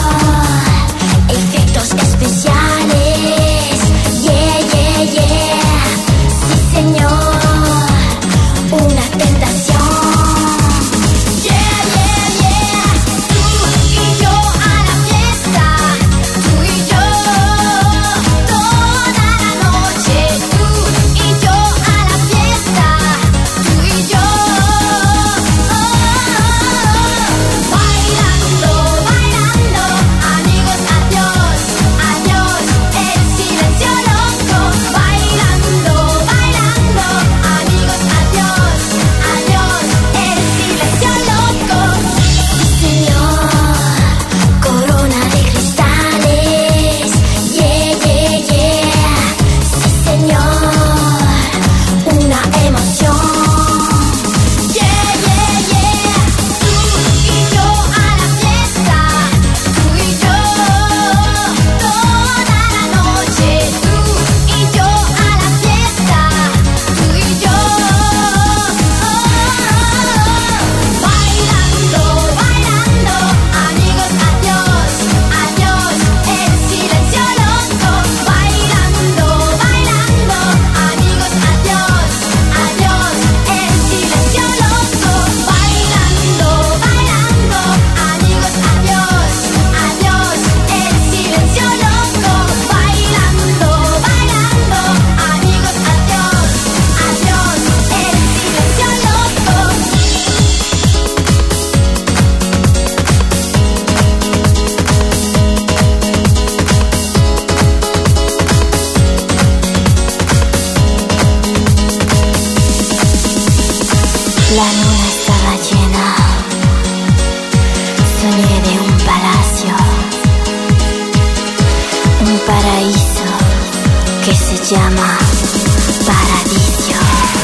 paraíso que se llama Paradiso.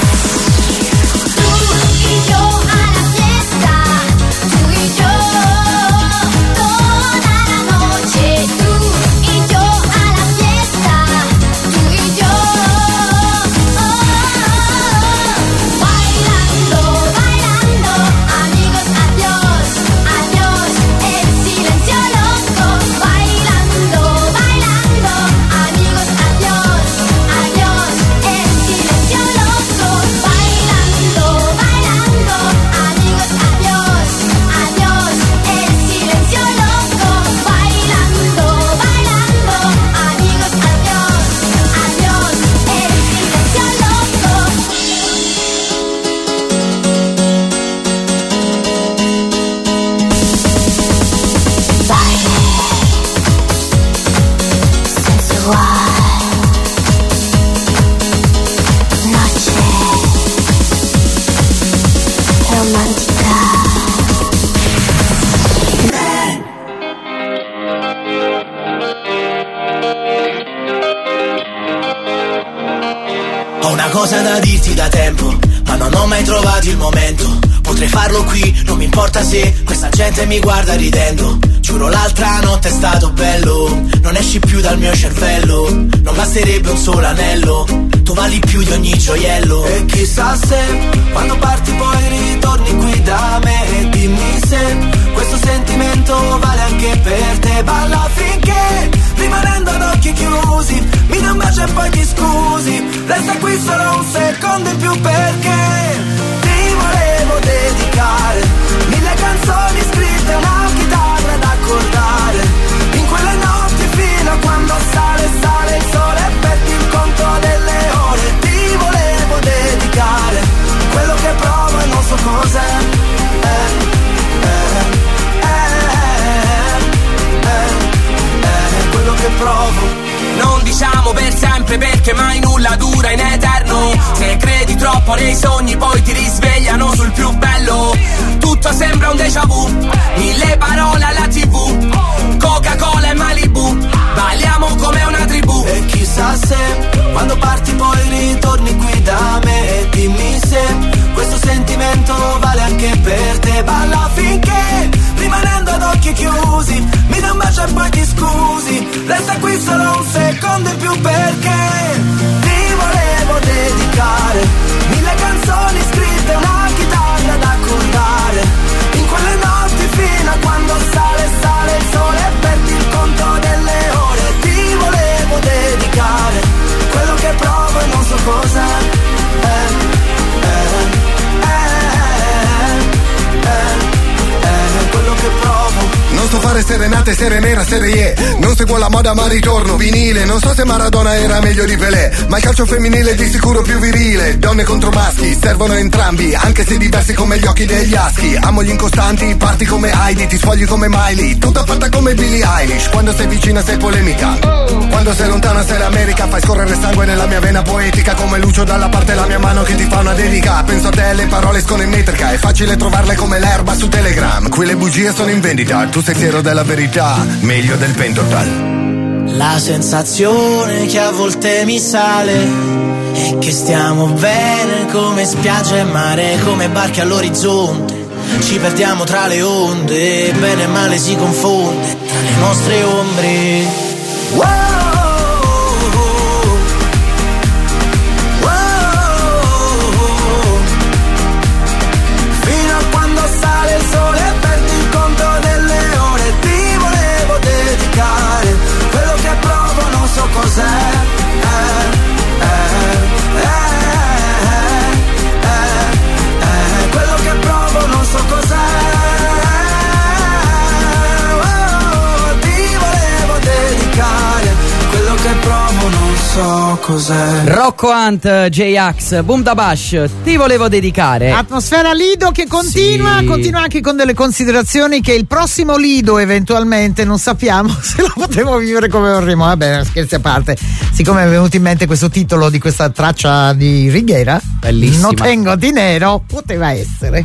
Tú y yo a la fiesta, tú y yo toda la noche. Tú y yo a la fiesta, tú y yo bailando, bailando, amigos, adiós, adiós, el silencio loco. Bailando, bailando, amigos, adiós, adiós, el silencio loco. Bailando, bailando, amigos, adiós, adiós, el silencio loco. Bailando, bailando, amigos, adiós, adiós, el silencio loco. Baile sensual, noche romántica. Ho una cosa da dirti da tempo, ma non ho mai trovato il momento. Potrei farlo qui, non mi importa se questa gente mi guarda ridendo. Giuro l'altra notte è stato bello, non esci più dal mio cervello. Non basterebbe un solo anello, tu vali più di ogni gioiello. E chissà se quando parti poi ritorni qui da me. E dimmi se questo sentimento vale anche per te. Balla finché, rimanendo ad occhi chiusi, mi dai un bacio e poi ti scusi. Resta qui solo un secondo in più perché ti volevo dedicare mille canzoni scritte, una chitarra da accordare. In quelle notti fino a quando sale, sale il sole e perdi il conto delle ore. Ti volevo dedicare quello che provo e non so cos'è. Eh, eh, eh, eh, eh, quello che provo. Non diciamo per sempre perché mai nulla dura in eterno. Se credi troppo nei sogni poi ti risvegliano sul più bello. Tutto sembra un déjà vu, mille parole alla tv, Coca-Cola e Malibu, balliamo come una tribù. E chissà se quando parti poi ritorni qui da me. E dimmi se questo sentimento vale anche per te. Balla finché, rimanendo ad occhi chiusi, mi dai un bacio e poi ti scusi. Resta qui solo un secondo in più perché ti volevo dedicare mille canzoni scritte, una chitarra da accordare. In quelle notti fino a quando sale, sale il sole e perdi il conto delle ore. Ti volevo dedicare quello che provo e non so cos'è. Eh, eh, eh, eh, eh, quello che provo. Non so fare serenate, serie nera, serie E. Non seguo la moda ma ritorno vinile. Non so se Maradona era meglio di Pelé, ma il calcio femminile è di sicuro più virile. Donne contro maschi, servono entrambi, anche se diversi come gli occhi degli aschi. Amo gli incostanti, parti come Heidi, ti sfogli come Miley. Tutta fatta come Billie Eilish. Quando sei vicina sei polemica, quando sei lontana sei l'America. Fai scorrere sangue nella mia vena poetica, come Lucio dalla parte la mia mano che ti fa una dedica. Penso a te, le parole escono in metrica, è facile trovarle come l'erba su Telegram. Qui le bugie sono in vendita, tu sei fiero della verità, meglio del Pentotal. La sensazione che a volte mi sale è che stiamo bene come spiaggia e mare, come barche all'orizzonte. Ci perdiamo tra le onde, bene e male si confonde tra le nostre ombre. Wow! Cos'è? Eh, eh, eh, eh, eh, quello che provo non so cos'è. Oh, ti volevo dedicare quello che provo non so cos'è. Rocco Hunt, J-Ax, Boom Da Bash, ti volevo dedicare. Atmosfera Lido che continua, Sì. continua anche con delle considerazioni che il prossimo Lido eventualmente non sappiamo se lo potremo vivere come vorremmo. Vabbè, scherzi a parte, siccome mi è venuto in mente questo titolo di questa traccia di Righiera, bellissima, No tengo dinero, poteva essere.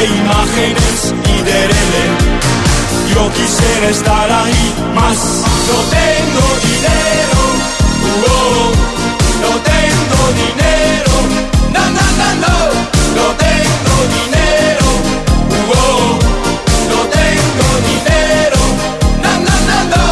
imágenes y derele. Yo quisiera estar ahí, más no tengo dinero. Oh, no tengo dinero. No, no, no, no. No tengo dinero. Oh, no tengo dinero. No, no, no, no.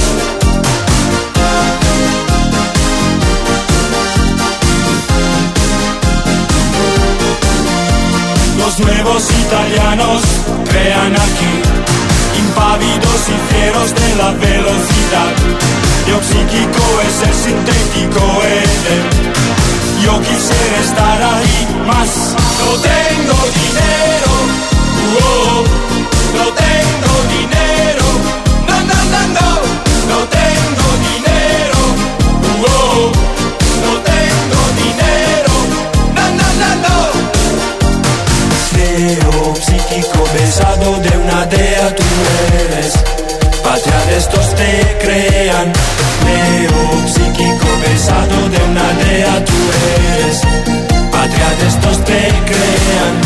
Los nuevos italianos crean aquí, impávidos y fieros de la velocidad. Yo psíquico es el sintético Eden. Yo quisiera estar ahí, más no tengo dinero. Oh, no tengo dinero. No, no, no, no. No tengo dinero. Oh, no tengo dinero. No, no, no, no. Neo psíquico besado de una dea tú eres. Patria de estos te crean. Neo psíquico besado de una dea tú eres. Patria de estos te crean.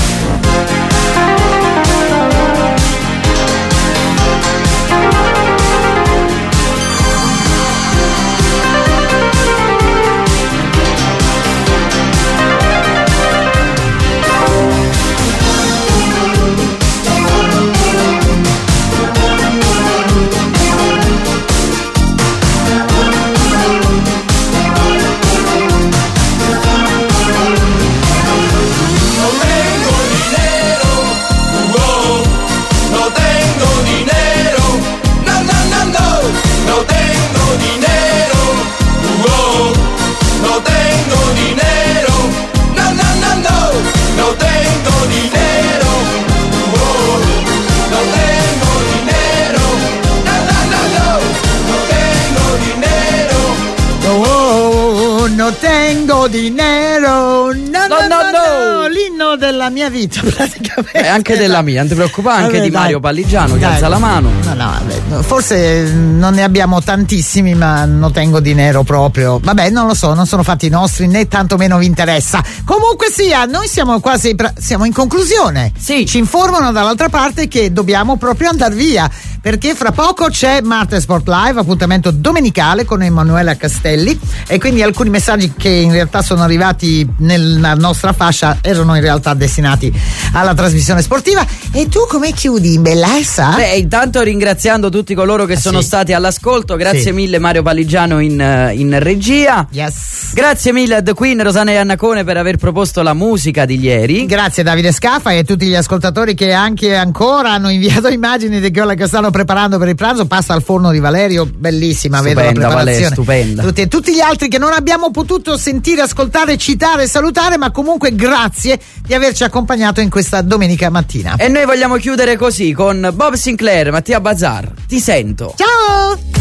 Tengo dinero, no, no, no, no, no, l'inno della mia vita praticamente. E anche della mia, non ti preoccupare, anche Vabbè, di dai. Mario Palligiano che Dai. alza la mano. No, no, vabbè, forse non ne abbiamo tantissimi, ma non tengo dinero proprio. Vabbè, non lo so, non sono fatti nostri, né tantomeno vi interessa. Comunque sia, noi siamo quasi, pra- siamo in conclusione. Sì. Ci informano dall'altra parte che dobbiamo proprio andare via, perché fra poco c'è Marte Sport Live, appuntamento domenicale con Emanuela Castelli, e quindi alcuni messaggi che in realtà sono arrivati nella nostra fascia erano in realtà destinati alla trasmissione sportiva. E tu come chiudi, in bellezza? Beh, intanto ringraziando tutti coloro che Ah, sono sì. stati all'ascolto, grazie Sì. mille Mario Palligiano in, eh, in regia. Yes. Grazie mille a The Queen, Rosanna Iannacone per aver proposto la musica di ieri. Grazie Davide Scaffa e a tutti gli ascoltatori che anche ancora hanno inviato immagini di quella che stanno preparando per il pranzo. Pasta al forno di Valerio, bellissima, vedo la Stupenda, preparazione. Vale, stupenda. Tutti, e tutti gli altri che non abbiamo potuto sentire, ascoltare, citare, salutare, ma comunque grazie di averci accompagnato in questa domenica mattina. E noi vogliamo chiudere così con Bob Sinclair, Mattia Bazar. Ti sento. Ciao!